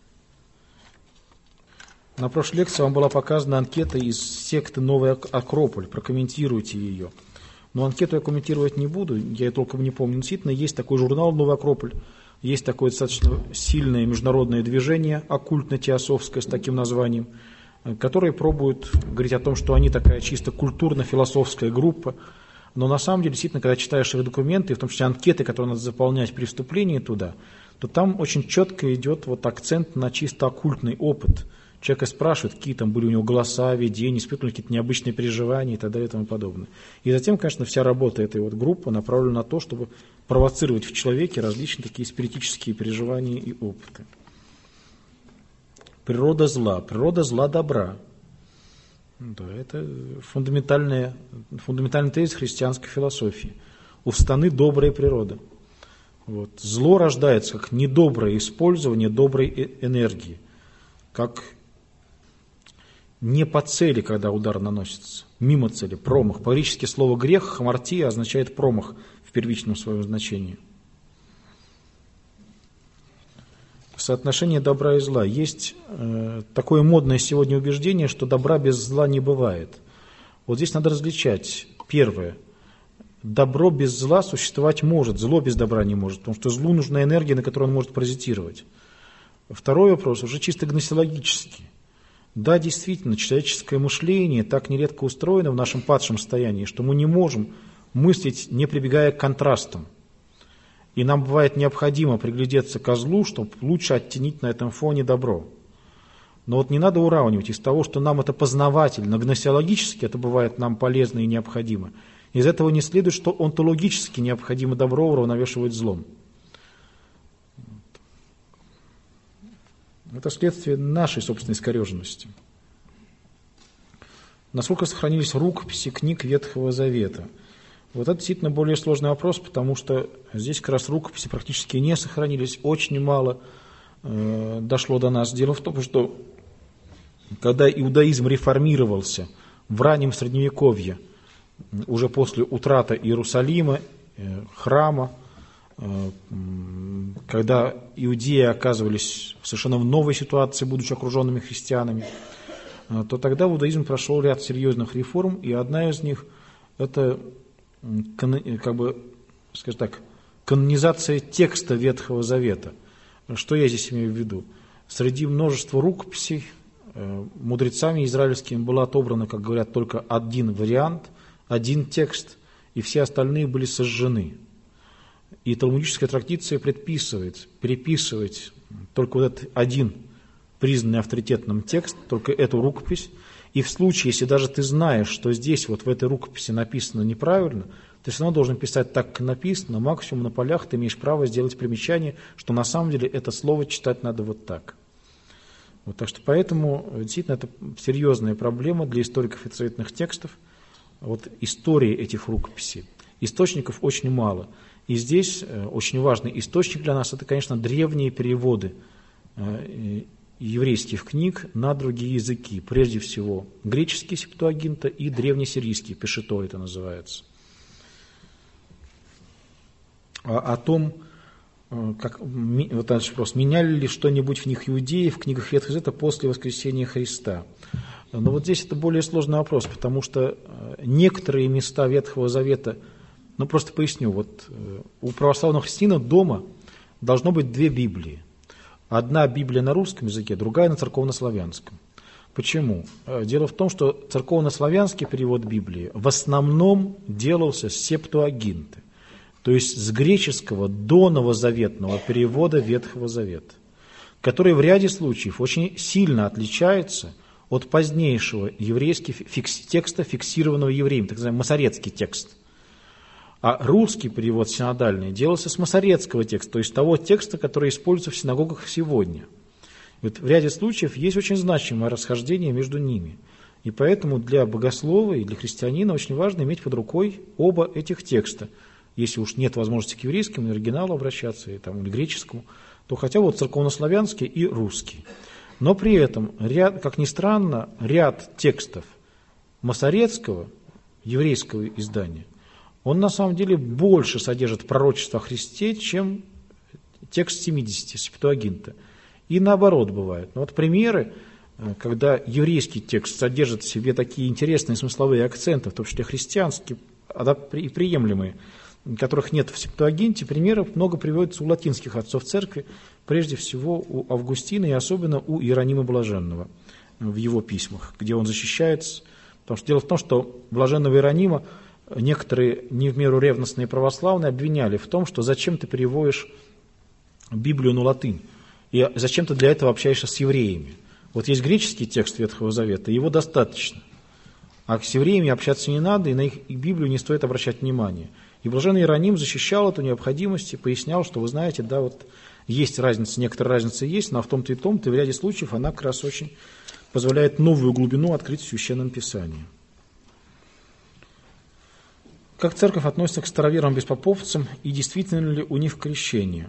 На прошлой лекции вам была показана анкета из секты «Новый Акрополь». Прокомментируйте ее. Но анкету я комментировать не буду, я ее толком не помню. Действительно, есть такой журнал «Новый Акрополь», есть такое достаточно сильное международное движение оккультно-теософское с таким названием, которые пробуют говорить о том, что они такая чисто культурно-философская группа. Но на самом деле, действительно, когда читаешь их документы, в том числе анкеты, которые надо заполнять при вступлении туда, то там очень четко идет вот акцент на чисто оккультный опыт. Человека спрашивают, какие там были у него голоса, видения, испытывали какие-то необычные переживания и так далее и тому подобное. И затем, конечно, вся работа этой вот группы направлена на то, чтобы провоцировать в человеке различные такие спиритические переживания и опыты. Природа зла, природа зла добра. Да, это фундаментальная, фундаментальный тезис христианской философии. У сатаны добрая природа. Вот. Зло рождается как недоброе использование доброй энергии, как не по цели, когда удар наносится, мимо цели, промах. По-гречески слово грех, хамартия, означает промах в первичном своем значении. соотношение добра и зла. Есть э, такое модное сегодня убеждение, что добра без зла не бывает. Вот здесь надо различать. Первое. Добро без зла существовать может, зло без добра не может, потому что злу нужна энергия, на которую он может паразитировать. Второй вопрос уже чисто гносеологический. Да, действительно, человеческое мышление так нередко устроено в нашем падшем состоянии, что мы не можем мыслить, не прибегая к контрастам. И нам бывает необходимо приглядеться ко злу, чтобы лучше оттенить на этом фоне добро. Но вот не надо уравнивать из того, что нам это познавательно, гносеологически это бывает нам полезно и необходимо. Из этого не следует, что онтологически необходимо добро уравновешивать злом. Это следствие нашей собственной искореженности. Насколько сохранились рукописи книг Ветхого Завета? Вот это действительно более сложный вопрос, потому что здесь как раз рукописи практически не сохранились, очень мало э, дошло до нас. Дело в том, что когда иудаизм реформировался в раннем Средневековье, уже после утраты Иерусалима, э, храма, когда иудеи оказывались совершенно в новой ситуации, будучи окруженными христианами, то тогда в иудаизме прошел ряд серьезных реформ, и одна из них – это, как бы, скажем так, канонизация текста Ветхого Завета. Что я здесь имею в виду? Среди множества рукописей мудрецами израильскими был отобран, как говорят, только один вариант, один текст, и все остальные были сожжены. И талмудическая традиция предписывает, переписывать только вот этот один признанный авторитетным текст, только эту рукопись. И в случае, если даже ты знаешь, что здесь вот в этой рукописи написано неправильно, ты все равно должен писать так, как написано, максимум на полях ты имеешь право сделать примечание, что на самом деле это слово читать надо вот так. Вот, так что поэтому действительно это серьезная проблема для историков ветхозаветных текстов. Вот истории этих рукописей. Источников очень мало. И здесь очень важный источник для нас – это, конечно, древние переводы еврейских книг на другие языки. Прежде всего, греческий Септуагинта и древнесирийский, Пешито это называется. О, о том, как, вот дальше вопрос, меняли ли что-нибудь в них иудеи в книгах Ветхого Завета после воскресения Христа? Но вот здесь это более сложный вопрос, потому что некоторые места Ветхого Завета, ну просто поясню, вот у православного христианина дома должно быть две Библии. Одна Библия на русском языке, другая на церковнославянском. Почему? Дело в том, что церковнославянский перевод Библии в основном делался с Септуагинты, то есть с греческого до новозаветного перевода Ветхого Завета, который в ряде случаев очень сильно отличается от позднейшего еврейского фикс, текста, фиксированного евреем, так называемый масоретский текст. А русский перевод синодальный делался с масоретского текста, то есть того текста, который используется в синагогах сегодня. И вот в ряде случаев есть очень значимое расхождение между ними. И поэтому для богослова и для христианина очень важно иметь под рукой оба этих текста. Если уж нет возможности к еврейскому оригиналу обращаться, или, там, или греческому, то хотя бы вот церковнославянский и русский. Но при этом, ряд, как ни странно, ряд текстов масоретского, еврейского издания, он на самом деле больше содержит пророчество о Христе, чем текст семидесяти, Септуагинта. И наоборот бывает. Но вот примеры, когда еврейский текст содержит в себе такие интересные смысловые акценты, в том числе христианские и приемлемые, которых нет в Септуагинте, примеров много приводится у латинских отцов церкви, прежде всего у Августина и особенно у Иеронима Блаженного в его письмах, где он защищается. Потому что дело в том, что блаженного Иеронима некоторые не в меру ревностные православные обвиняли в том, что зачем ты переводишь Библию на латынь, и зачем ты для этого общаешься с евреями. Вот есть греческий текст Ветхого Завета, его достаточно. А с евреями общаться не надо, и на их Библию не стоит обращать внимания. И блаженный Иероним защищал эту необходимость и пояснял, что вы знаете, да, вот есть разница, некоторая разница есть, но в том-то и том-то, и в ряде случаев она как раз очень позволяет новую глубину открыть в Священном Писании. Как церковь относится к староверам-беспоповцам и действительно ли у них крещение?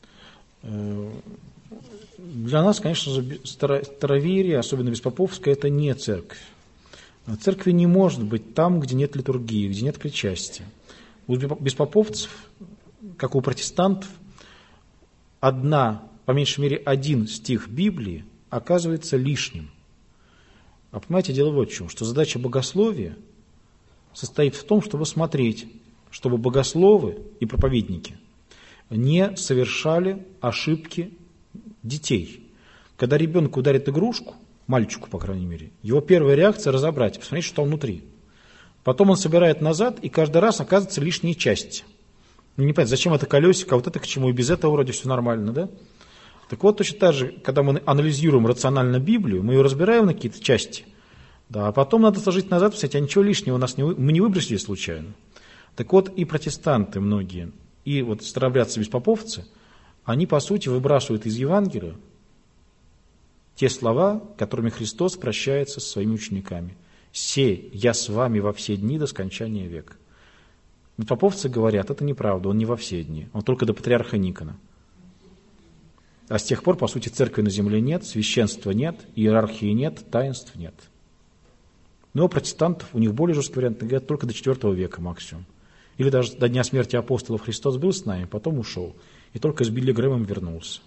Для нас, конечно же, староверие, особенно беспоповское, это не церковь. Церкви не может быть там, где нет литургии, где нет причастия. У беспоповцев, как у протестантов, одна по меньшей мере, один стих Библии оказывается лишним. А понимаете, дело вот в чем, что задача богословия состоит в том, чтобы смотреть, чтобы богословы и проповедники не совершали ошибки детей. Когда ребенок ударит игрушку, мальчику, по крайней мере, его первая реакция – разобрать, посмотреть, что там внутри. Потом он собирает назад, и каждый раз оказываются лишние части. Ну, не понятно, зачем это колесико, а вот это к чему, и без этого вроде все нормально, да? Так вот, точно так же, когда мы анализируем рационально Библию, мы ее разбираем на какие-то части, да, а потом надо сложить назад, посмотреть, а ничего лишнего у нас не, мы не выбросили случайно. Так вот, и протестанты многие, и вот старообрядцы-беспоповцы, они, по сути, выбрасывают из Евангелия те слова, которыми Христос прощается со своими учениками. «Се, я с вами во все дни до скончания века». Беспоповцы говорят, это неправда, он не во все дни, он только до патриарха Никона. А с тех пор, по сути, церкви на земле нет, священства нет, иерархии нет, таинств нет. Но у протестантов, у них более жесткий вариант, говорят, только до четвертого века максимум. Или даже до дня смерти апостолов Христос был с нами, потом ушел. И только с Билли Грэмом вернулся.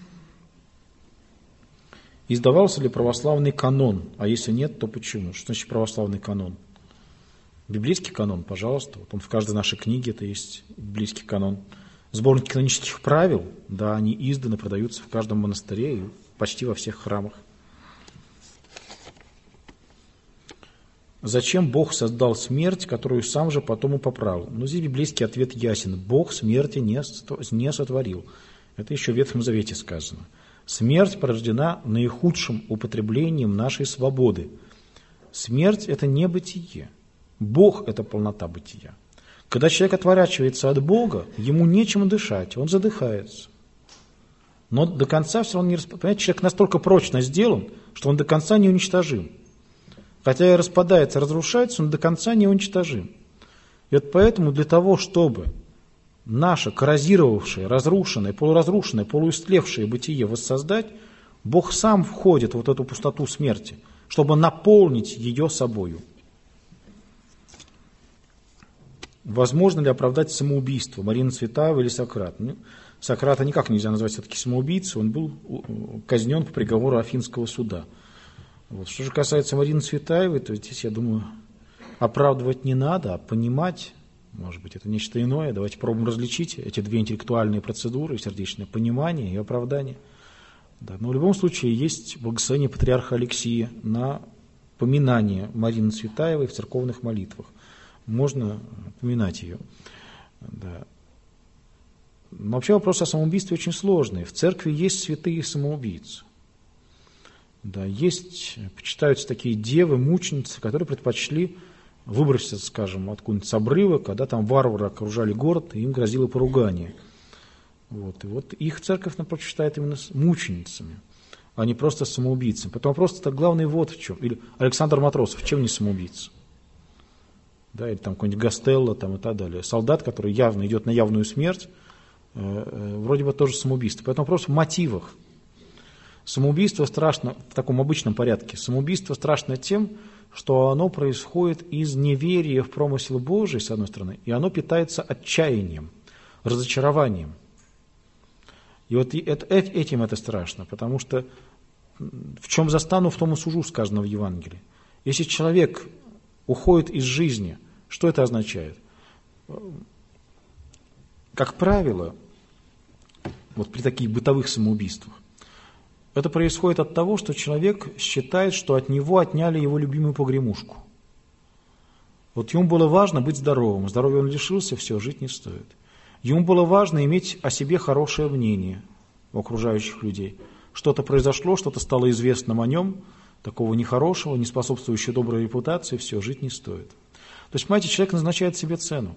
Издавался ли православный канон? А если нет, то почему? Что значит православный канон? Библейский канон, пожалуйста. Вот он в каждой нашей книге это есть библейский канон. Сборники канонических правил, да, они изданы, продаются в каждом монастыре и почти во всех храмах. Зачем Бог создал смерть, которую сам же потом и поправил? Ну, здесь библейский ответ ясен. Бог смерти не сотворил. Это еще в Ветхом Завете сказано. Смерть порождена наихудшим употреблением нашей свободы. Смерть – это не бытие. Бог – это полнота бытия. Когда человек отворачивается от Бога, ему нечем дышать, он задыхается. Но до конца все равно не распадается. Понимаете, человек настолько прочно сделан, что он до конца не уничтожим. Хотя и распадается, разрушается, он до конца не уничтожим. И вот поэтому для того, чтобы наше коррозировавшее, разрушенное, полуразрушенное, полуистлевшее бытие воссоздать, Бог сам входит в вот эту пустоту смерти, чтобы наполнить ее собою. Возможно ли оправдать самоубийство Марины Цветаевой или Сократа? Ну, Сократа никак нельзя назвать все-таки самоубийцей, он был казнен по приговору Афинского суда. Вот. Что же касается Марины Цветаевой, то здесь, я думаю, оправдывать не надо, а понимать, может быть, это нечто иное. Давайте пробуем различить эти две интеллектуальные процедуры, сердечное понимание и оправдание. Да. Но в любом случае есть благословение патриарха Алексия на поминание Марины Цветаевой в церковных молитвах. Можно поминать ее. Да. Но вообще вопрос о самоубийстве очень сложный. В церкви есть святые самоубийцы. Да, есть, почитаются такие девы, мученицы, которые предпочли выброситься, скажем, откуда-нибудь с обрыва, когда там варвары окружали город, и им грозило поругание. Вот. И вот их церковь, напротив, считает именно мученицами, а не просто самоубийцами. Поэтому просто главный вот в чем. Или Александр Матросов, чем не самоубийца? Да, или там какой-нибудь Гастелло там, и так далее. Солдат, который явно идет на явную смерть, э, э, вроде бы тоже самоубийство. Поэтому вопрос в мотивах. Самоубийство страшно в таком обычном порядке. Самоубийство страшно тем, что оно происходит из неверия в промысел Божий, с одной стороны, и оно питается отчаянием, разочарованием. И вот это, этим это страшно, потому что в чем застану, в том и сужу, сказано в Евангелии. Если человек уходит из жизни, что это означает? Как правило, вот при таких бытовых самоубийствах, это происходит от того, что человек считает, что от него отняли его любимую погремушку. Вот ему было важно быть здоровым. Здоровья он лишился, все, жить не стоит. Ему было важно иметь о себе хорошее мнение у окружающих людей. Что-то произошло, что-то стало известным о нем, такого нехорошего, не способствующего доброй репутации, все, жить не стоит. То есть, понимаете, человек назначает себе цену.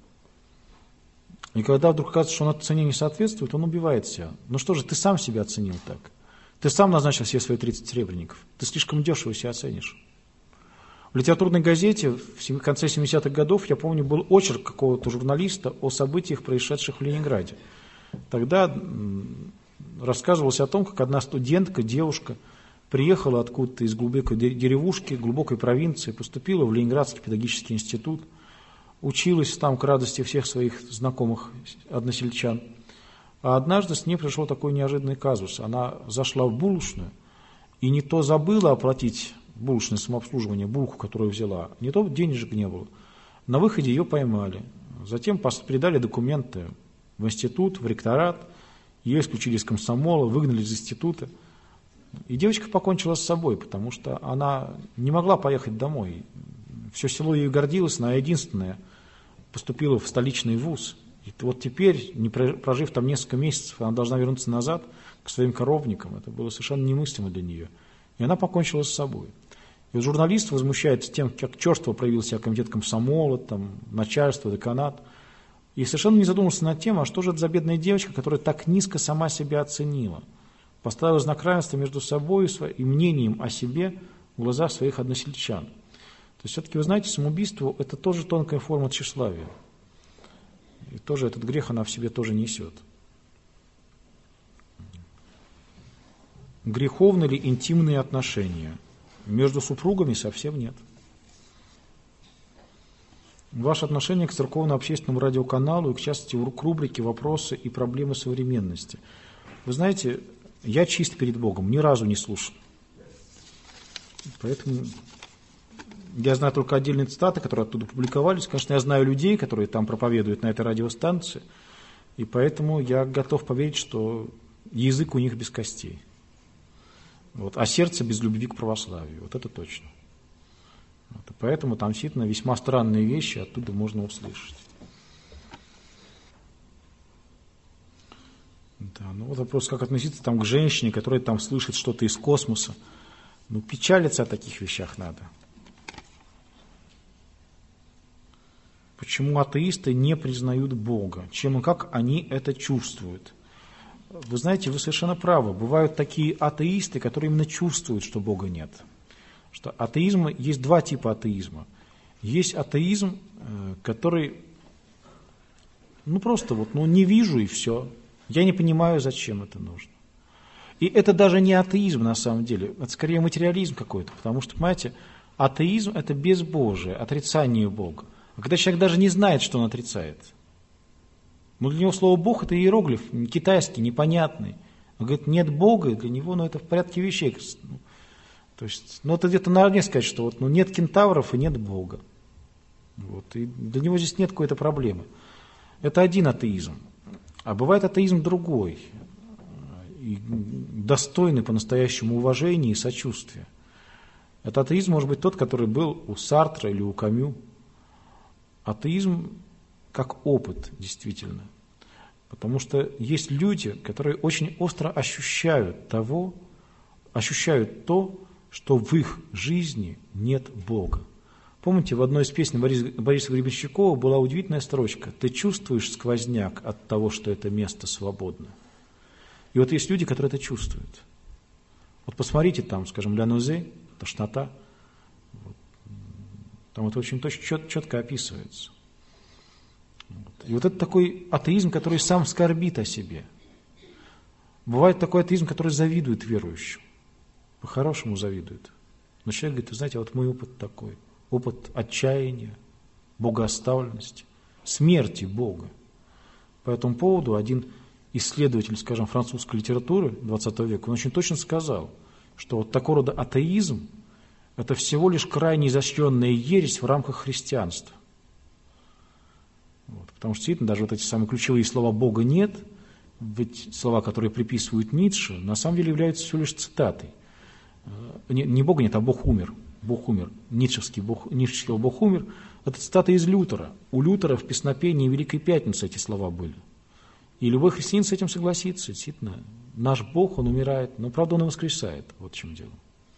И когда вдруг кажется, что он этой цене не соответствует, он убивает себя. Ну что же, ты сам себя оценил так. Ты сам назначил себе свои тридцать серебряников. Ты слишком дешево себя оценишь. В литературной газете в конце семидесятых годов, я помню, был очерк какого-то журналиста о событиях, происшедших в Ленинграде. Тогда рассказывалось о том, как одна студентка, девушка, приехала откуда-то из глубокой деревушки, глубокой провинции, поступила в Ленинградский педагогический институт, училась там к радости всех своих знакомых односельчан. А однажды с ней пришел такой неожиданный казус. Она зашла в булочную и не то забыла оплатить булочное самообслуживание, булку, которую взяла, не то денежек не было. На выходе ее поймали. Затем передали документы в институт, в ректорат. Ее исключили из комсомола, выгнали из института. И девочка покончила с собой, потому что она не могла поехать домой. Все село ей гордилось, она единственная поступила в столичный вуз. И вот теперь, не прожив там несколько месяцев, она должна вернуться назад к своим коровникам. Это было совершенно немыслимо для нее. И она покончила с собой. И вот журналист возмущается тем, как черство проявил себя комитет комсомола, там, начальство, деканат. И совершенно не задумался над тем, а что же это за бедная девочка, которая так низко сама себя оценила. Поставила знак равенства между собой и мнением о себе в глазах своих односельчан. То есть все-таки, вы знаете, самоубийство – это тоже тонкая форма тщеславия. И тоже этот грех она в себе тоже несет. Греховны ли интимные отношения? Между супругами совсем нет. Ваше отношение к церковно-общественному радиоканалу и, к частности, к рубрике «Вопросы и проблемы современности». Вы знаете, я чист перед Богом, ни разу не слушал. Поэтому я знаю только отдельные цитаты, которые оттуда публиковались. Конечно, я знаю людей, которые там проповедуют на этой радиостанции, и поэтому я готов поверить, что язык у них без костей. Вот, а сердце без любви к православию. Вот это точно. Вот, и поэтому там действительно весьма странные вещи оттуда можно услышать. Да, ну вот вопрос, как относиться там к женщине, которая там слышит что-то из космоса. Ну, печалиться о таких вещах надо. Почему атеисты не признают Бога? Чем и как они это чувствуют? Вы знаете, вы совершенно правы. Бывают такие атеисты, которые именно чувствуют, что Бога нет. Что атеизм, есть два типа атеизма. Есть атеизм, который, ну просто вот, ну не вижу и все. Я не понимаю, зачем это нужно. И это даже не атеизм на самом деле, это скорее материализм какой-то. Потому что, понимаете, атеизм – это безбожие, отрицание Бога. А когда человек даже не знает, что он отрицает. Ну, для него слово «Бог» – это иероглиф китайский, непонятный. Он говорит, нет Бога, для него ну, это в порядке вещей. Ну, то есть, ну, это где-то наравне сказать, что вот, ну, нет кентавров и нет Бога. Вот, и для него здесь нет какой-то проблемы. Это один атеизм. А бывает атеизм другой, и достойный по-настоящему уважения и сочувствия. Это атеизм может быть тот, который был у Сартра или у Камю. Атеизм как опыт, действительно. Потому что есть люди, которые очень остро ощущают того, ощущают то, что в их жизни нет Бога. Помните, в одной из песен Бориса, Бориса Гребенщикова была удивительная строчка: «Ты чувствуешь сквозняк от того, что это место свободно». И вот есть люди, которые это чувствуют. Вот посмотрите там, скажем, «Ля Нозе», «Тошнота». Вот. Там это очень точно, чет, четко описывается. Вот. И вот это такой атеизм, который сам скорбит о себе. Бывает такой атеизм, который завидует верующим. По-хорошему завидует. Но человек говорит, вы знаете, вот мой опыт такой. Опыт отчаяния, богооставленности, смерти Бога. По этому поводу один исследователь, скажем, французской литературы двадцатого века, он очень точно сказал, что вот такого рода атеизм – это всего лишь крайне изощренная ересь в рамках христианства. Вот, потому что действительно даже вот эти самые ключевые слова «Бога нет», ведь слова, которые приписывают Ницше, на самом деле являются всего лишь цитатой. Не, не Бога нет, а Бог умер. Бог умер. Ницшевский Бог, Ницшевский Бог умер. Это цитата из Лютера. У Лютера в песнопении Великой Пятницы эти слова были. И любой христианин с этим согласится. Действительно, наш Бог, Он умирает, но правда Он и воскресает. Вот в чем дело.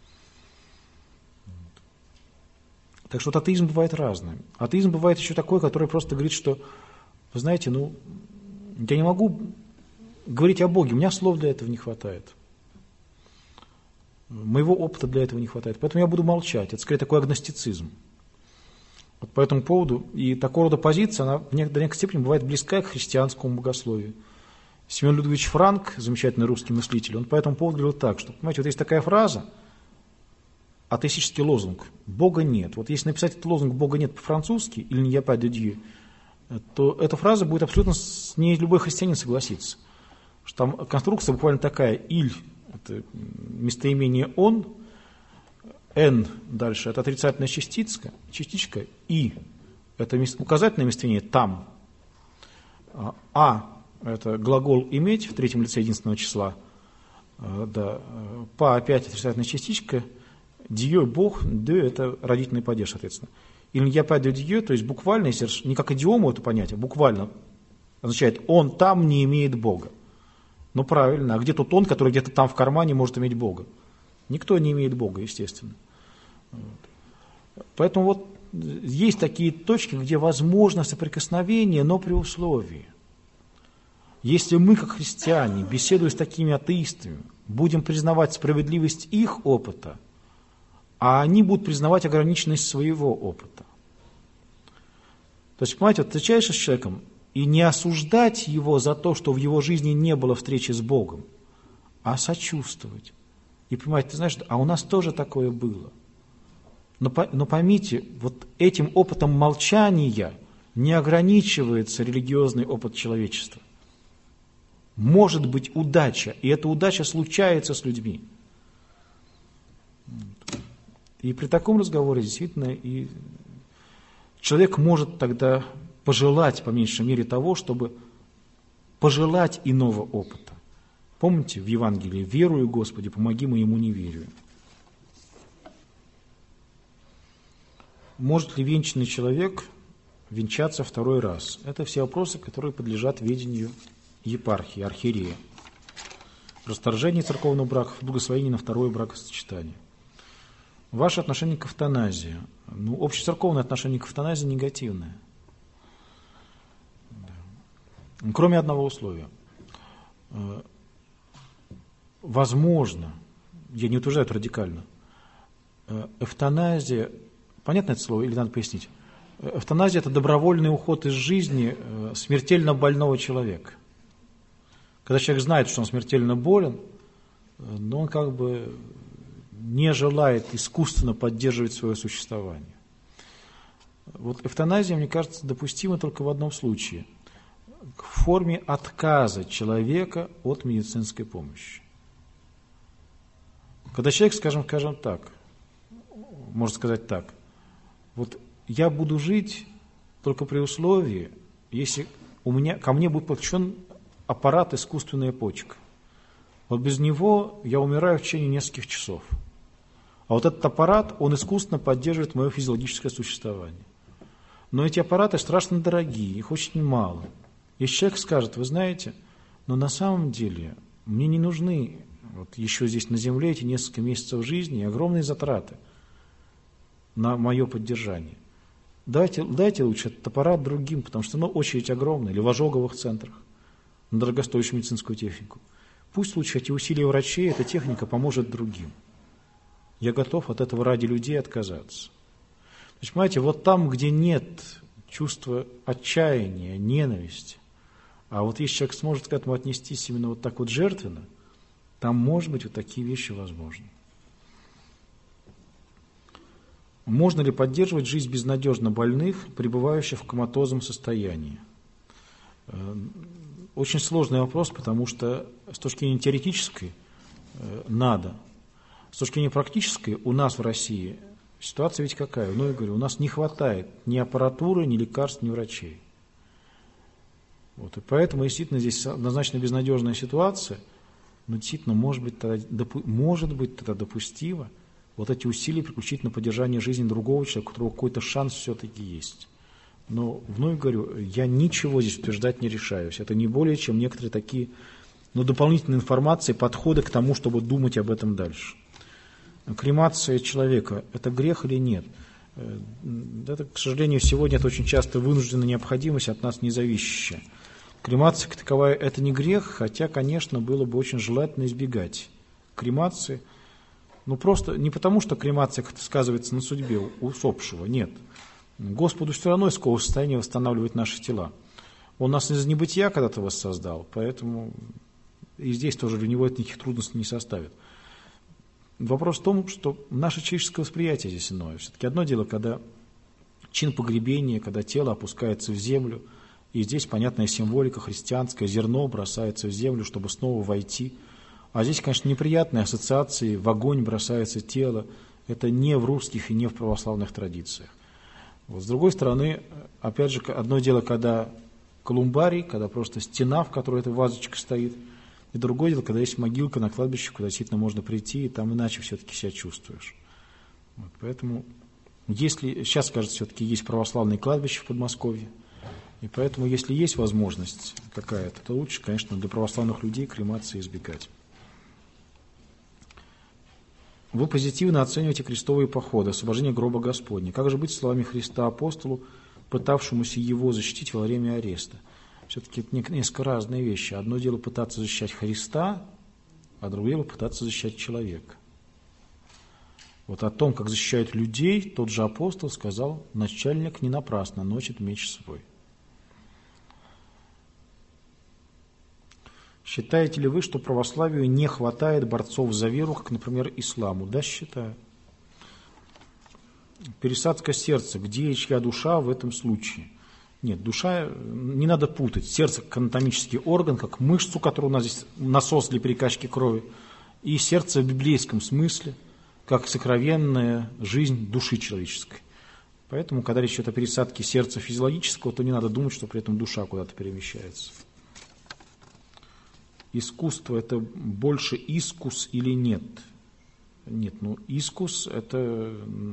Так что вот атеизм бывает разный. Атеизм бывает еще такой, который просто говорит, что, вы знаете, ну, я не могу говорить о Боге, у меня слов для этого не хватает. Моего опыта для этого не хватает. Поэтому я буду молчать. Это скорее такой агностицизм. Вот по этому поводу и такого рода позиция, она до некоторой степени бывает близка к христианскому богословию. Семен Людвигович Франк, замечательный русский мыслитель, он по этому поводу говорил так, что, понимаете, вот есть такая фраза, атеистический лозунг «Бога нет». Вот если написать этот лозунг «Бога нет» по-французски или «Il n'y a pas de Dieu», то эта фраза будет абсолютно, с ней любой христианин согласится. что там конструкция буквально такая: иль – это местоимение «он», «н» дальше – это отрицательная частичка, частичка, «и» – это указательное местоимение «там», «а» – это глагол «иметь» в третьем лице единственного числа, да, «па» опять отрицательная частичка, «дьё» – Бог, «дё» – это родительный падеж, соответственно. «Il n'y a pas de Dieu», то есть буквально, если не как идиому это понятие, буквально означает «он там не имеет Бога». Ну правильно, а где тот он, который где-то там в кармане может иметь Бога? Никто не имеет Бога, естественно. Вот. Поэтому вот есть такие точки, где возможно соприкосновение, но при условии. Если мы, как христиане, беседуя с такими атеистами, будем признавать справедливость их опыта, а они будут признавать ограниченность своего опыта. То есть, понимаете, вот встречаешься с человеком, и не осуждать его за то, что в его жизни не было встречи с Богом, а сочувствовать. И понимать, ты знаешь, а у нас тоже такое было. Но, но поймите, вот этим опытом молчания не ограничивается религиозный опыт человечества. Может быть удача, и эта удача случается с людьми. И при таком разговоре действительно и человек может тогда пожелать, по меньшей мере, того, чтобы пожелать иного опыта. Помните в Евангелии: «Верую, Господи, помоги моему неверию». Может ли венчанный человек венчаться второй раз? Это все вопросы, которые подлежат ведению епархии, архиерея. Расторжение церковного брака, благословение на второе бракосочетание. Ваше отношение к эвтаназии. Ну, общецерковное отношение к эвтаназии негативное. Да. Кроме одного условия. Возможно, я не утверждаю это радикально, эвтаназия, понятно это слово или надо пояснить? Эвтаназия – это добровольный уход из жизни смертельно больного человека. Когда человек знает, что он смертельно болен, но он как бы не желает искусственно поддерживать свое существование. Вот эвтаназия, мне кажется, допустима только в одном случае – в форме отказа человека от медицинской помощи. Когда человек, скажем, скажем так, можно сказать так, вот я буду жить только при условии, если у меня, ко мне будет подключен аппарат искусственная почка. Вот без него я умираю в течение нескольких часов. А вот этот аппарат, он искусственно поддерживает мое физиологическое существование. Но эти аппараты страшно дорогие, их очень мало. Если человек скажет: вы знаете, но на самом деле мне не нужны вот еще здесь на земле эти несколько месяцев жизни и огромные затраты на мое поддержание. Дайте, дайте лучше этот аппарат другим, потому что ну, очередь огромная, или в ожоговых центрах, на дорогостоящую медицинскую технику. Пусть лучше эти усилия врачей, эта техника поможет другим. Я готов от этого ради людей отказаться. То есть, понимаете, вот там, где нет чувства отчаяния, ненависти, а вот если человек сможет к этому отнестись именно вот так вот жертвенно, там, может быть, вот такие вещи возможны. Можно ли поддерживать жизнь безнадежно больных, пребывающих в коматозном состоянии? Очень сложный вопрос, потому что с точки зрения теоретической надо. С точки зрения практической у нас в России ситуация ведь какая? Ну, я говорю, у нас не хватает ни аппаратуры, ни лекарств, ни врачей. Вот, и поэтому действительно здесь однозначно безнадежная ситуация, но действительно может быть тогда, допу- может быть тогда допустимо вот эти усилия переключить на поддержание жизни другого человека, у которого какой-то шанс все-таки есть. Но вновь говорю, я ничего здесь утверждать не решаюсь. Это не более чем некоторые такие ну, дополнительные информации, подходы к тому, чтобы думать об этом дальше. Кремация человека – это грех или нет? Это, к сожалению, сегодня это очень часто вынужденная необходимость, от нас не зависящая. Кремация как таковая – это не грех, хотя, конечно, было бы очень желательно избегать кремации. Ну, просто не потому, что кремация как-то сказывается на судьбе усопшего, нет. Господу все равно из какого состояния восстанавливать наши тела. Он нас из небытия когда-то воссоздал, поэтому и здесь тоже для него это никаких трудностей не составит. Вопрос в том, что наше человеческое восприятие здесь иное. Все-таки одно дело, когда чин погребения, когда тело опускается в землю, И здесь понятная символика христианская, зерно бросается в землю, чтобы снова войти. А здесь, конечно, неприятные ассоциации, в огонь бросается тело. Это не в русских и не в православных традициях. Вот. С другой стороны, опять же, одно дело, когда колумбарий, когда просто стена, в которой эта вазочка стоит, и другое дело, когда есть могилка на кладбище, куда действительно можно прийти, и там иначе все-таки себя чувствуешь. Вот. Поэтому, если сейчас, кажется, все-таки есть православные кладбища в Подмосковье, и поэтому, если есть возможность какая-то, то лучше, конечно, для православных людей кремации избегать. Вы позитивно оцениваете крестовые походы, освобождение гроба Господня. Как же быть с словами Христа апостолу, пытавшемуся его защитить во время ареста? Все-таки это несколько разные вещи. Одно дело пытаться защищать Христа, а другое дело пытаться защищать человека. Вот о том, как защищают людей, тот же апостол сказал: начальник не напрасно носит меч свой. Считаете ли вы, что православию не хватает борцов за веру, как, например, исламу? Да, считаю. Пересадка сердца. Где и чья душа в этом случае? Нет, душа, не надо путать. Сердце как анатомический орган, как мышцу, которая у нас здесь, насос для перекачки крови, и сердце в библейском смысле, как сокровенная жизнь души человеческой. Поэтому, когда речь идет о пересадке сердца физиологического, то не надо думать, что при этом душа куда-то перемещается. Искусство – это больше искус или нет? Нет, ну искус – это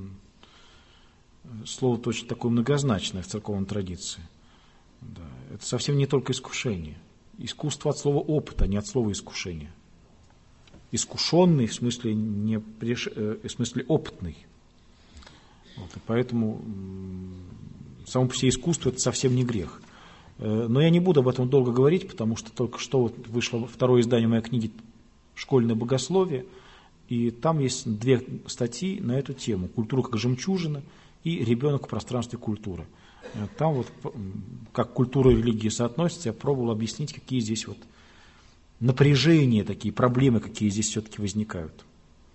слово точно такое многозначное в церковной традиции. Да, это совсем не только искушение. Искусство от слова опыт, а не от слова искушение. Искушенный в смысле, не, в смысле опытный. Вот, и поэтому само по себе искусство – это совсем не грех. Но я не буду об этом долго говорить, потому что только что вот вышло второе издание моей книги «Школьное богословие», и там есть две статьи на эту тему: «Культура как жемчужина» и «Ребенок в пространстве культуры». Там вот как культура и религия соотносятся, я пробовал объяснить, какие здесь вот напряжения, такие проблемы, какие здесь все-таки возникают.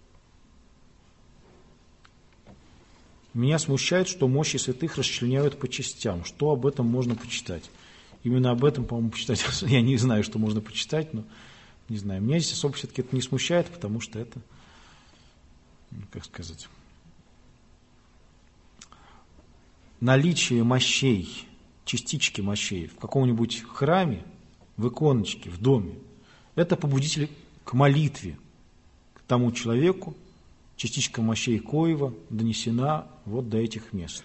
Меня смущает, что мощи святых расчленяют по частям. Что об этом можно почитать? Именно об этом, по-моему, почитать я не знаю, что можно почитать, но не знаю. Меня здесь особо все-таки это не смущает, потому что это, как сказать, наличие мощей, частички мощей в каком-нибудь храме, в иконочке, в доме, это побудитель к молитве, к тому человеку, частичка мощей коего донесена вот до этих мест.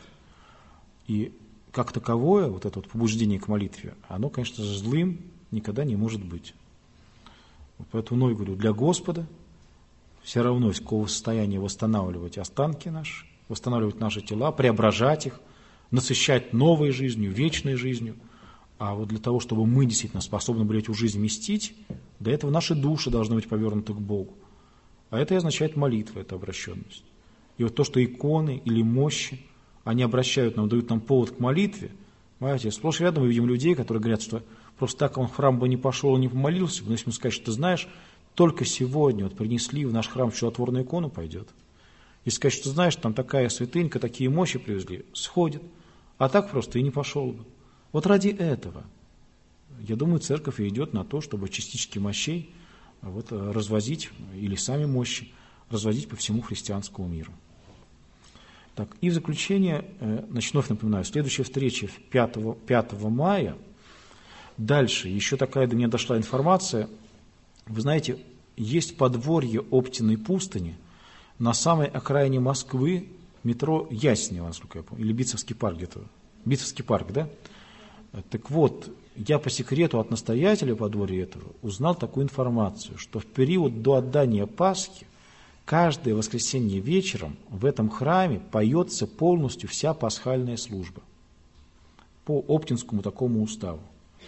И как таковое, вот это вот побуждение к молитве, оно, конечно же, злым никогда не может быть. Поэтому, ну, я говорю, для Господа все равно из какого состояния восстанавливать останки наши, восстанавливать наши тела, преображать их, насыщать новой жизнью, вечной жизнью. А вот для того, чтобы мы действительно способны были эту жизнь вместить, для этого наши души должны быть повернуты к Богу. А это и означает молитва, это обращенность. И вот то, что иконы или мощи, они обращают нам, дают нам повод к молитве. Понимаете, сплошь рядом мы видим людей, которые говорят, что просто так он в храм бы не пошел и не помолился. Но если ему сказать, что ты знаешь, только сегодня вот принесли в наш храм чудотворную икону, пойдет. Если сказать, что знаешь, там такая святынька, такие мощи привезли, сходит. А так просто и не пошел бы. Вот ради этого, я думаю, церковь и идет на то, чтобы частички мощей вот, развозить, или сами мощи, развозить по всему христианскому миру. Так, и в заключение, значит, вновь напоминаю, следующая встреча пятого мая. Дальше, еще такая до меня дошла информация. Вы знаете, есть подворье Оптиной пустыни на самой окраине Москвы, метро Яснево, насколько я помню, или Битцевский парк где-то. Битцевский парк, да? Так вот, я по секрету от настоятеля подворья этого узнал такую информацию, что в период до отдания Пасхи каждое воскресенье вечером в этом храме поется полностью вся пасхальная служба по Оптинскому такому уставу.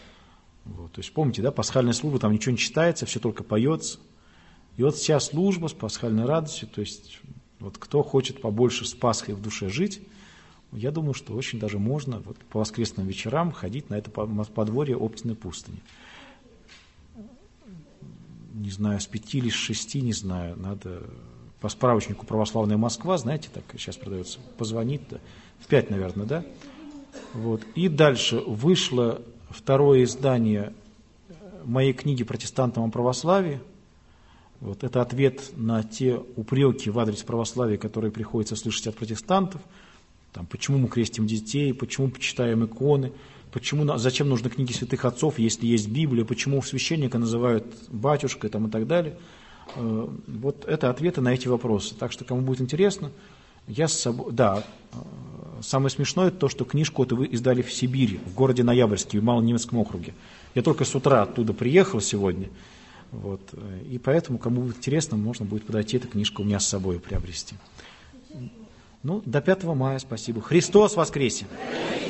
Вот, то есть помните, да, пасхальная служба, там ничего не читается, все только поется. И вот вся служба с пасхальной радостью, то есть вот кто хочет побольше с Пасхой в душе жить, я думаю, что очень даже можно вот по воскресным вечерам ходить на это подворье Оптиной пустыни. Не знаю, с пяти или с шести, не знаю, надо по справочнику «Православная Москва», знаете, так сейчас продается, позвонить, да, в пять, наверное, да? Вот. И дальше вышло второе издание моей книги «Протестантам о православии». Вот, это ответ на те упреки в адрес православия, которые приходится слышать от протестантов. Там, почему мы крестим детей, почему почитаем иконы, почему, зачем нужны книги святых отцов, если есть Библия, почему священника называют батюшкой там, и так далее. Вот это ответы на эти вопросы. Так что, кому будет интересно, я с собой... Да, самое смешное то, что книжку эту вы издали в Сибири, в городе Ноябрьске, в Малонемецком округе. Я только с утра оттуда приехал сегодня. Вот, и поэтому, кому будет интересно, можно будет подойти, эту книжку у меня с собой приобрести. Ну, до пятого мая, спасибо. Христос воскресе!